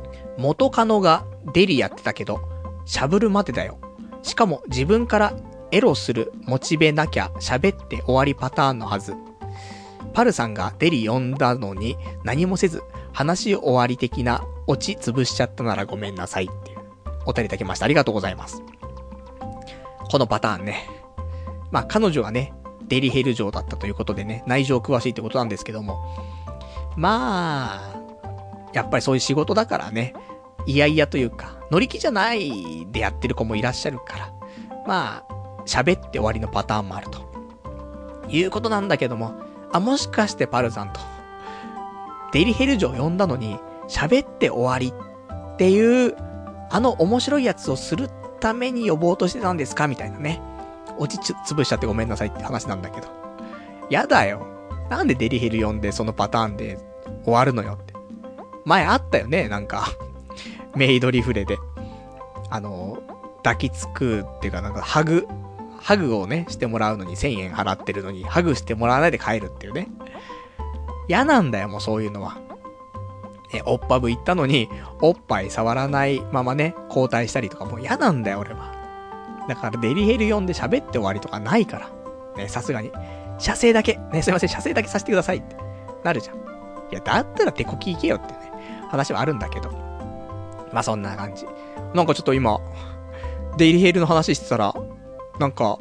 元カノがデリやってたけど、しゃぶるまでだよ。しかも自分からエロする、モチベなきゃ喋って終わりパターンのはず。パルさんがデリ呼んだのに何もせず、話終わり的なオチ潰しちゃったならごめんなさいっていうお便りいただきました。ありがとうございます。このパターンね。まあ彼女はね、デリヘル嬢だったということでね、内情詳しいってことなんですけども。まあ、やっぱりそういう仕事だからね、いやいやというか、乗り気じゃないでやってる子もいらっしゃるから、まあ、喋って終わりのパターンもあると。いうことなんだけども、もしかしてパルさんと、デリヘル嬢呼んだのに、喋って終わりっていう、面白いやつをするために呼ぼうとしてたんですかみたいなね。落ち潰しちゃってごめんなさいって話なんだけど。やだよ。なんでデリヘル呼んでそのパターンで終わるのよって。前あったよね、なんか。メイドリフレで。抱きつくっていうかなんかハグをね、してもらうのに1000円払ってるのに、ハグしてもらわないで帰るっていうね。嫌なんだよ、もうそういうのは。おっぱぶ行ったのに、おっぱい触らないままね、交代したりとかもう嫌なんだよ、俺は。だからデリヘル呼んで喋って終わりとかないから。ね、さすがに。射精だけ。ね、すいません、射精だけさせてくださいって。なるじゃん。いや、だったら手こき行けよってね、話はあるんだけど。まあ、そんな感じ。なんかちょっと今、デリヘルの話してたら、なんか、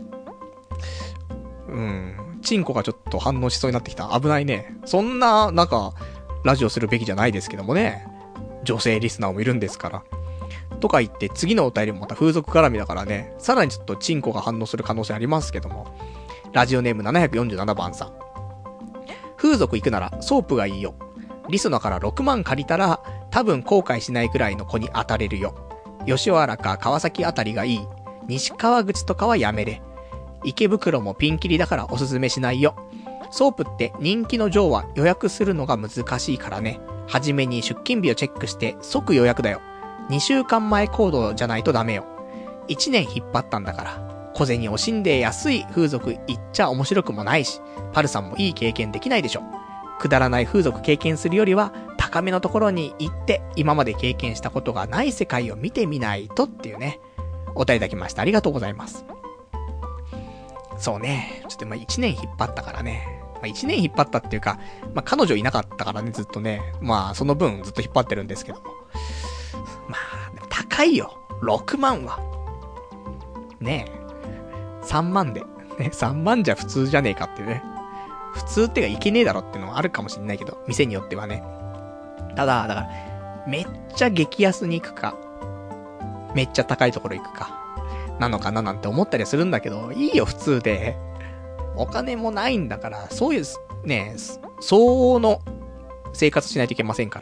チンコがちょっと反応しそうになってきた。危ないね。そんな、なんか、ラジオするべきじゃないですけどもね。女性リスナーもいるんですから。とか言って、次のお便りもまた風俗絡みだからね、さらにちょっとチンコが反応する可能性ありますけども。ラジオネーム747番さん。風俗行くならソープがいいよ。リスナーから6万借りたら、多分後悔しないくらいの子に当たれるよ。吉原か川崎あたりがいい。西川口とかはやめれ。池袋もピンキリだからおすすめしないよ。ソープって人気の上は予約するのが難しいからね。はじめに出勤日をチェックして即予約だよ。2週間前行動じゃないとダメよ。1年引っ張ったんだから。小銭惜しんで安い風俗行っちゃ面白くもないし、パルさんもいい経験できないでしょ。くだらない風俗経験するよりは高めのところに行って今まで経験したことがない世界を見てみないとっていうね、お便りいただきました。ありがとうございます。そうね、ちょっと1年引っ張ったからね。1年引っ張ったっていうか、彼女いなかったからね、ずっとね。その分ずっと引っ張ってるんですけども。でも高いよ。6万は。ねえ。3万で。ね、3万じゃ普通じゃねえかっていうね。普通ってかいけねえだろっていうのはあるかもしんないけど、店によってはね。ただ、だから、めっちゃ激安に行くか、めっちゃ高いところ行くか、なのかななんて思ったりするんだけど、いいよ普通で。お金もないんだから、そういう、ね、相応の生活しないといけませんから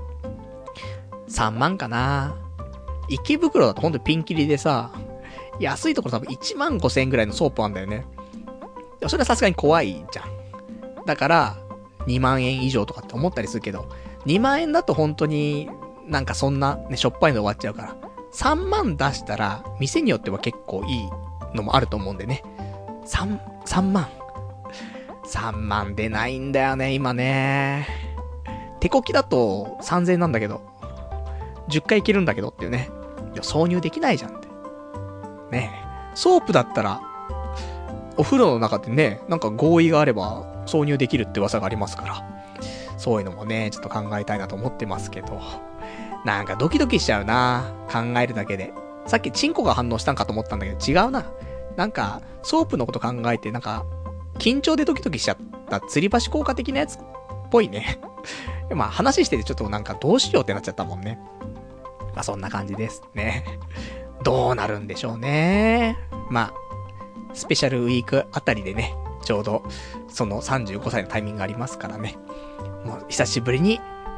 。3万かな。池袋だとほんとピンキリでさ、安いところ多分1万5千円ぐらいのソープあんだよね。それはさすがに怖いじゃん。だから、2万円以上とかって思ったりするけど、2万円だと本当になんかそんなね、しょっぱいの終わっちゃうから、3万出したら、店によっては結構いいのもあると思うんでね。3万。3万出ないんだよね、今ね。手こきだと3000円なんだけど、10回いけるんだけどっていうね。挿入できないじゃんって。ねえ。ソープだったら、お風呂の中でね、なんか合意があれば挿入できるって噂がありますから。そういうのもね、ちょっと考えたいなと思ってますけど。なんかドキドキしちゃうな。考えるだけで。さっきチンコが反応したんかと思ったんだけど違うな。なんか、ソープのこと考えて、なんか、緊張でドキドキしちゃった吊り橋効果的なやつっぽいね。話しててちょっとなんかどうしようってなっちゃったもんね。そんな感じですね。どうなるんでしょうね。スペシャルウィークあたりでね、ちょうど、その35歳のタイミングがありますからね。もう久しぶりに、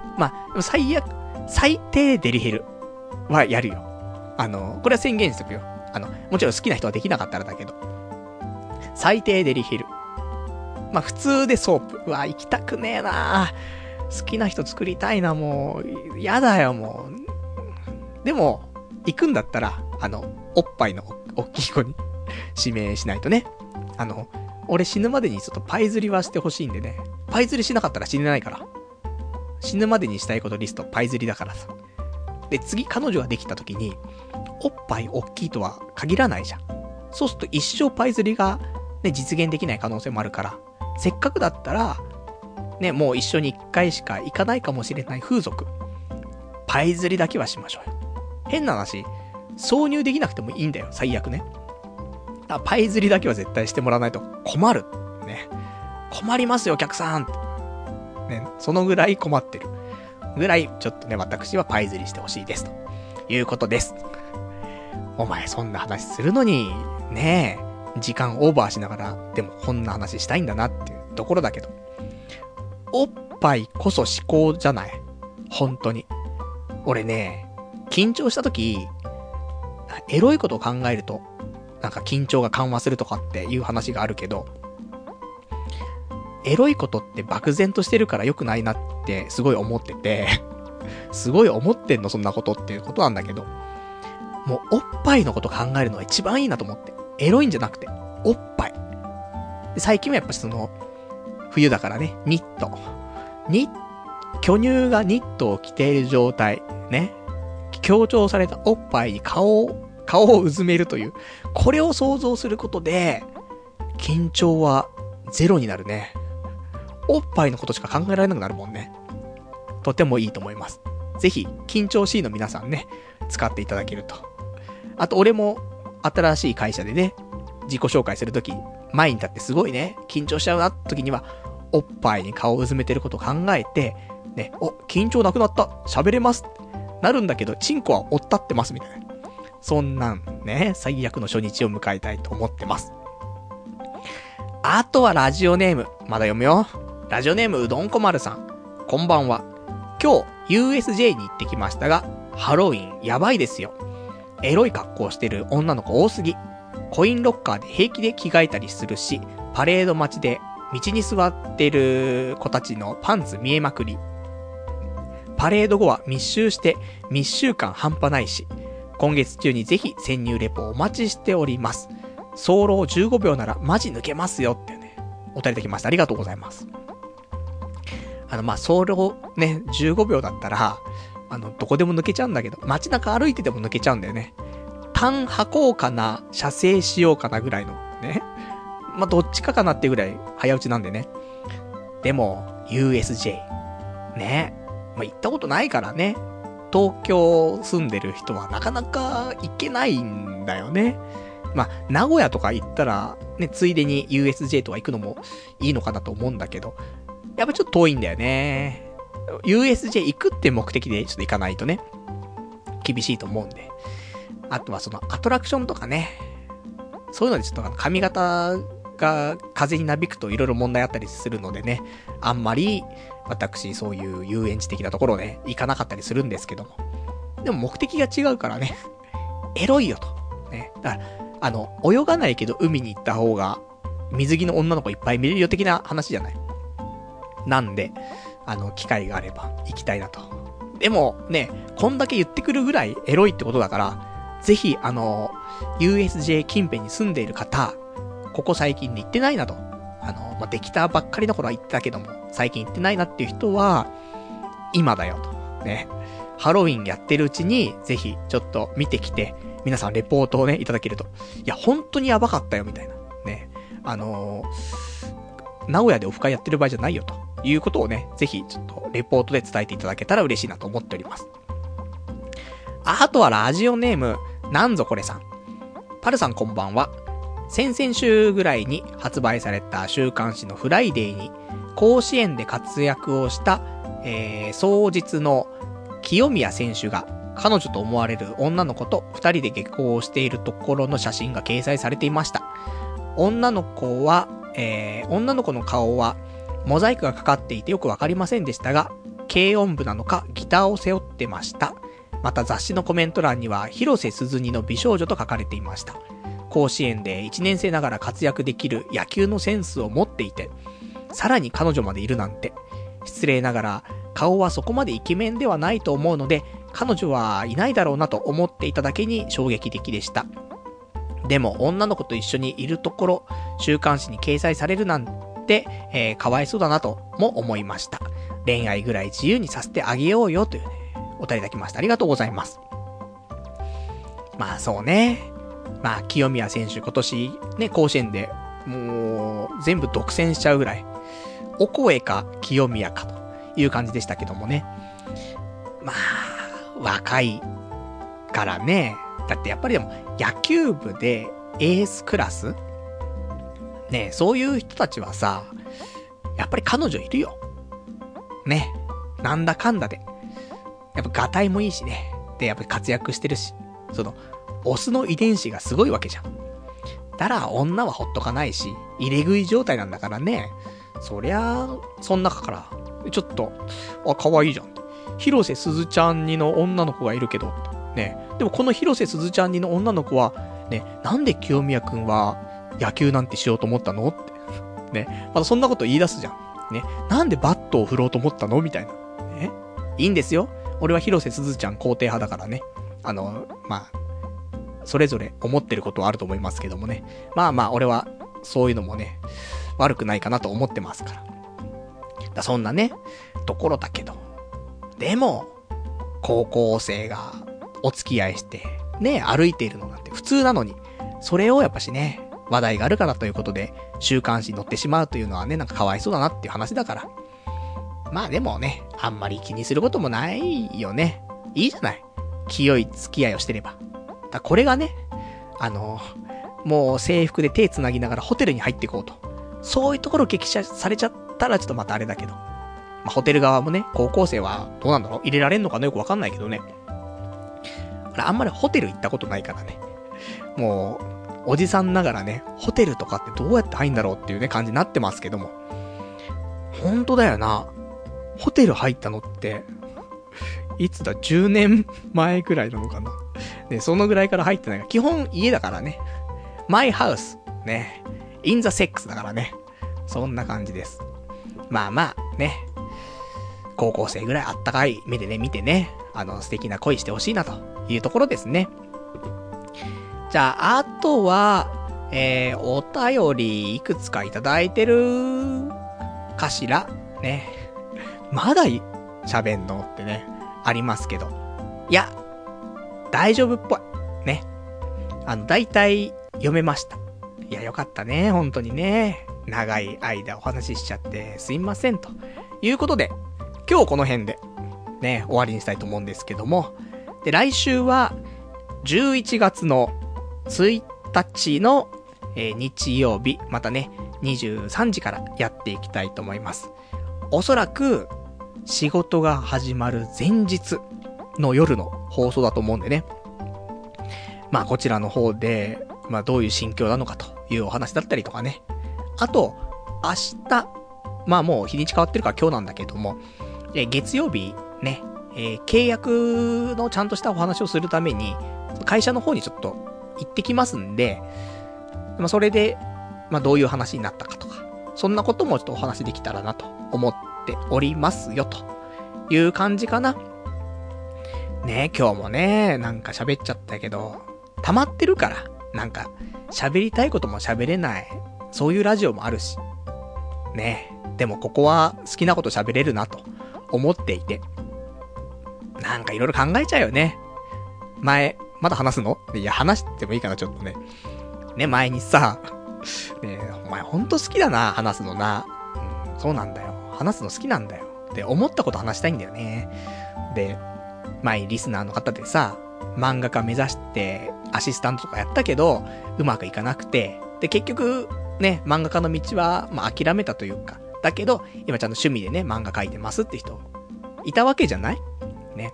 最低デリヘルはやるよ。これは宣言しておくよ。もちろん好きな人はできなかったらだけど。最低デリヘル。普通でソープ。行きたくねえな。好きな人作りたいな、もう。やだよ、もう。でも、行くんだったら、おっぱいの大きい子に指名しないとね。俺死ぬまでにちょっとパイ釣りはしてほしいんでね。パイ釣りしなかったら死ねないから。死ぬまでにしたいことリストパイ釣りだからさ。で、次彼女ができた時に、おっぱい大きいとは限らないじゃん。 そうすると一生パイ釣りがね、実現できない可能性もあるから、せっかくだったら、ね、もう一緒に一回しか行かないかもしれない風俗、パイ釣りだけはしましょうよ。変な話、挿入できなくてもいいんだよ、最悪ね。パイ釣りだけは絶対してもらわないと困る。ね。困りますよ、お客さん。ね、そのぐらい困ってる。ぐらい、ちょっとね、私はパイ釣りしてほしいです。ということです。お前そんな話するのに、ねえ、時間オーバーしながら、でもこんな話したいんだなっていうところだけど。おっぱいこそ思考じゃない。本当に。俺ね、緊張した時、エロいことを考えると、なんか緊張が緩和するとかっていう話があるけど、エロいことって漠然としてるから良くないなってすごい思ってて、すごい思ってんのそんなことっていうことなんだけど、もうおっぱいのこと考えるのが一番いいなと思って。エロいんじゃなくて、おっぱい。で最近はやっぱその、冬だからね、ニット。巨乳がニットを着ている状態、ね。強調されたおっぱいに顔をうずめるという、これを想像することで、緊張はゼロになるね。おっぱいのことしか考えられなくなるもんね。とてもいいと思います。ぜひ、緊張しいの皆さんね、使っていただけると。あと、俺も、新しい会社でね、自己紹介するとき、前に立ってすごいね、緊張しちゃうなって時には、おっぱいに顔をうずめてることを考えて、ね、緊張なくなった、喋れます、なるんだけど、チンコはおったってます、みたいな。そんなんね、最悪の初日を迎えたいと思ってます。あとはラジオネーム、まだ読むよ。ラジオネームうどんこまるさん。こんばんは。今日 USJ に行ってきましたが、ハロウィンやばいですよ。エロい格好してる女の子多すぎ。コインロッカーで平気で着替えたりするし、パレード待ちで道に座ってる子たちのパンツ見えまくり。パレード後は密集して密集感半端ないし、今月中にぜひ潜入レポお待ちしております。早漏15秒ならマジ抜けますよってね、お便りできました。ありがとうございます。早漏ね、15秒だったら、どこでも抜けちゃうんだけど、街中歩いてても抜けちゃうんだよね。単履こうかな、射精しようかなぐらいの、ね。どっちかかなってぐらい早打ちなんでね。でも、USJ。ね。行ったことないからね。東京住んでる人はなかなか行けないんだよね。名古屋とか行ったら、ね、ついでに USJ とか行くのもいいのかなと思うんだけど、やっぱちょっと遠いんだよね。USJ 行くって目的でちょっと行かないとね、厳しいと思うんで。あとはそのアトラクションとかね、そういうのでちょっと髪型が風になびくといろいろ問題あったりするのでね、あんまり私そういう遊園地的なところね、行かなかったりするんですけども。でも目的が違うからね、エロいよと。ね。だから、泳がないけど海に行った方が、水着の女の子いっぱい見れるよ的な話じゃない。なんで、機会があれば行きたいなと。でもね、こんだけ言ってくるぐらいエロいってことだから、ぜひUSJ 近辺に住んでいる方、ここ最近で行ってないなと。できたばっかりの頃は行ってたけども、最近行ってないなっていう人は、今だよと。ね。ハロウィンやってるうちに、ぜひちょっと見てきて、皆さんレポートをね、いただけると。いや、本当にやばかったよ、みたいな。ね。名古屋でオフ会やってる場合じゃないよ、ということをね、ぜひちょっとレポートで伝えていただけたら嬉しいなと思っております。あとはラジオネーム、なんぞこれさん。パルさんこんばんは。先々週ぐらいに発売された週刊誌のフライデーに、甲子園で活躍をした、双日の清宮選手が、彼女と思われる女の子と二人で下校をしているところの写真が掲載されていました。女の子の顔はモザイクがかかっていてよくわかりませんでしたが、軽音部なのかギターを背負ってました。また雑誌のコメント欄には広瀬すずにの美少女と書かれていました。甲子園で1年生ながら活躍できる野球のセンスを持っていて、さらに彼女までいるなんて。失礼ながら顔はそこまでイケメンではないと思うので、彼女はいないだろうなと思っていただけに衝撃的でした。でも女の子と一緒にいるところ、週刊誌に掲載されるなんて、かわいそうだなとも思いました。恋愛ぐらい自由にさせてあげようよというね、お便りいただきました。ありがとうございます。そうね。 まあ、清宮選手今年ね、甲子園でもう全部独占しちゃうぐらい、お声か清宮かという感じでしたけどもね。まあ、若いからね。だってやっぱりでも野球部でエースクラスね、そういう人たちはさ、やっぱり彼女いるよ。ね。なんだかんだで。やっぱガタイもいいしね。で、やっぱり活躍してるし。オスの遺伝子がすごいわけじゃん。だから女はほっとかないし、入れ食い状態なんだからね。そりゃ、そん中から、ちょっと、可愛いじゃん。広瀬すずちゃんにの女の子がいるけど、ね。でもこの広瀬すずちゃんにの女の子は、ね、なんで清宮くんは野球なんてしようと思ったのって。ね。またそんなこと言い出すじゃん。ね。なんでバットを振ろうと思ったのみたいな。ね。いいんですよ。俺は広瀬すずちゃん肯定派だからね。まあ、それぞれ思ってることはあると思いますけどもね。まあまあ、俺は、そういうのもね、悪くないかなと思ってますから。そんなね、ところだけど。でも、高校生がお付き合いして、ね、歩いているのなんて普通なのに、それをやっぱしね、話題があるからということで、週刊誌に載ってしまうというのはね、なんかかわいそうだなっていう話だから。まあでもね、あんまり気にすることもないよね。いいじゃない。清い付き合いをしてれば。だこれがね、もう制服で手繋ぎながらホテルに入っていこうと。そういうところを激写されちゃったらちょっとまたあれだけど。まあ、ホテル側もね、高校生はどうなんだろう入れられんのかなよくわかんないけどね。あんまりホテル行ったことないからね。もう、おじさんながらね、ホテルとかってどうやって入んだろうっていうね、感じになってますけども。ほんとだよな。ホテル入ったのって、いつだ ?10 年前くらいなのかな。ね、そのぐらいから入ってないから、基本家だからね。マイハウス。ね。インザセックスだからね。そんな感じです。まあまあ、ね。高校生ぐらいあったかい目でね、見てね。素敵な恋してほしいなというところですね。じゃあ、あとは、お便りいくつかいただいてるかしらね。まだ喋んのってね、ありますけど。いや、大丈夫っぽい。ね。だいたい読めました。いや、よかったね。本当にね。長い間お話ししちゃってすいません。ということで、今日この辺で、ね、終わりにしたいと思うんですけども。で、来週は、11月の1日の、日曜日、またね、23時からやっていきたいと思います。おそらく、仕事が始まる前日の夜の放送だと思うんでね。まあこちらの方で、まあどういう心境なのかというお話だったりとかね。あと、明日、まあもう日にち変わってるから今日なんだけども、月曜日ね、契約のちゃんとしたお話をするために、会社の方にちょっと行ってきますんで、まあそれで、まあどういう話になったかとか、そんなこともちょっとお話できたらなと思っておりますよという感じかな。ね、今日もね、なんか喋っちゃったけど、溜まってるから、なんか喋りたいことも喋れない、そういうラジオもあるし、ね、でもここは好きなこと喋れるなと思っていて、なんかいろいろ考えちゃうよね。前、まだ話すの？いや、話してもいいかな、ちょっとね。ね、前にさ、ねえ、お前ほんと好きだな、話すのな。うん、そうなんだよ。話すの好きなんだよ。で、思ったこと話したいんだよね。で、前にリスナーの方でさ、漫画家目指してアシスタントとかやったけど、うまくいかなくて、で、結局、ね、漫画家の道は、まあ、諦めたというか、だけど、今ちゃんと趣味でね、漫画描いてますって人、いたわけじゃないね。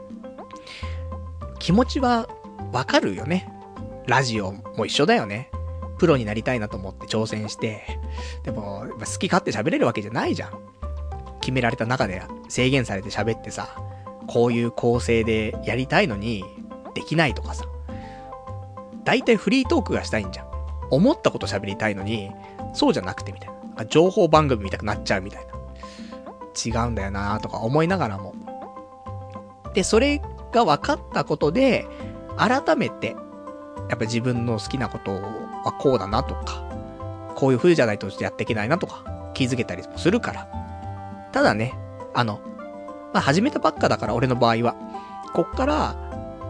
気持ちは、わかるよね。ラジオも一緒だよね。プロになりたいなと思って挑戦して、でも、好き勝手喋れるわけじゃないじゃん。決められた中で制限されて喋ってさ、こういう構成でやりたいのに、できないとかさ。だいたいフリートークがしたいんじゃん。思ったこと喋りたいのに、そうじゃなくてみたいな。情報番組見たくなっちゃうみたいな。違うんだよなとか思いながらも。で、それが分かったことで、改めて、やっぱ自分の好きなことはこうだなとか、こういう風じゃないとやっていけないなとか、気づけたりもするから。ただね、まあ、始めたばっかだから俺の場合は、こっから、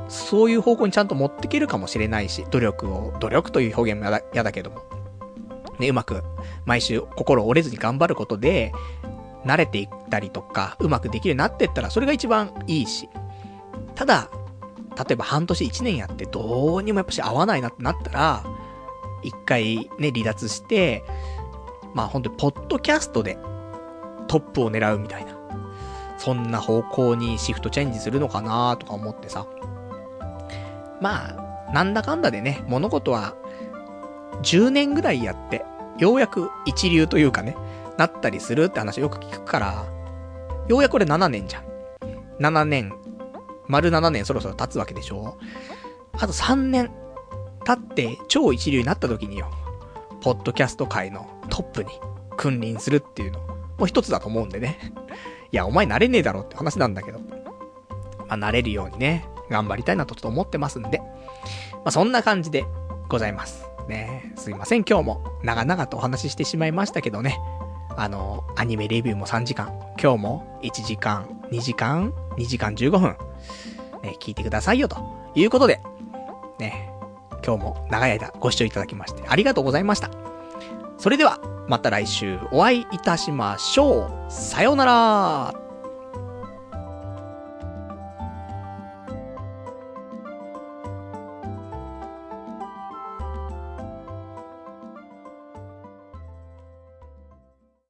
そういう方向にちゃんと持っていけるかもしれないし、努力という表現も嫌だけども。ね、うまく、毎週心折れずに頑張ることで、慣れていったりとか、うまくできるようになっていったら、それが一番いいし。ただ、例えば半年1年やってどうにもやっぱし合わないなってなったら、一回ね、離脱して、まあ本当にポッドキャストでトップを狙うみたいな。そんな方向にシフトチェンジするのかなとか思ってさ。まあ、なんだかんだでね、物事は10年ぐらいやって、ようやく一流というかね、なったりするって話よく聞くから、ようやくこれ7年じゃん。7年、丸7年そろそろ経つわけでしょ。あと3年経って超一流になった時によ、ポッドキャスト界のトップに君臨するっていうのも一つだと思うんでね。いや、お前なれねえだろって話なんだけど。まあ、なれるようにね、頑張りたいなとちょっと思ってますんで。まあ、そんな感じでございます。ね、すいません、今日も長々とお話ししてしまいましたけどね。アニメレビューも3時間、今日も1時間、2時間、2時間15分、ね、聞いてくださいよということで、ね、今日も長い間ご視聴いただきましてありがとうございました。それでは、また来週お会いいたしましょう。さようなら。